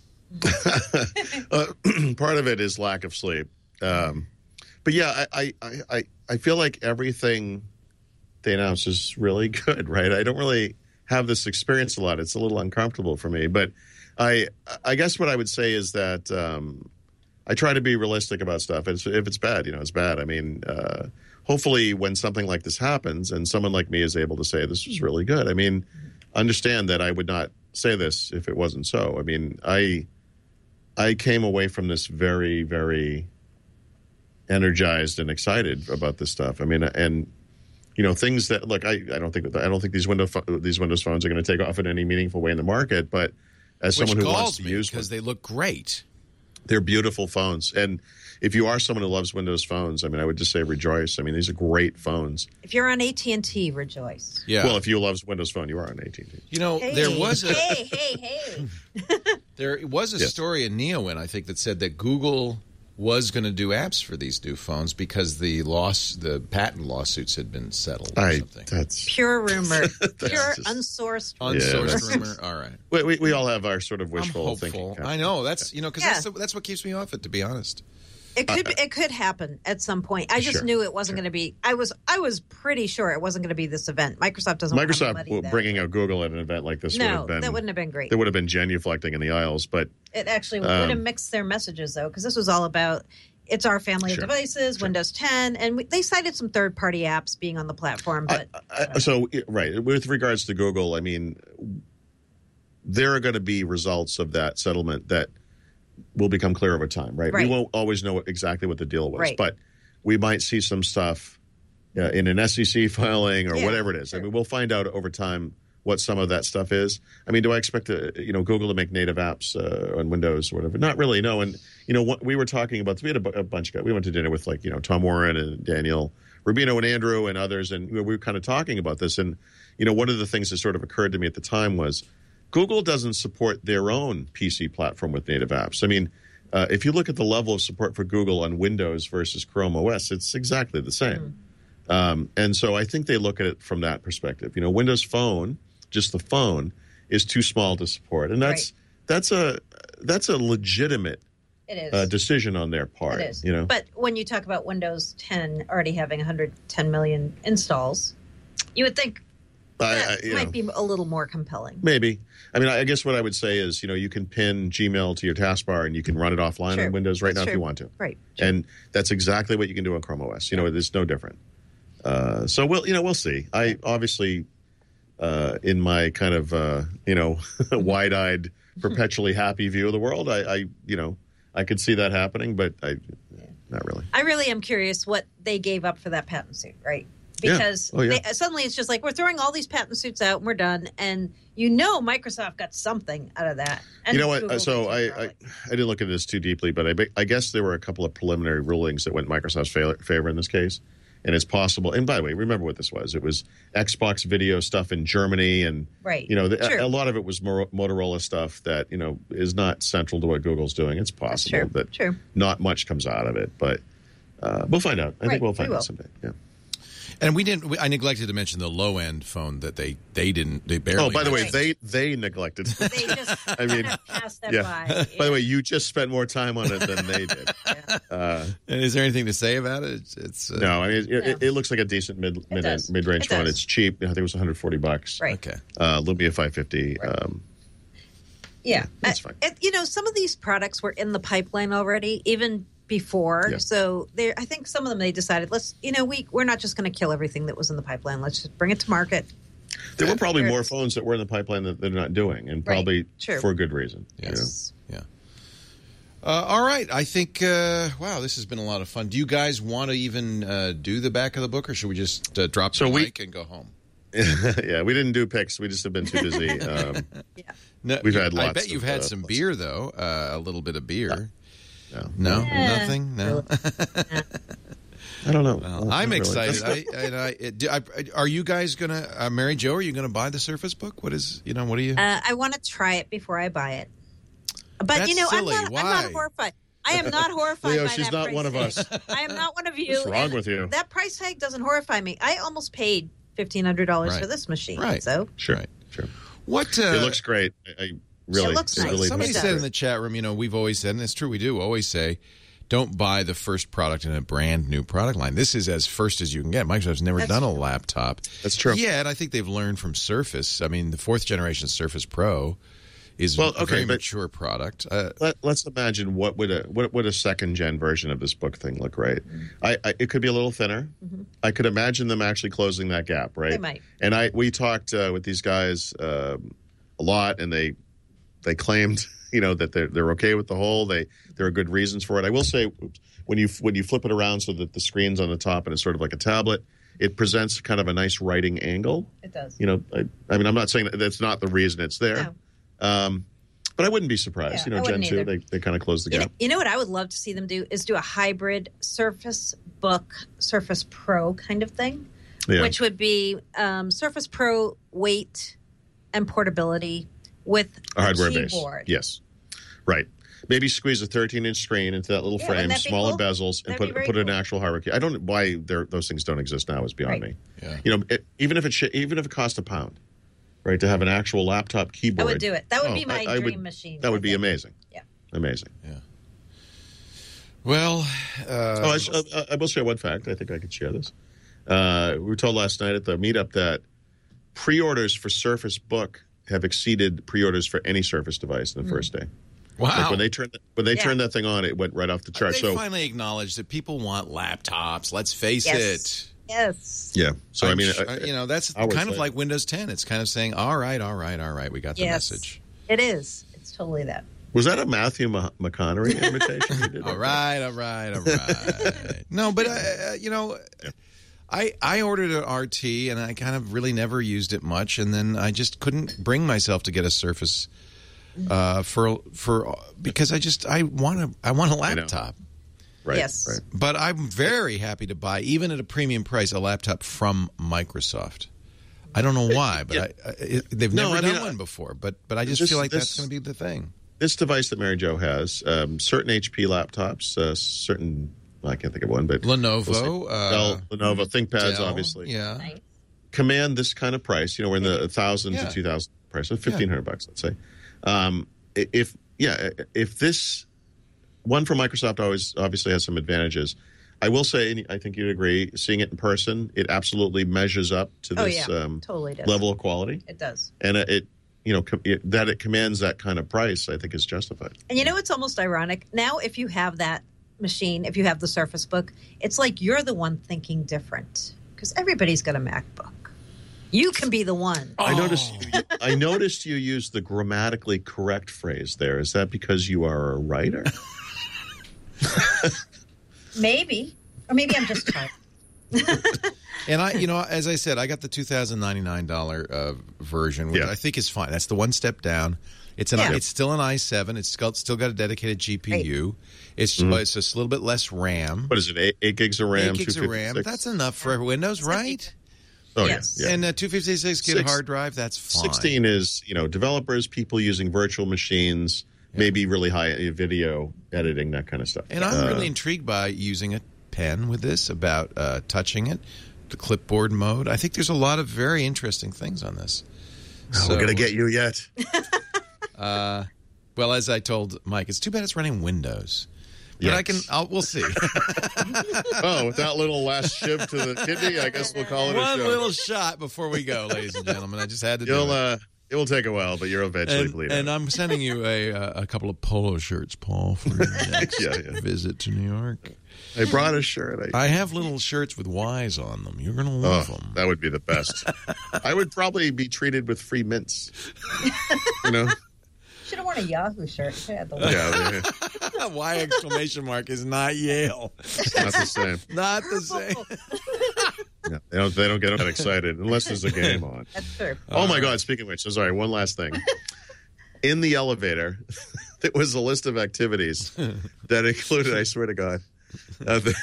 Well, uh, part of it is lack of sleep. Um, but yeah, I, I, I, I feel like everything they announce is really good, right? I don't really have this experience a lot. It's a little uncomfortable for me. But I I guess what I would say is that um, I try to be realistic about stuff. It's, if it's bad, you know, it's bad. I mean, uh, hopefully when something like this happens and someone like me is able to say this was really good, I mean, understand that I would not say this if it wasn't so. I mean, I I came away from this very, very energized and excited about this stuff. I mean, and you know, things that look, I, I don't think I don't think these Windows these Windows phones are going to take off in any meaningful way in the market. But as
Which
someone who wants to
me
use
because
them,
they look great,
they're beautiful phones. And if you are someone who loves Windows phones, I mean, I would just say rejoice. I mean, these are great phones.
If you're on A T and T, rejoice.
Yeah.
Well, if you love Windows Phone, you are on A T and T.
You know,
Hey,
there was a
hey, hey, hey.
there was a
Yes.
story in NeoWin, I think, that said that Google was going to do apps for these new phones because the loss, the patent lawsuits had been settled or
I,
something.
that's
Pure rumor. Pure
just-
unsourced
Unsourced
that's-
rumor. All right.
we, we, we all have our sort of
I'm
wishful
hopeful.
thinking.
I know that's you know because
Yeah.
that's the, that's what keeps me off it. To be honest,
It could it could happen at some point. I just
Sure,
knew it wasn't going to be. I was I was pretty sure it wasn't going to be this event. Microsoft doesn't. want to
Microsoft
muddy that.
bringing out Google at an event like this would
No,
have been
that wouldn't have been great.
there would have been genuflecting in the aisles, but
It actually
Um,
would have mixed their messages though, because this was all about it's our family
Sure,
of devices,
sure.
Windows ten, and we, they cited some third party apps being on the platform. But
I, I, so right with regards to Google, I mean, there are going to be results of that settlement that will become clear over time, right?
Right.
We won't always know exactly what the deal was,
Right.
but we might see some stuff uh, in an S E C filing or
Yeah,
whatever it is.
sure.
I mean, we'll find out over time what some of that stuff is. I mean, do I expect to, you know, Google to make native apps uh, on Windows or whatever? Not really, no. And, you know, what we were talking about, we had a, bu- a bunch of guys. We went to dinner with, like, you know, Tom Warren and Daniel Rubino and Andrew and others, and we were kind of talking about this. And, you know, one of the things that sort of occurred to me at the time was Google doesn't support their own P C platform with native apps. I mean, uh, if you look at the level of support for Google on Windows versus Chrome O S, it's exactly the same. Mm. Um, and so I think they look at it from that perspective. You know, Windows Phone, just the phone, is too small to support, and that's
Right.
that's a that's a legitimate
it is.
uh, decision on their part.
It is.
You know,
But when you talk about Windows ten already having one hundred ten million installs, you would think
I,
that
I, you
might
know,
be a little more compelling.
maybe. I mean, I guess what I would say is, you know, you can pin Gmail to your taskbar and you can run it offline
True.
on Windows right
That's
now
true.
if you want to.
Right.
And that's exactly what you can do on Chrome O S. You know, it's no different. Uh, so we'll, you know, we'll see. I obviously, uh, in my kind of, uh, you know, wide-eyed, perpetually happy view of the world, I, I, you know, I could see that happening, but I, not really.
I really am curious what they gave up for that patent suit, right?
Yeah.
Because
Oh, yeah.
they, suddenly it's just like we're throwing all these patent suits out and we're done, and you know Microsoft got something out of that. And
You know what?
Google
So
did too,
I, I,
probably.
I didn't look into this too deeply, but I, be- I guess there were a couple of preliminary rulings that went in Microsoft's fa- favor in this case. And it's possible. And by the way, remember what this was. It was Xbox video stuff in Germany. And,
Right.
you know, the,
True.
a, a lot of it was Mor- Motorola stuff that, you know, is not central to what Google's doing. It's possible
true.
that
True.
not much comes out of it. But uh, we'll find out. I
Right,
think we'll
we
find
will.
out someday. Yeah.
And we didn't. I neglected to mention the low end phone that they they didn't. They barely.
Oh, by the way,
mentioned.
they they neglected.
They just
I mean,
kind of passed that
yeah.
by.
By the way, you just spent more time on it than they did. Uh,
And is there anything to say about it? It's, it's uh,
no, I mean, it, it, it looks like a decent mid mid
does.
mid range
It
phone.
does.
It's cheap. I think it was one hundred forty bucks.
Right.
Okay.
Uh, Lumia five fifty.
Right.
Um,
Yeah,
that's
Uh,
fine.
it- you know, some of these products were in the pipeline already, even before.
Yeah.
So they, I think some of them they decided, let's, you know, we we're not just going to kill everything that was in the pipeline. Let's just bring it to market.
there were probably
Sure.
more phones that were in the pipeline that they're not doing, and
Right.
probably
True.
for a good reason. you know?
Yes.
Yeah. Uh, all right. I think. Uh, wow, this has been a lot of fun. Do you guys want to even uh, do the back of the book, or should we just uh, drop
So
the
we-
mic and go home?
yeah, we didn't do picks. We just have been too busy. Um,
Yeah.
No,
We've
you-
had
I
lots
bet you've
of,
had
uh,
some beer though. Uh, a little bit of beer.
no,
No,
Yeah.
nothing. No.
I don't know.
Well,
Not
I'm
really.
excited. I, and I, do I, are you guys gonna, uh, Mary Jo? Are you gonna buy the Surface Book? What is, you know, what are you?
Uh, I want to try it before I buy it. But
That's
you know,
silly.
I'm not.
Why?
I'm not horrified. I am not horrified.
Leo,
by
she's
that
not
price
one of
tag.
us.
I am not one of you.
What's wrong
and
with you?
That price tag doesn't horrify me. I almost paid fifteen hundred dollars
Right.
for this machine.
Right.
So
Sure,
Right.
sure.
What? Uh,
It looks great. I, I really,
It looks nice.
really
Somebody
It
said
does.
in the chat room, you know, we've always said, and it's true, we do always say, don't buy the first product in a brand new product line. This is as first as you can get. Microsoft's never
That's
done a
true.
laptop.
That's true.
Yeah, and I think they've learned from Surface. I mean, the fourth generation Surface Pro is
Well,
a
okay,
very
but-
mature product. Uh,
Let, let's imagine what would a what would a second gen version of this book thing look right.
Mm-hmm.
I, I it could be a little thinner. I could imagine them actually closing that gap, right?
They might.
And I we talked uh, with these guys um, a lot, and they they claimed you know that they're they're okay with the whole. They there are good reasons for it. I will say oops, when you when you flip it around so that the screen's on the top and it's sort of like a tablet, it presents kind of a nice writing angle.
it does.
You know, I, I mean, I'm not saying that that's not the reason it's there.
No.
Um, but I wouldn't be surprised.
Yeah,
you know,
I
Gen
wouldn't
two,
either.
they, they kind of closed the
You know,
gap.
you know what I would love to see them do is do a hybrid Surface Book, Surface Pro kind of thing,
Yeah.
which would be um, Surface Pro weight and portability with
a hardware base.
keyboard.
Yes. Right. Maybe squeeze a thirteen inch screen into that little
Yeah,
frame,
wouldn't that be
smaller
cool?
bezels, and
That'd be
put
very
put an
cool.
actual hardware key. I don't know why they're- those things don't exist now is beyond
Right.
me.
Yeah.
You know, it, even if it sh- even if it cost a pound, right, to have an actual laptop
I
keyboard.
would do it. That would
oh,
be my
I- I
dream
would-
machine.
That would
I
be
think.
amazing.
Yeah.
Amazing.
well, uh,
Oh, I, sh- uh, I will share one fact. I think I could share this. Uh, we were told last night at the meetup that pre-orders for Surface Book have exceeded pre-orders for any Surface device in the first day.
wow.
Like when they turned when they
Yeah.
turned that thing on, it went right off the chart.
they
So
finally acknowledged that people want laptops. Let's face
Yes.
it.
Yes.
yeah. So I
I'm
mean,
sh-
I-
you know, that's
hours
kind of
later.
like Windows ten. It's kind of saying, all right, all right, all right, we got the
Yes.
message.
It is. It's totally that.
was that a Matthew Ma- McConaughey invitation? you did
All
there?
right, all right, all right. No, but, uh, you know, I I ordered an R T, and I kind of really never used it much, and then I just couldn't bring myself to get a Surface uh, for for because I just I want a I want a laptop.
Right.
Yes.
Right.
But I'm very happy to buy, even at a premium price, a laptop from Microsoft. I don't know why, but
Yeah.
I, I, it, they've
No,
never
I
done
mean,
one before. But but I just
this-
feel like
this-
that's going to be the thing.
This device that Mary Jo has, um, certain H P laptops, uh, certain well, I can't think of one, but
Lenovo, uh,
Dell, Lenovo, ThinkPads,
Dell,
obviously,
yeah.
Nice.
command this kind of price. You know, we're in the thousand
Yeah.
to two thousand price, so fifteen hundred bucks, let's say. Um, i- if yeah, if this one from Microsoft always obviously has some advantages. I will say, and I think you'd agree, seeing it in person, it absolutely measures up to
Oh,
this
yeah.
um,
Totally does.
level of quality.
It does.
And it, it you know, com- it, that it commands that kind of price, I think is justified.
And you know, it's almost ironic. Now, if you have that machine, if you have the Surface Book, it's like you're the one thinking different because everybody's got a MacBook. You can be the one.
I noticed. You, I noticed you used the grammatically correct phrase there. Is that because you are a writer?
Maybe. Or maybe I'm just tired.
And I, you know, as I said, I got the two thousand ninety-nine dollars uh, version, which
Yeah.
I think is fine. That's the one step down. It's an,
Yeah.
it's still an i seven. It's still, still got a dedicated G P U. It's, it's just a little bit less RAM.
What is it? Eight, eight gigs of RAM.
Eight gigs of RAM. That's enough for Windows, right?
Oh
Yes.
yeah. yeah.
And a two fifty-six gig
Six-
hard drive. That's fine.
sixteen is, you know, developers, people using virtual machines, maybe really high video editing, that kind of stuff.
And I'm
Uh,
really intrigued by using a pen with this, about uh, touching it, the clipboard mode. I think there's a lot of very interesting things on this.
we're going to get you yet.
Uh, well, as I told Mike, it's too bad it's running Windows. But I can,
Yes.
I'll, we'll see.
Oh, with that little last shiv to the kidney, I guess we'll call it a
One
show.
little shot before we go, ladies and gentlemen. I just had to do
You'll,
it.
uh, it will take a while, but you'll eventually
And,
bleed
and
out.
I'm sending you a uh, a couple of polo shirts, Paul, for your next
Yeah, yeah.
visit to New York.
I brought a shirt. I,
I have little shirts with Y's on them. You're going to
oh,
love them.
that would be the best. I would probably be treated with free mints. You know?
Should have worn a Yahoo shirt. Should have had the
Yeah, they're
Y exclamation mark is not Yale.
not the same.
Not the same.
Yeah, they don't. They don't get that excited unless there's a game on.
That's true.
Oh my God! Speaking of which, so sorry. One last thing. In the elevator, there was a list of activities that included. I swear to God, uh, the,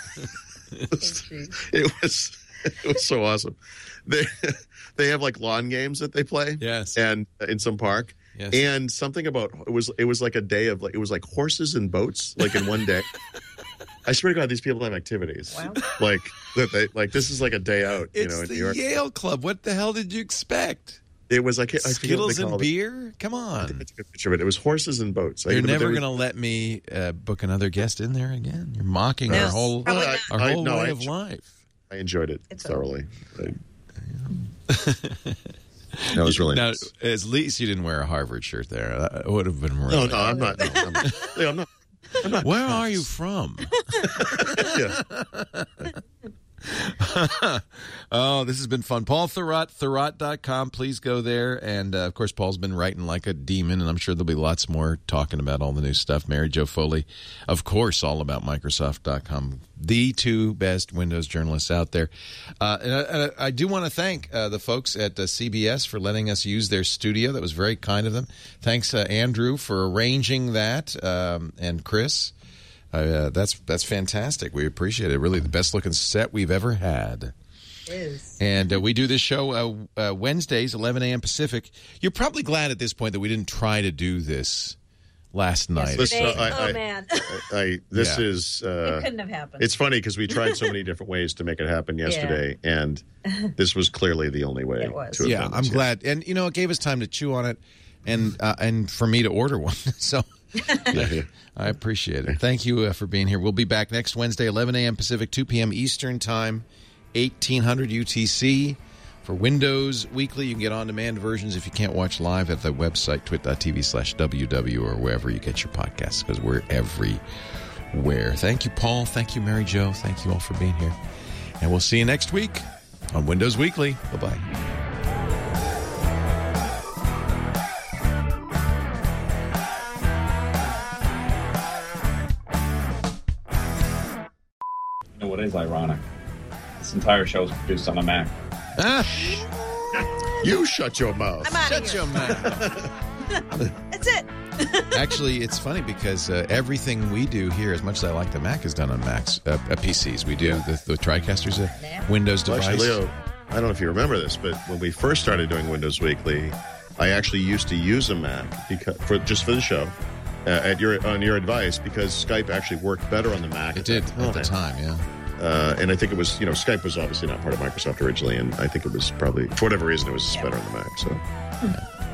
it was it was so awesome. They they have like lawn games that they play.
Yes.
and in some park.
Yes.
And something about it was it was like a day of like it was like horses and boats like in one day. I swear to God, these people have activities.
Wow.
Like that they like this is like a day out, you
It's
know, in
the
New York.
Yale Club. What the hell did you expect?
It was like I forget what
Skittles
they
and
called it.
beer? Come
I
on.
took a picture of it. It was horses and boats. I-
You're
but
never
there was-
going to let me uh, book another guest in there again? You're mocking
No,
our whole,
probably
not.
our
I-
whole
no,
way
I
of
enjoy-
life.
I enjoyed it
It's
thoroughly. I- that was really
Now,
nice.
at least you didn't wear a Harvard shirt there. That would have been really
No, no, I'm not. No, I'm not. Leo, I'm not. I'm not
Where
crass.
are you from?
Yeah.
Oh, this has been fun. Paul Thurrott, Thurrott dot com. Please go there. And, uh, of course, Paul's been writing like a demon, and I'm sure there'll be lots more talking about all the new stuff. Mary Jo Foley, of course, all about Microsoft dot com. The two best Windows journalists out there. Uh, and I, and I do want to thank uh, the folks at uh, C B S for letting us use their studio. That was very kind of them. Thanks, uh, Andrew, for arranging that, um, and Chris. Uh, that's that's fantastic. We appreciate it. Really, the best looking set we've ever had.
Is.
And uh, we do this show uh, uh, Wednesdays, eleven a.m. Pacific. You're probably glad at this point that we didn't try to do this last night.
Listen,
They-
I-
oh
I-
man,
I, this
Yeah.
is.
it
Uh,
couldn't have happened.
it's funny because we tried so many different ways to make it happen yesterday, and this was clearly the only way.
It was.
To have
Yeah,
done
I'm
this.
glad. And, you know, it gave us time to chew on it and uh, and for me to order one. So
Yeah, yeah.
I appreciate it. Thank you uh, for being here. We'll be back next Wednesday, eleven a.m. Pacific, two p.m. Eastern Time, eighteen hundred U T C. For Windows Weekly, you can get on-demand versions if you can't watch live at the website, twit.tv slash WW or wherever you get your podcasts, because we're everywhere. Thank you, Paul. Thank you, Mary Jo. Thank you all for being here. And we'll see you next week on Windows Weekly. Bye-bye.
You know what is ironic? This entire show is produced on a Mac.
Ah,
You shut your mouth.
I'm out of
shut
here.
your mouth.
That's it.
Actually, it's funny because uh, everything we do here, as much as I like the Mac, is done on Macs, uh, uh, P Cs. We do the, the TriCaster's a Windows
Well,
device.
actually, Leo, I don't know if you remember this, but when we first started doing Windows Weekly, I actually used to use a Mac because for just for the show, uh, at your on your advice, because Skype actually worked better on the Mac.
It did at the time, yeah.
Uh, and I think it was, you know, Skype was obviously not part of Microsoft originally, and I think it was probably, for whatever reason, it was better on the Mac. So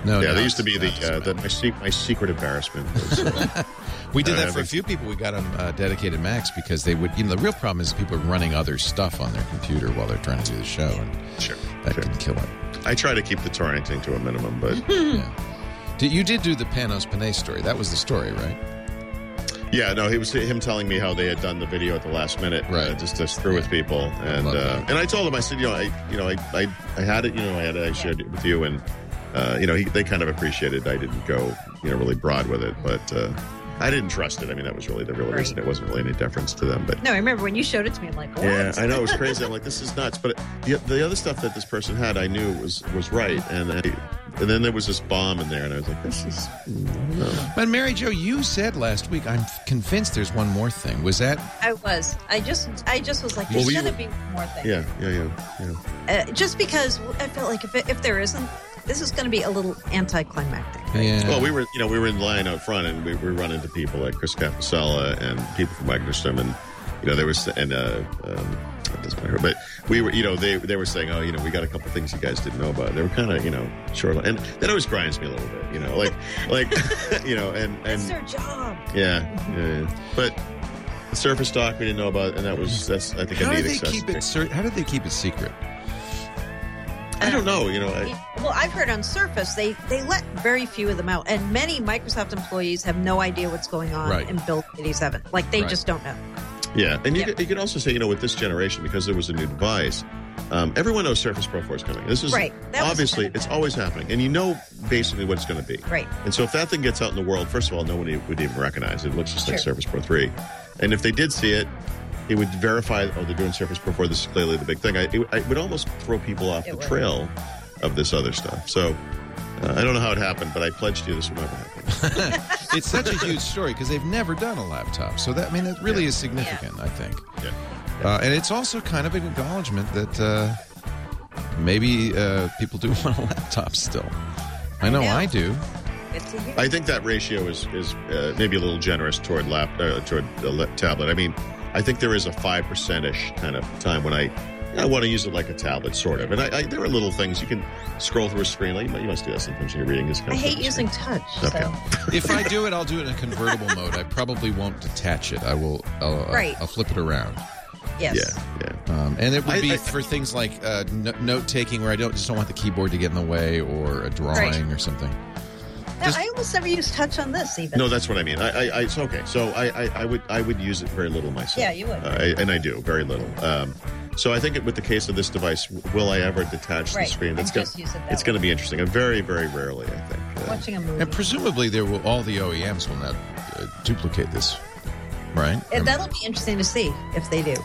No,
yeah,
no,
they used to be the,
it's not
uh,
just
the
Mac.
my, se- my secret embarrassment. Was, uh,
We did
uh,
that for a
but-
few people. We got them uh, dedicated Macs because they would. You know, the real problem is people are running other stuff on their computer while they're trying to do the show, and
Sure,
that
sure.
can kill it.
I try to keep the torrenting to a minimum, but
Yeah. Did, you did do the Panos Panay story. That was the story, right?
yeah, no, he was him telling me how they had done the video at the last minute, uh,
Right.
just to screw with people, and
Love
uh,
that.
and I told him, I said, you know, I you know, I I, I had it, you know, I had it, I shared it with you, and uh, you know, he, they kind of appreciated I didn't go, you know, really broad with it, but uh, I didn't trust it. I mean, that was really the real
Right.
reason. It wasn't really any deference to them, but.
No, I remember when you showed it to me. I'm like, what?
Yeah, I know, it was crazy. I'm like, this is nuts. But the, the other stuff that this person had, I knew was was right, and I, and then there was this bomb in there, and I was like, this is, mm, I don't know.
But Mary Jo, you said last week, I'm convinced there's one more thing. Was that?
I was. I just, I just was like,
Well,
there's
we
going to
were-
be one more thing.
Yeah, yeah, yeah, yeah.
Uh, just because I felt like if it, if there isn't, this is going to be a little anticlimactic. Right?
Yeah.
Well, we were, you know, we were in line out front, and we, we run into people like Chris Capicella and people from Wagnerstrom, and you know, there was and uh, um, it doesn't matter, but we were, you know, they they were saying, oh, you know, we got a couple things you guys didn't know about. They were kind of, you know, short, and that always grinds me a little bit, you know, like like you know, and and
It's their job.
yeah, yeah, yeah. But the Surface Doc we didn't know about, and that was that's I think
How
a
did
neat
they keep
accessory.
it? cer- How did they keep it secret?
I don't know, you know. I,
Well, I've heard on Surface they they let very few of them out, and many Microsoft employees have no idea what's going on
Right.
in Build eighty-seven. Like they
Right.
just don't know.
Yeah, and you,
Yeah.
Could, you could also say, you know, with this generation, because there was a new device, um, everyone knows Surface Pro four is coming. This is
Right. That was
obviously
kind of
it's
bad.
always happening, and you know basically what it's going to be.
Right.
And so if that thing gets out in the world, first of all, no one would even recognize it. It looks just like
Sure.
Surface Pro three, and if they did see it, it would verify, oh, they're doing Surface Pro four. This is clearly the big thing. I, it, I would almost throw people off
It
the
would.
trail of this other stuff. So uh, I don't know how it happened, but I pledged you this would never happen.
It's such a huge story because they've never done a laptop. So that I mean, that really
Yeah.
is significant. I think.
Yeah.
Uh, and it's also kind of an acknowledgement that uh, maybe uh, people do want a laptop still. I know
know.
I do.
Good to hear.
I think that ratio is is uh, maybe a little generous toward lap uh, toward the la- tablet. I mean, I think there is a five percent ish kind of time when I I want to use it like a tablet, sort of. And I, I, there are little things you can scroll through a screen. Like you must do that sometimes when you're reading this kind
I
of
hate
stuff.
using touch.
Okay.
So
If I do it, I'll do it in a convertible mode. I probably won't detach it. I will. I'll, I'll-
Right.
I'll flip it around.
yes.
Yeah, yeah.
Um, and it would
I-
be
I-
for things like uh, no- note taking, where I don't just don't want the keyboard to get in the way, or a drawing
Right.
or something.
No,
Just-
I almost never use touch on this even.
No, that's what I mean. I, I, I it's okay. So I, I, I would, I would use it very little myself.
Yeah, you would.
Uh, I, and I do very little. Um, so I think it, with the case of this device, will I ever detach
Right,
the screen?
and
That's
just
gonna,
use it that
it's
way.
going to be interesting. And very, very rarely, I think. Uh,
Watching a movie.
And presumably, there will all the O E Ms will now uh, duplicate this, right?
And that'll be interesting to see if they do.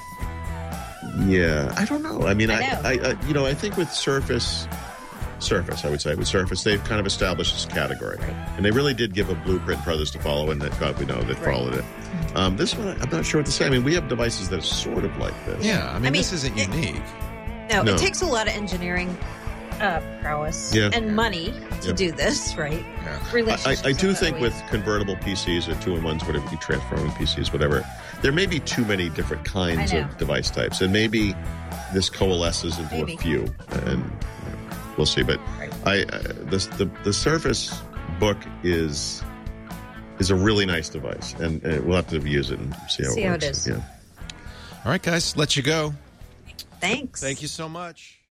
Yeah, I don't know. I mean, I,
I know.
I, I, you know, I think with Surface, Surface, I would say with Surface, they've kind of established this category,
Right.
and they really did give a blueprint for others to follow, and that God we know that
Right.
followed it. Um, this one, I'm not sure what to say. I mean, we have devices that are sort of like this.
Yeah, I mean,
I mean,
this isn't
it-
unique.
No,
No.
it takes a lot of engineering uh, prowess
Yeah.
and money to
Yeah.
do this, right?
Yeah.
I,
Relationships
I do
are
think
always-
with convertible P Cs or two-in-ones, whatever you transforming P Cs, whatever, there may be too many different kinds
I know.
of device types, and maybe this coalesces into
Maybe.
a few, and you know, we'll see. But
Right.
I, uh, this, the the Surface Book is is a really nice device, and uh, we'll have to use it and see how
See
it
how
works.
it is.
Yeah.
All right, guys, let you go.
Thanks.
Thank you so much.